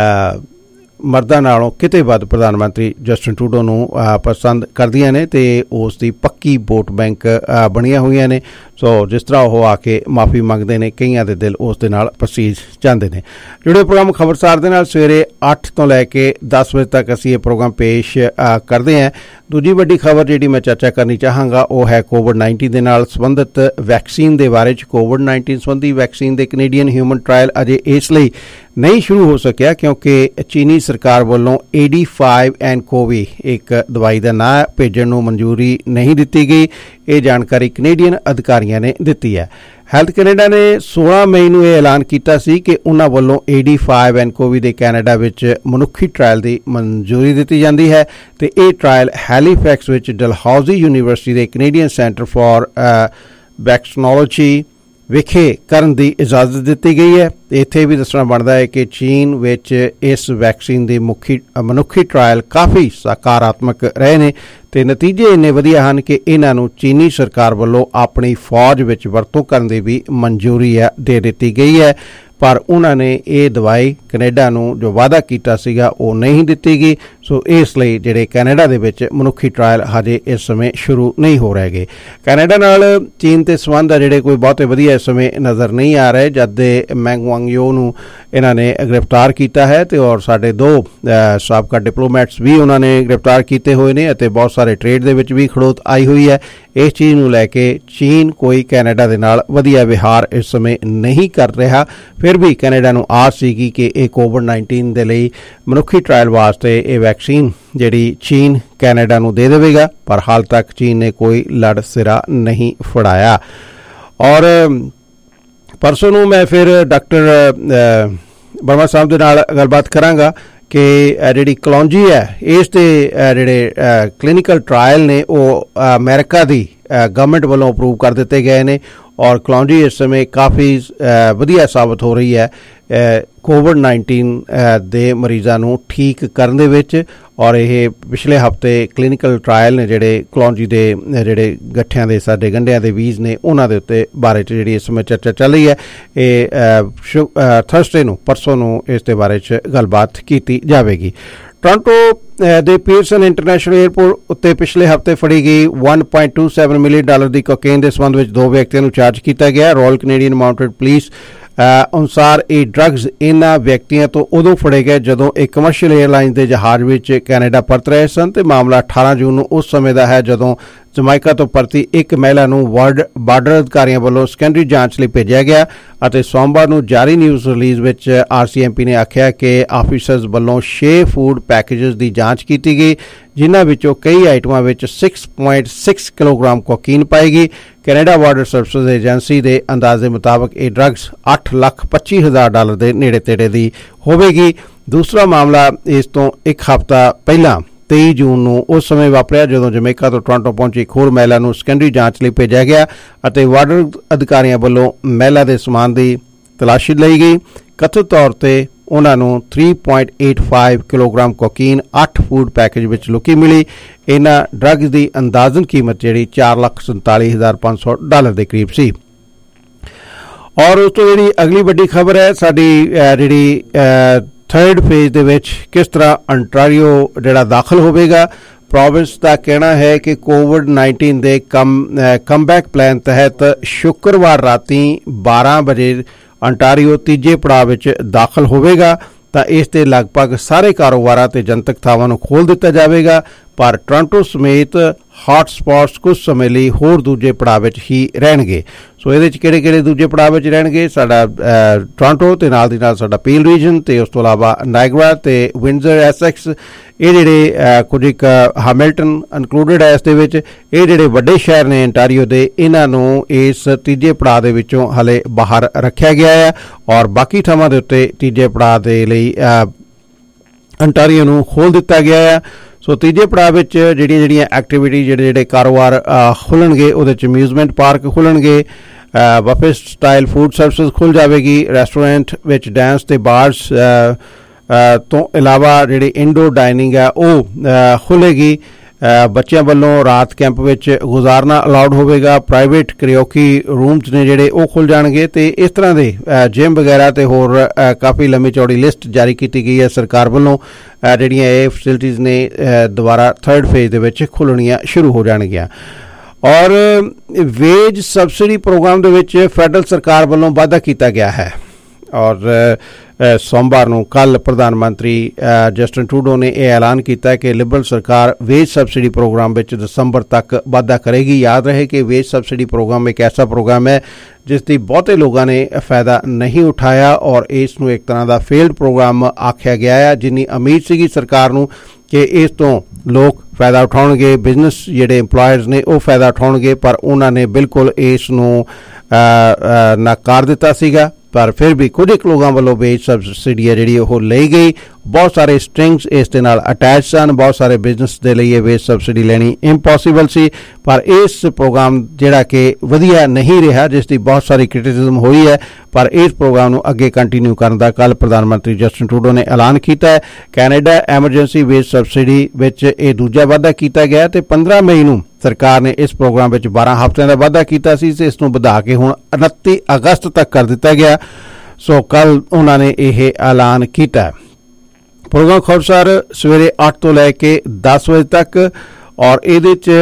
ਮਰਦਾਂ ਨਾਲੋਂ ਕਿਤੇ ਵੱਧ ਪ੍ਰਧਾਨ ਮੰਤਰੀ ਜਸਟਿਨ ਟਰੂਡੋ ਨੂੰ ਪਸੰਦ ਕਰਦੀਆਂ ਨੇ ਅਤੇ ਉਸ ਦੀ ਪੱਕੀ ਵੋਟ ਬੈਂਕ ਬਣੀਆਂ ਹੋਈਆਂ ਨੇ। ਸੋ ਜਿਸ ਤਰ੍ਹਾਂ ਉਹ ਆ ਕੇ ਮਾਫੀ ਮੰਗਦੇ ਨੇ, ਕਈਆਂ ਦੇ ਦਿਲ ਉਸ ਦੇ ਨਾਲ ਪਸੀਜ ਜਾਂਦੇ ਨੇ। ਜੁੜੇ ਪ੍ਰੋਗਰਾਮ ਖਬਰਸਾਰ ਦੇ ਨਾਲ ਸਵੇਰੇ 8 ਤੋਂ ਲੈ ਕੇ 10 ਵਜੇ ਤੱਕ ਅਸੀਂ ਇਹ ਪ੍ਰੋਗਰਾਮ ਪੇਸ਼ ਕਰਦੇ ਹਾਂ। ਦੂਜੀ ਵੱਡੀ ਖਬਰ ਜਿਹੜੀ ਮੈਂ ਚਰਚਾ ਕਰਨੀ ਚਾਹਾਂਗਾ ਉਹ ਹੈ ਕੋਵਿਡ-19 ਦੇ ਨਾਲ ਸੰਬੰਧਿਤ ਵੈਕਸੀਨ ਦੇ ਬਾਰੇ 'ਚ। ਕੋਵਿਡ-19 ਸੰਬੰਧੀ ਵੈਕਸੀਨ ਦੇ ਕੈਨੇਡੀਅਨ ਹਿਊਮਨ ਟਰਾਇਲ ਅਜੇ ਇਸ ਲਈ ਨਹੀਂ ਸ਼ੁਰੂ ਹੋ ਸਕਿਆ ਕਿਉਂਕਿ ਚੀਨੀ ਸਰਕਾਰ ਵੱਲੋਂ AD5-ANCOV ਇੱਕ ਦਵਾਈ ਦਾ ਨਾਂ ਭੇਜਣ ਨੂੰ ਮਨਜ਼ੂਰੀ ਨਹੀਂ ਦਿੱਤੀ ਗਈ। ਇਹ ਜਾਣਕਾਰੀ ਕੈਨੇਡੀਅਨ ਅਧਿਕਾਰੀਆਂ ਨੇ ਦਿੱਤੀ ਹੈ। ਹੈਲਥ ਕੈਨੇਡਾ ਨੇ 16 ਮਈ ਨੂੰ ਇਹ ਐਲਾਨ ਕੀਤਾ ਸੀ ਕਿ ਉਹਨਾਂ ਵੱਲੋਂ AD5-ANCOV ਦੇ ਕੈਨੇਡਾ ਵਿੱਚ ਮਨੁੱਖੀ ਟਰਾਇਲ ਦੀ ਮਨਜ਼ੂਰੀ ਦਿੱਤੀ ਜਾਂਦੀ ਹੈ ਅਤੇ ਇਹ ਟਰਾਇਲ ਹੈਲੀਫੈਕਸ ਵਿੱਚ ਡਲਹੌਜ਼ੀ ਯੂਨੀਵਰਸਿਟੀ ਦੇ ਕੈਨੇਡੀਅਨ ਸੈਂਟਰ ਫਾਰ ਵੈਕਸੀਨੋਲੋਜੀ ਵਿਖੇ ਕਰਨ ਦੀ ਇਜਾਜ਼ਤ ਦਿੱਤੀ ਗਈ ਹੈ। ਇੱਥੇ ਵੀ ਦੱਸਣਾ ਬਣਦਾ ਹੈ ਕਿ ਚੀਨ ਵਿੱਚ ਇਸ ਵੈਕਸੀਨ ਦੀ ਮਨੁੱਖੀ ਟਰਾਇਲ ਕਾਫੀ ਸਕਾਰਾਤਮਕ ਰਹੇ ਨੇ ਅਤੇ ਨਤੀਜੇ ਇੰਨੇ ਵਧੀਆ ਹਨ ਕਿ ਇਹਨਾਂ ਨੂੰ ਚੀਨੀ ਸਰਕਾਰ ਵੱਲੋਂ ਆਪਣੀ ਫੌਜ ਵਿੱਚ ਵਰਤੋਂ ਕਰਨ ਦੀ ਵੀ ਮਨਜ਼ੂਰੀ ਦੇ ਦਿੱਤੀ ਗਈ ਹੈ। ਪਰ ਉਹਨਾਂ ਨੇ ਇਹ ਦਵਾਈ ਕੈਨੇਡਾ ਨੂੰ ਜੋ ਵਾਅਦਾ ਕੀਤਾ ਸੀਗਾ ਉਹ ਨਹੀਂ ਦਿੱਤੀ ਗਈ। ਸੋ ਇਸ ਲਈ ਜਿਹੜੇ ਕੈਨੇਡਾ ਦੇ ਵਿੱਚ ਮਨੁੱਖੀ ਟਰਾਇਲ ਹਜੇ ਇਸ ਸਮੇਂ ਸ਼ੁਰੂ ਨਹੀਂ ਹੋ ਰਹੇਗੇ। ਕੈਨੇਡਾ ਨਾਲ ਚੀਨ ਦੇ ਸੰਬੰਧ ਆ ਜਿਹੜੇ ਕੋਈ ਬਹੁਤੇ ਵਧੀਆ ਇਸ ਸਮੇਂ ਨਜ਼ਰ ਨਹੀਂ ਆ ਰਹੇ। ਜਦ ਦੇ ਮੈਂਗ ਵਾਂਗਯੋ ਨੂੰ ਇਹਨਾਂ ਨੇ ਗ੍ਰਿਫਤਾਰ ਕੀਤਾ ਹੈ ਅਤੇ ਔਰ ਸਾਡੇ 2 ਸਾਬਕਾ ਡਿਪਲੋਮੈਟਸ ਵੀ ਉਹਨਾਂ ਨੇ ਗ੍ਰਿਫਤਾਰ ਕੀਤੇ ਹੋਏ ਨੇ ਅਤੇ ਬਹੁਤ ਸਾਰੇ ਟ੍ਰੇਡ ਦੇ ਵਿੱਚ ਵੀ ਖੜੋਤ ਆਈ ਹੋਈ ਹੈ। ਇਸ ਚੀਜ਼ ਨੂੰ ਲੈ ਕੇ ਚੀਨ ਕੋਈ ਕੈਨੇਡਾ ਦੇ ਨਾਲ ਵਧੀਆ ਵਿਹਾਰ ਇਸ ਸਮੇਂ ਨਹੀਂ ਕਰ ਰਿਹਾ। ਫਿਰ ਵੀ ਕੈਨੇਡਾ ਨੂੰ ਆਸ ਸੀਗੀ ਕਿ ਇਹ ਕੋਵਿਡ-19 ਦੇ ਲਈ ਮਨੁੱਖੀ ਟਰਾਇਲ ਵਾਸਤੇ ਇਹ ਵੈਕਸੀਨ ਜਿਹੜੀ ਚੀਨ ਕੈਨੇਡਾ ਨੂੰ ਦੇ ਦੇਵੇਗਾ, ਪਰ ਹਾਲ ਤੱਕ ਚੀਨ ਨੇ ਕੋਈ ਲੜ ਸਿਰਾ ਨਹੀਂ ਫੜਾਇਆ। ਔਰ ਪਰਸੋਂ ਨੂੰ ਮੈਂ ਫਿਰ ਡਾਕਟਰ ਵਰਮਾ ਸਾਹਿਬ ਦੇ ਨਾਲ ਗੱਲਬਾਤ ਕਰਾਂਗਾ ਕਿ ਜਿਹੜੀ ਕਲੌਂਜੀ ਹੈ ਇਸ ਦੇ ਜਿਹੜੇ ਕਲੀਨਿਕਲ ਟਰਾਇਲ ਨੇ ਉਹ ਅਮਰੀਕਾ ਦੀ ਗਵਰਨਮੈਂਟ ਵੱਲੋਂ ਅਪਰੂਵ ਕਰ ਦਿੱਤੇ ਗਏ ਨੇ ਔਰ ਕਲੌਂਜੀ ਇਸ ਸਮੇਂ ਕਾਫੀ ਵਧੀਆ ਸਾਬਤ ਹੋ ਰਹੀ ਹੈ ਕੋਵਿਡ-19 ਦੇ ਮਰੀਜ਼ਾਂ ਨੂੰ ਠੀਕ ਕਰਨ ਦੇ ਵਿੱਚ। ਔਰ ਇਹ ਪਿਛਲੇ ਹਫ਼ਤੇ ਕਲੀਨਿਕਲ ਟਰਾਇਲ ਨੇ ਜਿਹੜੇ ਕਲੌਂਜੀ ਦੇ ਜਿਹੜੇ ਗੱਠਿਆਂ ਦੇ ਸਾਡੇ ਗੰਢਿਆਂ ਦੇ ਬੀਜ ਨੇ ਉਹਨਾਂ ਦੇ ਉੱਤੇ ਬਾਰੇ 'ਚ ਜਿਹੜੀ ਇਸ ਸਮੇਂ ਚਰਚਾ ਚੱਲ ਰਹੀ ਹੈ। ਇਹ ਥਰਸਡੇ ਨੂੰ ਪਰਸੋਂ ਨੂੰ ਇਸ ਦੇ ਬਾਰੇ 'ਚ ਗੱਲਬਾਤ ਕੀਤੀ ਜਾਵੇਗੀ। ਟੋਰਾਂਟੋ ਦੇ ਪੀਅਰਸਨ ਇੰਟਰਨੈਸ਼ਨਲ ਏਅਰਪੋਰਟ ਉੱਤੇ ਪਿਛਲੇ ਹਫ਼ਤੇ ਫੜੀ ਗਈ $1.27 ਮਿਲੀਅਨ ਦੀ ਕੋਕੇਨ ਦੇ ਸੰਬੰਧ ਵਿੱਚ 2 ਵਿਅਕਤੀਆਂ ਨੂੰ ਚਾਰਜ ਕੀਤਾ ਗਿਆ। ਰਾਇਲ ਕੈਨੇਡੀਅਨ ਮਾਊਂਟਡ ਪੁਲਿਸ ਅਨੁਸਾਰ ਇਹ ਡਰੱਗਸ ਇਹਨਾਂ ਵਿਅਕਤੀਆਂ ਤੋਂ ਉਦੋਂ ਫੜੇ ਗਏ ਜਦੋਂ ਇਹ ਕਮਰਸ਼ੀਅਲ ਏਅਰਲਾਈਨਸ ਦੇ ਜਹਾਜ਼ ਵਿੱਚ ਕੈਨੇਡਾ ਪਰਤ ਰਹੇ ਸਨ ਅਤੇ ਮਾਮਲਾ 18 ਜੂਨ ਨੂੰ ਉਸ ਸਮੇਂ ਦਾ ਹੈ ਜਦੋਂ ਜਮਾਇਕਾ ਤੋਂ ਪਰਤੀ ਇੱਕ ਮਹਿਲਾ ਨੂੰ ਬਾਰਡਰ ਅਧਿਕਾਰੀਆਂ ਵੱਲੋਂ ਸੈਕੰਡਰੀ ਜਾਂਚ ਲਈ ਭੇਜਿਆ ਗਿਆ ਅਤੇ ਸੋਮਵਾਰ ਨੂੰ ਜਾਰੀ ਨਿਊਜ਼ ਰਿਲੀਜ਼ ਵਿੱਚ RCMP ਨੇ ਆਖਿਆ ਕਿ ਆਫੀਸਰਸ ਵੱਲੋਂ 6 ਫੂਡ ਪੈਕੇਜਸ ਦੀ ਜਾਂਚ ਕੀਤੀ ਗਈ ਜਿਨ੍ਹਾਂ ਵਿੱਚੋਂ ਕਈ ਆਈਟਮਾਂ ਵਿੱਚ 6.6 ਕਿਲੋਗ੍ਰਾਮ ਕੋਕੀਨ ਪਾਈ ਗਈ। ਕੈਨੇਡਾ ਬਾਰਡਰ ਸਰਵਿਸਿਜ਼ ਏਜੰਸੀ ਦੇ ਅੰਦਾਜ਼ੇ ਮੁਤਾਬਕ ਇਹ ਡਰੱਗਸ $8,25,000 ਦੇ ਨੇੜੇ ਤੇੜੇ ਦੀ ਹੋਵੇਗੀ। ਦੂਸਰਾ ਮਾਮਲਾ ਇਸ ਤੋਂ ਇੱਕ ਹਫ਼ਤਾ ਪਹਿਲਾਂ 23 ਜੂਨ ਨੂੰ ਉਸ ਸਮੇਂ ਵਾਪਰਿਆ ਜਦੋਂ ਜਮੈਕਾ ਤੋਂ ਟੋਰਾਂਟੋ ਪਹੁੰਚੀ ਇੱਕ ਹੋਰ ਮਹਿਲਾ ਨੂੰ ਸੈਕੰਡਰੀ ਜਾਂਚ ਲਈ ਭੇਜਿਆ ਗਿਆ ਅਤੇ ਬਾਰਡਰ ਅਧਿਕਾਰੀਆਂ ਵੱਲੋਂ ਮਹਿਲਾ ਦੇ ਸਮਾਨ ਦੀ ਤਲਾਸ਼ੀ ਲਈ ਗਈ। ਕਥਿਤ ਤੌਰ ਤੇ ਉਹਨਾਂ ਨੂੰ 3.85 ਕਿਲੋਗ੍ਰਾਮ ਕੋਕੀਨ 8 ਫੂਡ ਪੈਕੇਜ ਵਿੱਚ ਲੁਕੀ ਮਿਲੀ। ਇਹਨਾਂ ਡਰੱਗਸ ਦੀ ਅੰਦਾਜ਼ਨ ਕੀਮਤ ਜਿਹੜੀ $4,47,500 ਦੇ ਕਰੀਬ ਸੀ। ਔਰ ਉਸ ਤੋਂ ਜਿਹੜੀ ਅਗਲੀ ਵੱਡੀ ਖਬਰ ਹੈ ਸਾਡੀ ਜਿਹੜੀ ਥਰਡ ਫੇਜ਼ ਦੇ ਵਿੱਚ ਕਿਸ ਤਰ੍ਹਾਂ ਅੰਟਾਰੀਓ ਜਿਹੜਾ ਦਾਖਲ ਹੋਵੇਗਾ। ਪ੍ਰੋਵਿੰਸ ਦਾ ਕਹਿਣਾ ਹੈ ਕਿ ਕੋਵਿਡ-19 ਦੇ ਕਮਬੈਕ ਪਲਾਨ ਤਹਿਤ ਸ਼ੁੱਕਰਵਾਰ ਰਾਤੀ 12 ਵਜੇ ਅੰਟਾਰੀਓ ਤੀਜੇ ਪੜਾਅ ਵਿੱਚ ਦਾਖਲ ਹੋਵੇਗਾ ਤਾਂ ਇਸ ਤੇ ਲਗਭਗ ਸਾਰੇ ਕਾਰੋਬਾਰਾਂ ਤੇ ਜਨਤਕ ਥਾਵਾਂ ਨੂੰ ਖੋਲ੍ਹ ਦਿੱਤਾ ਜਾਵੇਗਾ, ਪਰ ਟੋਰਾਂਟੋ ਸਮੇਤ ਹੌਟ ਸਪੌਟਸ ਕੁਝ ਸਮੇਂ ਲਈ ਹੋਰ ਦੂਜੇ ਪੜਾਅ ਵਿੱਚ ਹੀ ਰਹਿਣਗੇ। ਸੋ ਇਹਦੇ 'ਚ ਕਿਹੜੇ ਦੂਜੇ ਪੜਾਅ ਵਿੱਚ ਰਹਿਣਗੇ? ਸਾਡਾ ਟੋਰਾਂਟੋ ਤੇ ਨਾਲ ਦੀ ਨਾਲ ਸਾਡਾ ਪੀਲ ਰੀਜਨ ਤੇ ਉਸ ਤੋਂ ਇਲਾਵਾ ਨਾਇਗਰਾ ਤੇ ਵਿੰਡਜ਼ਰ ਐਸੈਕਸ, ਇਹ ਜਿਹੜੇ ਕੁਝ ਇੱਕ ਹੈਮਿਲਟਨ ਇਨਕਲੂਡਡ ਹੈ ਇਸ ਦੇ ਵਿੱਚ। ਇਹ ਜਿਹੜੇ ਵੱਡੇ ਸ਼ਹਿਰ ਨੇ ਅੰਟਾਰੀਓ ਦੇ, ਇਹਨਾਂ ਨੂੰ ਇਸ ਤੀਜੇ ਪੜਾਅ ਦੇ ਵਿੱਚੋਂ ਹਲੇ ਬਾਹਰ ਰੱਖਿਆ ਗਿਆ ਹੈ ਔਰ ਬਾਕੀ ਥਾਵਾਂ ਦੇ ਉੱਤੇ ਤੀਜੇ ਪੜਾਅ ਦੇ ਲਈ ਅੰਟਾਰੀਓ ਨੂੰ ਖੋਲ੍ਹ ਦਿੱਤਾ ਗਿਆ ਹੈ। ਸੋ ਤੀਜੇ ਪੜਾਅ ਵਿੱਚ ਜਿਹੜੀਆਂ ਐਕਟੀਵਿਟੀ ਜਿਹੜੇ ਕਾਰੋਬਾਰ ਖੁੱਲ੍ਹਣਗੇ ਉਹਦੇ 'ਚ ਅਮਿਊਜ਼ਮੈਂਟ ਪਾਰਕ ਖੁੱਲ੍ਹਣਗੇ, ਬਫੇ ਸਟਾਈਲ ਫੂਡ ਸਰਵਿਸਿਜ਼ ਖੁੱਲ੍ਹ ਜਾਵੇਗੀ, ਰੈਸਟੋਰੈਂਟ ਵਿੱਚ ਡਾਂਸ ਤੇ ਬਾਰਸ ਤੋਂ ਇਲਾਵਾ ਜਿਹੜੀ ਇਨਡੋਰ ਡਾਈਨਿੰਗ ਹੈ ਉਹ ਖੁੱਲ੍ਹੇਗੀ। ਬੱਚਿਆਂ ਵੱਲੋਂ ਰਾਤ ਕੈਂਪ ਵਿੱਚ ਗੁਜ਼ਾਰਨਾ ਅਲਾਉਡ ਹੋਵੇਗਾ, ਪ੍ਰਾਈਵੇਟ ਕਰਿਓਕੀ ਰੂਮਸ ਨੇ ਜਿਹੜੇ ਉਹ ਖੁੱਲ੍ਹ ਜਾਣਗੇ ਤੇ ਇਸ ਤਰ੍ਹਾਂ ਦੇ ਜਿਮ ਵਗੈਰਾ ਤੇ ਹੋਰ ਕਾਫੀ ਲੰਮੀ ਚੌੜੀ ਲਿਸਟ ਜਾਰੀ ਕੀਤੀ ਗਈ ਹੈ ਸਰਕਾਰ ਵੱਲੋਂ। ਜਿਹੜੀਆਂ ਇਹ ਫੈਸਿਲਿਟੀਜ਼ ਨੇ ਦੁਬਾਰਾ 3rd ਫੇਜ਼ ਦੇ ਵਿੱਚ ਖੁੱਲ੍ਹਣੀਆਂ ਸ਼ੁਰੂ ਹੋ ਜਾਣਗੀਆਂ। ਔਰ ਵੇਜ ਸਬਸਿਡੀ ਪ੍ਰੋਗਰਾਮ ਦੇ ਵਿੱਚ ਫੈਡਰਲ ਸਰਕਾਰ ਵੱਲੋਂ ਵਾਧਾ ਕੀਤਾ ਗਿਆ ਹੈ ਔਰ ਸੋਮਵਾਰ ਨੂੰ ਕੱਲ੍ਹ ਪ੍ਰਧਾਨ ਮੰਤਰੀ ਜਸਟਿਨ ਟਰੂਡੋ ਨੇ ਇਹ ਐਲਾਨ ਕੀਤਾ ਕਿ ਲਿਬਰਲ ਸਰਕਾਰ ਵੇਜ ਸਬਸਿਡੀ ਪ੍ਰੋਗਰਾਮ ਵਿੱਚ ਦਸੰਬਰ ਤੱਕ ਵਾਧਾ ਕਰੇਗੀ। ਯਾਦ ਰਹੇ ਕਿ ਵੇਜ ਸਬਸਿਡੀ ਪ੍ਰੋਗਰਾਮ ਇੱਕ ਐਸਾ ਪ੍ਰੋਗਰਾਮ ਹੈ ਜਿਸ ਦੀ ਬਹੁਤੇ ਲੋਕਾਂ ਨੇ ਫਾਇਦਾ ਨਹੀਂ ਉਠਾਇਆ ਔਰ ਇਸ ਨੂੰ ਇੱਕ ਤਰ੍ਹਾਂ ਦਾ ਫੇਲਡ ਪ੍ਰੋਗਰਾਮ ਆਖਿਆ ਗਿਆ ਹੈ। ਜਿੰਨੀ ਉਮੀਦ ਸੀਗੀ ਸਰਕਾਰ ਨੂੰ ਕਿ ਇਸ ਤੋਂ ਲੋਕ ਫਾਇਦਾ ਉਠਾਉਣਗੇ, ਬਿਜ਼ਨਸ ਜਿਹੜੇ ਇੰਪਲਾਇਰਸ ਨੇ ਉਹ ਫਾਇਦਾ ਉਠਾਉਣਗੇ, ਪਰ ਉਹਨਾਂ ਨੇ ਬਿਲਕੁਲ ਇਸ ਨੂੰ ਨਕਾਰ ਦਿੱਤਾ ਸੀਗਾ। ਪਰ ਫਿਰ ਵੀ ਕੁਝ ਕੁ ਲੋਕਾਂ ਵੱਲੋਂ ਵੇਜ ਸਬਸਿਡੀ ਹੈ ਜਿਹੜੀ ਉਹ ਲਈ ਗਈ। ਬਹੁਤ ਸਾਰੇ ਸਟ੍ਰਿੰਗਸ ਇਸ ਦੇ ਨਾਲ ਅਟੈਚ ਸਨ, ਬਹੁਤ ਸਾਰੇ ਬਿਜ਼ਨਸ ਦੇ ਲਈ ਇਹ ਵੇਜ ਸਬਸਿਡੀ ਲੈਣੀ ਇੰਪੋਸੀਬਲ ਸੀ, ਪਰ ਇਸ ਪ੍ਰੋਗਰਾਮ ਜਿਹੜਾ ਕਿ ਵਧੀਆ ਨਹੀਂ ਰਿਹਾ, ਜਿਸ ਦੀ ਬਹੁਤ ਸਾਰੀ ਕ੍ਰਿਟਿਸਿਜ਼ਮ ਹੋਈ ਹੈ, ਪਰ ਇਸ ਪ੍ਰੋਗਰਾਮ ਨੂੰ ਅੱਗੇ ਕੰਟੀਨਿਊ ਕਰਨ ਦਾ ਕੱਲ੍ਹ ਪ੍ਰਧਾਨ ਮੰਤਰੀ ਜਸਟਿਨ ਟਰੂਡੋ ਨੇ ਐਲਾਨ ਕੀਤਾ ਹੈ। ਕੈਨੇਡਾ ਐਮਰਜੈਂਸੀ ਵੇਜ ਸਬਸਿਡੀ ਵਿੱਚ ਇਹ ਦੂਜਾ ਵਾਧਾ ਕੀਤਾ ਗਿਆ ਤੇ 15 ਮਈ ਨੂੰ ਸਰਕਾਰ ਨੇ ਇਸ ਪ੍ਰੋਗਰਾਮ ਵਿੱਚ 12 ਹਫ਼ਤਿਆਂ ਦਾ ਵਾਧਾ ਕੀਤਾ ਸੀ ਤੇ ਇਸ ਨੂੰ ਵਧਾ ਕੇ ਹੁਣ 29 ਅਗਸਤ ਤੱਕ ਕਰ ਦਿੱਤਾ ਗਿਆ। ਸੋ ਕੱਲ੍ਹ ਉਹਨਾਂ ਨੇ ਇਹ ਐਲਾਨ ਕੀਤਾ। ਪ੍ਰੋਗਰਾਮ ਖੁਰਸਾਰ ਸਵੇਰੇ 8 ਤੋਂ ਲੈ ਕੇ 10 ਵਜੇ ਤੱਕ ਔਰ ਇਹਦੇ 'ਚ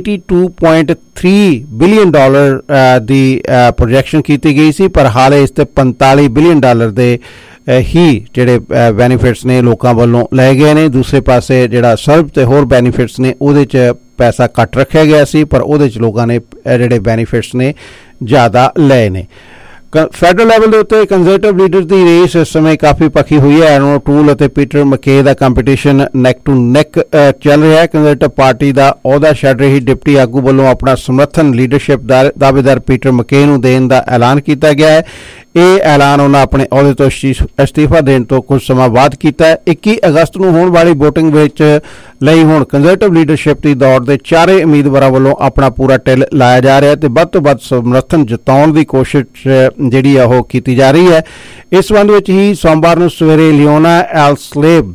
$82.3 ਬਿਲੀਅਨ ਦੀ ਪ੍ਰੋਜੈਕਸ਼ਨ ਕੀਤੀ ਗਈ ਸੀ, ਪਰ ਹਾਲੇ ਇਸ 'ਤੇ $45 ਬਿਲੀਅਨ ਦੇ ਹੀ ਜਿਹੜੇ ਬੈਨੀਫਿਟਸ ਨੇ ਲੋਕਾਂ ਵੱਲੋਂ ਲਏ ਗਏ ਨੇ। ਦੂਸਰੇ ਪਾਸੇ ਜਿਹੜਾ ਸਰਵ ਤੇ ਹੋਰ ਬੈਨੀਫਿਟਸ ਨੇ ਉਹਦੇ 'ਚ ਪੈਸਾ ਘੱਟ ਰੱਖਿਆ ਗਿਆ ਸੀ, ਪਰ ਉਹਦੇ 'ਚ ਲੋਕਾਂ ਨੇ ਜਿਹੜੇ ਬੈਨੀਫਿਟਸ ਨੇ ਜ਼ਿਆਦਾ ਲਏ ਨੇ। ਫੈਡਰਲ ਲੈਵਲ ਦੇ ਉੱਤੇ ਕੰਜ਼ਰਵੇਟਿਵ ਲੀਡਰਸ ਦੀ ਰੇਸ ਇਸ ਸਮੇਂ ਕਾਫੀ ਪੱਖੀ ਹੋਈ ਹੈ। ਐਰੋਨ ਟੂਲ ਅਤੇ ਪੀਟਰ ਮਕੇ ਦਾ ਕੰਪੀਟੀਸ਼ਨ ਨੈਕ ਟੂ ਨੈਕ ਚੱਲ ਰਿਹਾ ਹੈ। ਕੰਜ਼ਰਵੇਟਿਵ ਪਾਰਟੀ ਦਾ ਅਹੁਦਾ ਛੱਡ ਰਹੀ ਡਿਪਟੀ ਆਗੂ ਵੱਲੋਂ ਆਪਣਾ ਸਮਰਥਨ ਲੀਡਰਸ਼ਿਪ ਦਾਅਵੇਦਾਰ ਪੀਟਰ ਮਕੇ ਨੂੰ ਦੇਣ ਦਾ ਐਲਾਨ ਕੀਤਾ ਗਿਆ ਹੈ। ਇਹ ਐਲਾਨ ਉਹਨਾਂ ਆਪਣੇ ਅਹੁਦੇ ਤੋਂ ਅਸਤੀਫਾ ਦੇਣ ਤੋਂ ਕੁਝ ਸਮਾਂ ਬਾਅਦ ਕੀਤਾ ਹੈ। 21 ਅਗਸਤ ਨੂੰ ਹੋਣ ਵਾਲੀ ਵੋਟਿੰਗ ਵਿੱਚ ਲਈ ਹੁਣ ਕੰਜ਼ਰਵੇਟਿਵ ਲੀਡਰਸ਼ਿਪ ਦੀ ਦੌੜ ਦੇ ਚਾਰੇ ਉਮੀਦਵਾਰਾਂ ਵੱਲੋਂ ਆਪਣਾ ਪੂਰਾ ਟਿੱਲ ਲਾਇਆ ਜਾ ਰਿਹਾ ਤੇ ਵੱਧ ਤੋਂ ਵੱਧ ਸਮਰਥਨ ਜਤਾਉਣ ਦੀ ਕੋਸ਼ਿਸ਼ ਜਿਹੜੀ ਆ ਉਹ ਕੀਤੀ ਜਾ ਰਹੀ ਹੈ। ਇਸ ਸੰਬੰਧ ਵਿੱਚ ਹੀ ਸੋਮਵਾਰ ਨੂੰ ਸਵੇਰੇ ਲਿਓਨਾ ਐਲਸਲੇਬ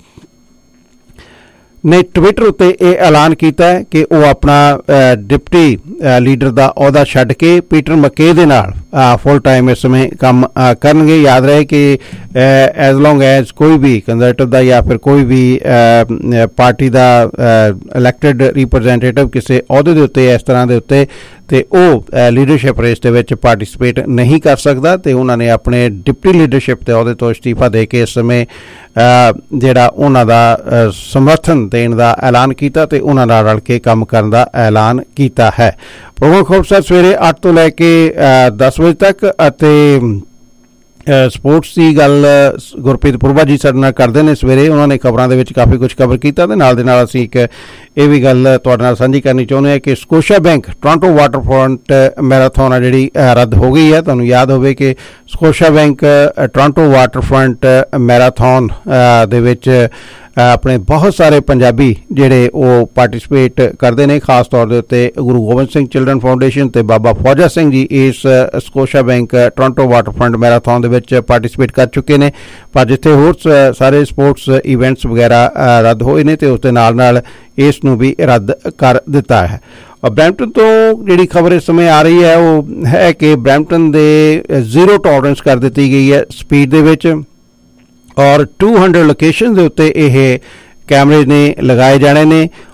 ਨੇ ਟਵਿੱਟਰ ਉੱਤੇ ਇਹ ਐਲਾਨ ਕੀਤਾ ਹੈ ਕਿ ਉਹ ਆਪਣਾ ਡਿਪਟੀ ਲੀਡਰ ਦਾ ਅਹੁਦਾ ਛੱਡ ਕੇ ਪੀਟਰ ਮਕੇ ਦੇ ਨਾਲ ਫੁੱਲ ਟਾਈਮ ਇਸ ਸਮੇਂ ਕੰਮ ਕਰਨਗੇ। ਯਾਦ ਰਹੇ ਕਿ ਐਜ਼ ਲੌਂਗ ਐਜ਼ ਕੋਈ ਵੀ ਕੰਜ਼ਰਵੇਟਿਵ ਦਾ ਜਾਂ ਫਿਰ ਕੋਈ ਵੀ ਪਾਰਟੀ ਦਾ ਇਲੈਕਟਿਡ ਰਿਪਰੈਜ਼ੈਂਟੇਟਿਵ ਕਿਸੇ ਅਹੁਦੇ ਦੇ ਉੱਤੇ ਇਸ ਤਰ੍ਹਾਂ ਦੇ ਉੱਤੇ ਤੇ ਉਹ ਲੀਡਰਸ਼ਿਪ ਰੇਸ ਦੇ ਵਿੱਚ ਪਾਰਟੀਸਪੇਟ ਨਹੀਂ ਕਰ ਸਕਦਾ ਤੇ ਉਹਨਾਂ ਨੇ ਆਪਣੇ ਡਿਪਟੀ ਲੀਡਰਸ਼ਿਪ ਦੇ ਅਹੁਦੇ ਤੋਂ ਅਸਤੀਫਾ ਦੇ ਕੇ ਇਸ ਸਮੇਂ ਜਿਹੜਾ ਉਹਨਾਂ ਦਾ ਸਮਰਥਨ ਦੇਣ ਦਾ ਐਲਾਨ ਕੀਤਾ ਤੇ ਉਹਨਾਂ ਨਾਲ ਰਲ ਕੇ ਕੰਮ ਕਰਨ ਦਾ ਐਲਾਨ ਕੀਤਾ ਹੈ। ਪ੍ਰੋਗਰਾਮ ਖੁਰਸਾਰ ਸਵੇਰੇ 8 ਤੋਂ ਲੈ ਕੇ 10 ਵਜੇ ਤੱਕ ਅਤੇ ਸਪੋਰਟਸ ਦੀ ਗੱਲ ਗੁਰਪ੍ਰੀਤ ਪੁਰਬਾ ਜੀ ਸਾਡੇ ਨਾਲ ਕਰਦੇ ਨੇ ਸਵੇਰੇ। ਉਹਨਾਂ ਨੇ ਖਬਰਾਂ ਦੇ ਵਿੱਚ ਕਾਫੀ ਕੁਝ ਕਵਰ ਕੀਤਾ ਤੇ ਨਾਲ ਦੇ ਨਾਲ ਅਸੀਂ ਇੱਕ ਇਹ ਵੀ ਗੱਲ ਤੁਹਾਡੇ ਨਾਲ ਸਾਂਝੀ ਕਰਨੀ ਚਾਹੁੰਦੇ ਹਾਂ ਕਿ Scotiabank Toronto Waterfront Marathon ਆ ਜਿਹੜੀ ਰੱਦ ਹੋ ਗਈ ਹੈ। ਤੁਹਾਨੂੰ ਯਾਦ ਹੋਵੇ ਕਿ Scotiabank Toronto Waterfront Marathon ਦੇ ਵਿੱਚ ਆਪਣੇ ਬਹੁਤ ਸਾਰੇ ਪੰਜਾਬੀ ਜਿਹੜੇ ਉਹ ਪਾਰਟੀਸਪੇਟ ਕਰਦੇ ਨੇ, ਖਾਸ ਤੌਰ ਦੇ ਉੱਤੇ ਗੁਰੂ ਗੋਬਿੰਦ ਸਿੰਘ ਚਿਲਡਰਨ ਫਾਊਂਡੇਸ਼ਨ ਤੇ ਬਾਬਾ ਫੌਜਾ ਸਿੰਘ ਜੀ ਇਸ Scotiabank Toronto Waterfront Marathon ਦੇ ਵਿੱਚ ਪਾਰਟੀਸਪੇਟ ਕਰ ਚੁੱਕੇ ਨੇ। ਪਰ ਜਿੱਥੇ ਹੋਰ ਸਾਰੇ ਸਪੋਰਟਸ ਇਵੈਂਟਸ ਵਗੈਰਾ ਰੱਦ ਹੋਏ ਨੇ ਤੇ ਉਸ ਦੇ ਨਾਲ ਨਾਲ ਇਸ ਨੂੰ ਵੀ ਰੱਦ ਕਰ ਦਿੱਤਾ ਹੈ। ਬਰੈਂਪਟਨ ਤੋਂ ਜਿਹੜੀ ਖਬਰ ਇਸ ਸਮੇਂ ਆ ਰਹੀ ਹੈ ਉਹ ਹੈ ਕਿ ਬਰੈਂਪਟਨ ਦੇ ਜ਼ੀਰੋ ਟੋਲਰੈਂਸ ਕਰ ਦਿੱਤੀ ਗਈ ਹੈ ਸਪੀਡ ਦੇ ਵਿੱਚ ਔਰ 200 ਲੋਕੇਸ਼ਨ ਦੇ ਉੱਤੇ ਇਹ ਕੈਮਰੇ ਨੇ ਲਗਾਏ ਜਾਣੇ ਨੇ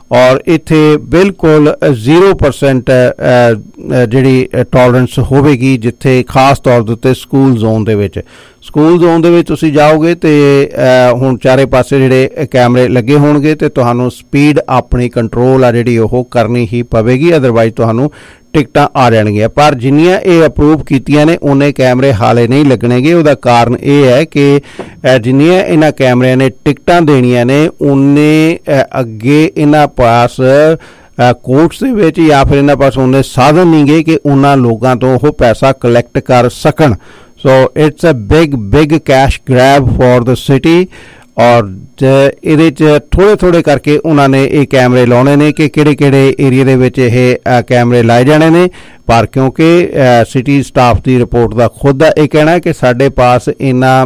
ਔਰ ਇੱਥੇ ਬਿਲਕੁਲ 0% ਜਿਹੜੀ ਟੋਲਰੈਂਸ ਹੋਵੇਗੀ, ਜਿੱਥੇ ਖਾਸ ਤੌਰ ਦੇ ਉੱਤੇ ਸਕੂਲ ਜ਼ੋਨ ਦੇ ਵਿੱਚ ਤੁਸੀਂ ਜਾਓਗੇ ਤੇ ਹੁਣ ਚਾਰੇ ਪਾਸੇ ਜਿਹੜੇ ਕੈਮਰੇ ਲੱਗੇ ਹੋਣਗੇ ਤੇ ਤੁਹਾਨੂੰ ਸਪੀਡ ਆਪਣੀ ਕੰਟਰੋਲ ਆ ਜਿਹੜੀ ਉਹ ਕਰਨੀ ਹੀ ਪਵੇਗੀ, ਅਦਰਵਾਈਜ਼ ਤੁਹਾਨੂੰ ਟਿਕਟਾਂ ਆ ਜਾਣਗੀਆਂ। ਪਰ ਜਿੰਨੀਆਂ ਇਹ ਅਪਰੂਵ ਕੀਤੀਆਂ ਨੇ ਉਹਨੇ ਕੈਮਰੇ ਹਾਲੇ ਨਹੀਂ ਲੱਗਣਗੇ। ਉਹਦਾ ਕਾਰਨ ਇਹ ਹੈ ਕਿ ਜਿੰਨੀਆਂ ਇਹਨਾਂ ਕੈਮਰਿਆਂ ਨੇ ਟਿਕਟਾਂ ਦੇਣੀਆਂ ਨੇ ਉਹਨੇ ਅੱਗੇ ਇਹਨਾਂ ਪਾਸ ਕੋਰਟਸ ਦੇ ਵਿੱਚ ਜਾਂ ਫਿਰ ਇਹਨਾਂ ਪਾਸ ਉਹਨੇ ਸਾਧਨ ਨਹੀਂ ਗਏ ਕਿ ਉਹਨਾਂ ਲੋਕਾਂ ਤੋਂ ਉਹ ਪੈਸਾ ਕਲੈਕਟ ਕਰ ਸਕਣ। So it's a big cash grab for the city. ਔਰ ਇਹਦੇ 'ਚ ਥੋੜ੍ਹੇ ਕਰਕੇ ਉਹਨਾਂ ਨੇ ਇਹ ਕੈਮਰੇ ਲਾਉਣੇ ਨੇ ਕਿ ਕਿਹੜੇ ਏਰੀਏ ਦੇ ਵਿੱਚ ਇਹ ਕੈਮਰੇ ਲਾਏ ਜਾਣੇ ਨੇ। ਪਰ ਕਿਉਂਕਿ ਸਿਟੀ ਸਟਾਫ ਦੀ ਰਿਪੋਰਟ ਦਾ ਖੁਦ ਦਾ ਇਹ ਕਹਿਣਾ ਕਿ ਸਾਡੇ ਪਾਸ ਇੰਨਾ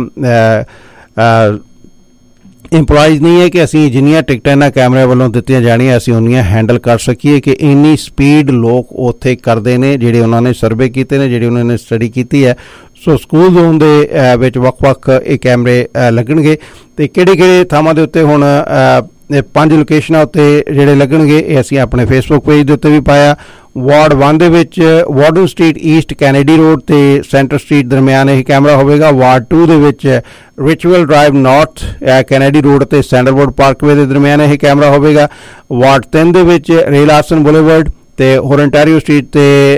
ਇੰਪਲਾਈਜ਼ ਨਹੀਂ ਹੈ ਕਿ ਅਸੀਂ ਜਿੰਨੀਆਂ ਟਿਕਟਾਂ ਇਹਨਾਂ ਕੈਮਰਿਆਂ ਵੱਲੋਂ ਦਿੱਤੀਆਂ ਜਾਣੀਆਂ ਅਸੀਂ ਉਨੀਆਂ ਹੈਂਡਲ ਕਰ ਸਕੀਏ ਕਿ ਇੰਨੀ ਸਪੀਡ ਲੋਕ ਉੱਥੇ ਕਰਦੇ ਨੇ ਜਿਹੜੇ ਉਹਨਾਂ ਨੇ ਸਰਵੇ ਕੀਤੇ ਨੇ, ਜਿਹੜੀ ਉਹਨਾਂ ਨੇ ਸਟੱਡੀ ਕੀਤੀ ਹੈ। ਸੋ ਸਕੂਲ ਜ਼ੋਨ ਦੇ ਵਿੱਚ ਵੱਖ ਇਹ ਕੈਮਰੇ ਲੱਗਣਗੇ ਤੇ ਕਿਹੜੇ ਥਾਵਾਂ ਦੇ ਉੱਤੇ ਹੁਣ 5 ਲੋਕੇਸ਼ਨਾਂ ਉੱਤੇ ਜਿਹੜੇ ਲੱਗਣਗੇ ਇਹ ਅਸੀਂ ਆਪਣੇ ਫੇਸਬੁੱਕ ਪੇਜ ਦੇ ਉੱਤੇ ਵੀ ਪਾਇਆ। ਵਾਰਡ 1 ਦੇ ਵਿੱਚ Warden Street East Kennedy Road ਤੇ ਸੈਂਟਰ ਸਟਰੀਟ ਦਰਮਿਆਨ ਇਹ ਕੈਮਰਾ ਹੋਵੇਗਾ। ਵਾਰਡ 2 ਦੇ ਵਿੱਚ Ritual Drive North Kennedy Road ਤੇ ਸੈਂਡਲਵੁੱਡ ਪਾਰਕਵੇ ਦੇ ਦਰਮਿਆਨ ਇਹ ਕੈਮਰਾ ਹੋਵੇਗਾ। ਵਾਰਡ 3 ਦੇ ਵਿੱਚ ਰੇਲ ਆਰਸਨ ਬੁਲੇਵਰਡ ਤੇ ਹੋਰਨਟੈਰੀਓ ਸਟਰੀਟ ਤੇ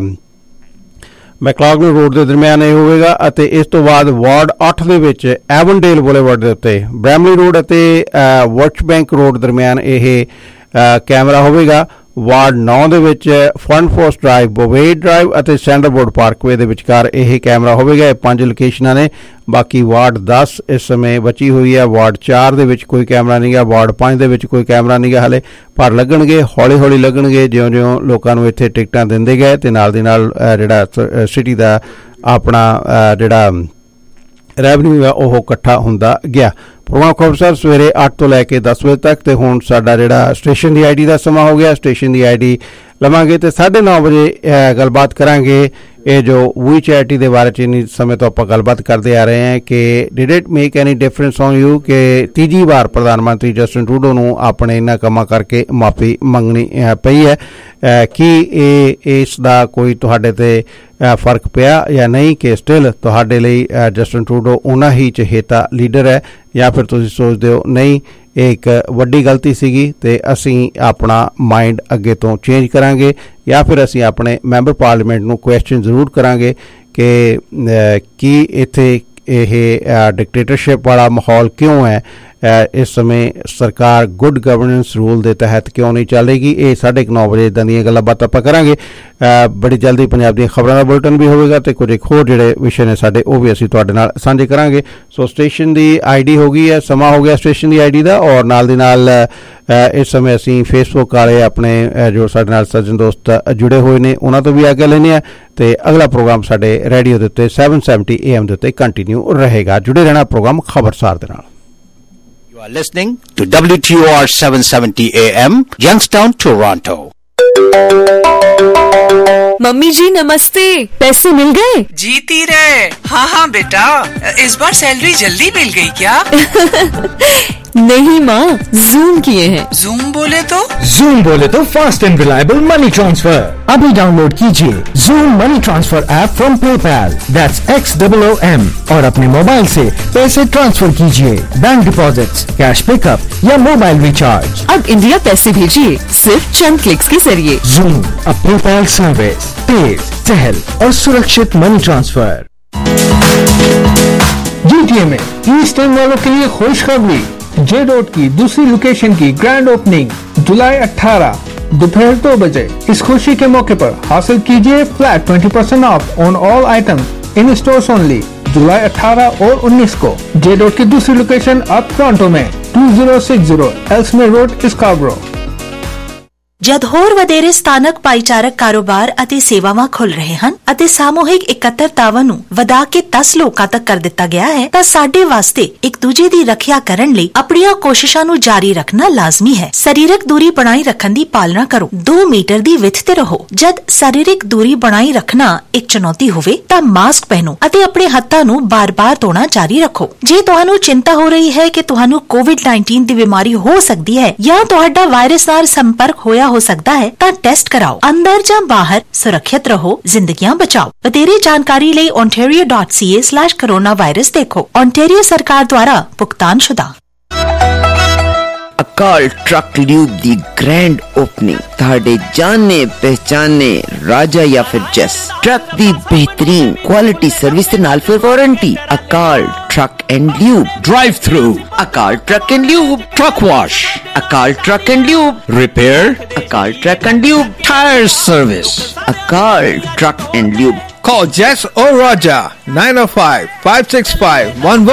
ਮੈਕਲਾਗਨ ਰੋਡ ਦੇ ਦਰਮਿਆਨ ਇਹ ਹੋਵੇਗਾ। ਅਤੇ ਇਸ ਤੋਂ ਬਾਅਦ ਵਾਰਡ 8 ਦੇ ਵਿੱਚ ਐਵਨਡੇਲ ਬੁਲੇਵਰਡ ਦੇ ਉੱਤੇ ਬ੍ਰੈਮਲੀ ਰੋਡ ਅਤੇ ਵਰਚ ਬੈਂਕ ਰੋਡ ਦਰਮਿਆਨ ਇਹ ਕੈਮਰਾ ਹੋਵੇਗਾ। ਵਾਰਡ 9 ਦੇ ਵਿੱਚ Fernforest Drive, Bovaird Drive ਅਤੇ ਸੈਂਡਲਵੁੱਡ ਪਾਰਕਵੇ ਦੇ ਵਿਚਕਾਰ ਇਹ ਕੈਮਰਾ ਹੋਵੇਗਾ। ਇਹ 5 ਲੋਕੇਸ਼ਨਾਂ ਨੇ। ਬਾਕੀ ਵਾਰਡ 10 ਇਸ ਸਮੇਂ ਬਚੀ ਹੋਈ ਹੈ। ਵਾਰਡ 4 ਦੇ ਵਿੱਚ ਕੋਈ ਕੈਮਰਾ ਨਹੀਂ ਗਾ, ਵਾਰਡ 5 ਦੇ ਵਿੱਚ ਕੋਈ ਕੈਮਰਾ ਨਹੀਂ ਗਾ ਹਾਲੇ, ਪਰ ਲੱਗਣਗੇ, ਹੌਲੀ ਲੱਗਣਗੇ ਜਿਉਂ ਲੋਕਾਂ ਨੂੰ ਇੱਥੇ ਟਿਕਟਾਂ ਦਿੰਦੇ ਗਏ ਤੇ ਨਾਲ ਦੀ ਨਾਲ ਜਿਹੜਾ ਸਿਟੀ ਦਾ ਆਪਣਾ ਜਿਹੜਾ ਰੈਵਨਿਊ ਆ ਉਹ ਇਕੱਠਾ ਹੁੰਦਾ ਗਿਆ। ਪ੍ਰੋਗਰਾਮ ਖਬਰਸਾਰ ਸਵੇਰੇ 8 ਤੋਂ ਲੈ ਕੇ 10 ਵਜੇ ਤੱਕ ਤੇ ਹੁਣ ਸਾਡਾ ਜਿਹੜਾ ਸਟੇਸ਼ਨ ਦੀ ਆਈਡੀ ਦਾ ਸਮਾਂ ਹੋ ਗਿਆ। ਸਟੇਸ਼ਨ ਦੀ ਆਈਡੀ ਲਵਾਂਗੇ ਤੇ 9:30 ਵਜੇ ਗੱਲਬਾਤ ਕਰਾਂਗੇ ਇਹ ਜੋ ਵੀ ਚੈਰਿਟੀ ਦੇ ਬਾਰੇ 'ਚ ਇੰਨੀ ਸਮੇਂ ਤੋਂ ਆਪਾਂ ਗੱਲਬਾਤ ਕਰਦੇ ਆ ਰਹੇ ਹਾਂ ਕਿ did it make any difference on you ਕਿ ਤੀਜੀ ਵਾਰ ਪ੍ਰਧਾਨ ਮੰਤਰੀ ਜਸਟਿਨ ਟਰੂਡੋ ਨੂੰ ਆਪਣੇ ਇਹਨਾਂ ਕੰਮਾਂ ਕਰਕੇ ਮਾਫੀ ਮੰਗਣੀ ਪਈ ਹੈ। ਕੀ ਇਸ ਦਾ ਕੋਈ ਤੁਹਾਡੇ ਤੇ ਫਰਕ ਪਿਆ ਜਾਂ ਨਹੀਂ ਕਿ ਸਟਿਲ ਤੁਹਾਡੇ ਲਈ ਜਸਟਿਨ ਟਰੂਡੋ ਉਹਨਾਂ ਹੀ ਚਹੇਤਾ ਲੀਡਰ ਹੈ ਜਾਂ ਫਿਰ ਤੁਸੀਂ ਸੋਚਦੇ ਹੋ ਨਹੀਂ ਇਹ ਇੱਕ ਵੱਡੀ ਗਲਤੀ ਸੀਗੀ ਤੇ ਅਸੀਂ ਆਪਣਾ ਮਾਈਂਡ ਅੱਗੇ ਤੋਂ ਚੇਂਜ ਕਰਾਂਗੇ ਜਾਂ ਫਿਰ ਅਸੀਂ ਆਪਣੇ ਮੈਂਬਰ ਪਾਰਲੀਮੈਂਟ ਨੂੰ ਕੁਐਸਚਨ ਜ਼ਰੂਰ ਕਰਾਂਗੇ ਕਿ ਕੀ ਇੱਥੇ ਇਹ ਡਿਕਟੇਟਰਸ਼ਿਪ ਵਾਲਾ ਮਾਹੌਲ ਕਿਉਂ ਹੈ, ਇਸ ਸਮੇਂ ਸਰਕਾਰ ਗੁੱਡ ਗਵਰਨੈਂਸ ਰੂਲ ਦੇ ਤਹਿਤ ਕਿਉਂ ਨਹੀਂ ਚੱਲੇਗੀ। ਇਹ 9:30 ਵਜੇ ਇੱਦਾਂ ਦੀਆਂ ਗੱਲਾਂ ਬਾਤਾਂ ਆਪਾਂ ਕਰਾਂਗੇ। ਬੜੀ ਜਲਦੀ ਪੰਜਾਬ ਦੀਆਂ ਖਬਰਾਂ ਦਾ ਬੁਲਟਨ ਵੀ ਹੋਵੇਗਾ ਤੇ ਕੁਝ ਹੋਰ ਜਿਹੜੇ ਵਿਸ਼ੇ ਨੇ ਸਾਡੇ ਉਹ ਵੀ ਅਸੀਂ ਤੁਹਾਡੇ ਨਾਲ ਸਾਂਝੇ ਕਰਾਂਗੇ। ਸੋ ਸਟੇਸ਼ਨ ਦੀ ਆਈਡੀ ਹੋ ਗਈ ਹੈ, ਸਮਾਂ ਹੋ ਗਿਆ ਸਟੇਸ਼ਨ ਦੀ ਆਈਡੀ ਦਾ ਔਰ ਨਾਲ ਦੀ ਨਾਲ ਇਸ ਸਮੇਂ ਅਸੀਂ ਫੇਸਬੁੱਕ ਵਾਲੇ ਆਪਣੇ ਜੋ ਸਾਡੇ ਨਾਲ ਸੱਜਣ ਦੋਸਤ ਜੁੜੇ ਹੋਏ ਨੇ ਉਹਨਾਂ ਤੋਂ ਵੀ ਆਗਿਆ ਲੈਂਦੇ ਹਾਂ ਤੇ ਅਗਲਾ ਪ੍ਰੋਗਰਾਮ ਸਾਡੇ ਰੇਡੀਓ ਦੇ ਉੱਤੇ 770 AM ਦੇ ਉੱਤੇ ਕੰਟੀਨਿਊ ਰਹੇਗਾ। ਜੁੜੇ ਰਹਿਣਾ ਪ੍ਰੋਗਰਾਮ ਖਬਰਸਾਰ ਦੇ ਨਾਲ। You are listening to WTOR 770 AM, Youngstown, Toronto. Mummy जी नमस्ते। पैसे मिल गए? जीती रहे। हाँ बेटा, इस बार सैलरी जल्दी मिल गई क्या? नहीं माँ, जूम किए हैं। जूम बोले तो? जूम बोले तो fast and reliable money transfer. अभी डाउनलोड कीजिए Xoom money transfer app from PayPal, that's XOOM, और अपने मोबाइल से पैसे ट्रांसफर कीजिए, बैंक डिपॉजिट्स, कैश पिकअप या मोबाइल रिचार्ज। अब इंडिया पैसे भेजिए सिर्फ चंद क्लिक्स के जरिए। जूम, अ पेपैल सर्विस, तेज, सहल और सुरक्षित मनी ट्रांसफर। GTA में ईस्ट एंड वालों के लिए खुशखबरी, J.Dot की दूसरी लोकेशन की ग्रैंड ओपनिंग जुलाई 18 दोपहर 2 बजे। इस खुशी के मौके पर हासिल कीजिए flat 20% off on all items in stores only. जुलाई 18 और 19 को J.Dot की दूसरी लोकेशन अब टोरंटो में 2060 एल्समेयर रोड, स्कार्बरो। ਜਦ ਹੋਰ ਵਧੇਰੇ ਸਥਾਨਕ ਭਾਈਚਾਰਕ ਕਾਰੋਬਾਰ ਅਤੇ ਸੇਵਾਵਾਂ ਖੁੱਲ ਰਹੇ ਹਨ ਅਤੇ ਸਾਮੂਹਿਕ ਇਕੱਤਰਤਾਵਾਂ ਨੂੰ ਵਧਾ ਕੇ 10 ਲੋਕਾਂ ਤੱਕ ਕਰ ਦਿੱਤਾ ਗਿਆ ਹੈ ਤਾਂ ਸਾਡੇ ਵਾਸਤੇ ਇੱਕ ਦੂਜੇ ਦੀ ਰੱਖਿਆ ਕਰਨ ਲਈ ਆਪਣੀਆਂ ਕੋਸ਼ਿਸ਼ਾਂ ਨੂੰ ਜਾਰੀ ਰੱਖਣਾ ਲਾਜ਼ਮੀ ਹੈ। ਸਰੀਰਕ ਦੂਰੀ ਬਣਾਈ ਰੱਖਣ ਦੀ ਪਾਲਣਾ ਕਰੋ। 2 ਮੀਟਰ ਦੀ ਵਿੱਥ ਤੇ ਰਹੋ। ਜਦ ਸਰੀਰਕ ਦੂਰੀ ਬਣਾਈ ਰੱਖਣਾ ਇੱਕ ਚੁਣੌਤੀ ਹੋਵੇ ਤਾਂ ਮਾਸਕ ਪਹਿਨੋ ਅਤੇ ਆਪਣੇ ਹੱਥਾਂ ਨੂੰ ਬਾਰ-ਬਾਰ ਧੋਣਾ ਜਾਰੀ ਰੱਖੋ। ਜੇ ਤੁਹਾਨੂੰ ਚਿੰਤਾ ਹੋ ਰਹੀ ਹੈ ਕਿ ਤੁਹਾਨੂੰ ਕੋਵਿਡ-19 ਦੀ ਬਿਮਾਰੀ ਹੋ ਸਕਦੀ ਹੈ ਜਾਂ ਤੁਹਾਡਾ ਵਾਇਰਸ ਨਾਲ ਸੰਪਰਕ ਹੋਇਆ ਹੋ ਸਕਦਾ ਹੈ ਤਾਂ ਟੈਸਟ ਕਰਾਓ। ਅੰਦਰ ਜਾਂ ਬਾਹਰ ਸੁਰੱਖਿਅਤ ਰਹੋ, ਜ਼ਿੰਦਗੀਆਂ ਬਚਾਓ। ਵਧੇਰੇ ਜਾਣਕਾਰੀ ਲਈ ontario.ca/coronavirus ਦੇਖੋ। ontario ਸਰਕਾਰ ਦੁਆਰਾ ਭੁਗਤਾਨਸ਼ੁਦਾ। Akal Truck Lube the grand opening ਤੁਹਾਡੇ ਜਾਣੇ ਪਹਿਚਾਨੇ ਰਾਜਾ ਜਾਂ ਫਿਰ ਜੈਸ ਟਰੱਕ ਦੀ ਬਿਹਤਰੀਨ ਕੁਆਲਿਟੀ ਸਰਵਿਸ ਦੇ ਨਾਲ ਫਿਰ warranty. Akal Truck and Lube drive through, Akal Truck and Lube truck wash, Akal Truck and Lube repair, Akal Truck and Lube tyre service, Akal Truck and Lube. Call Jess or Raja 905-565-11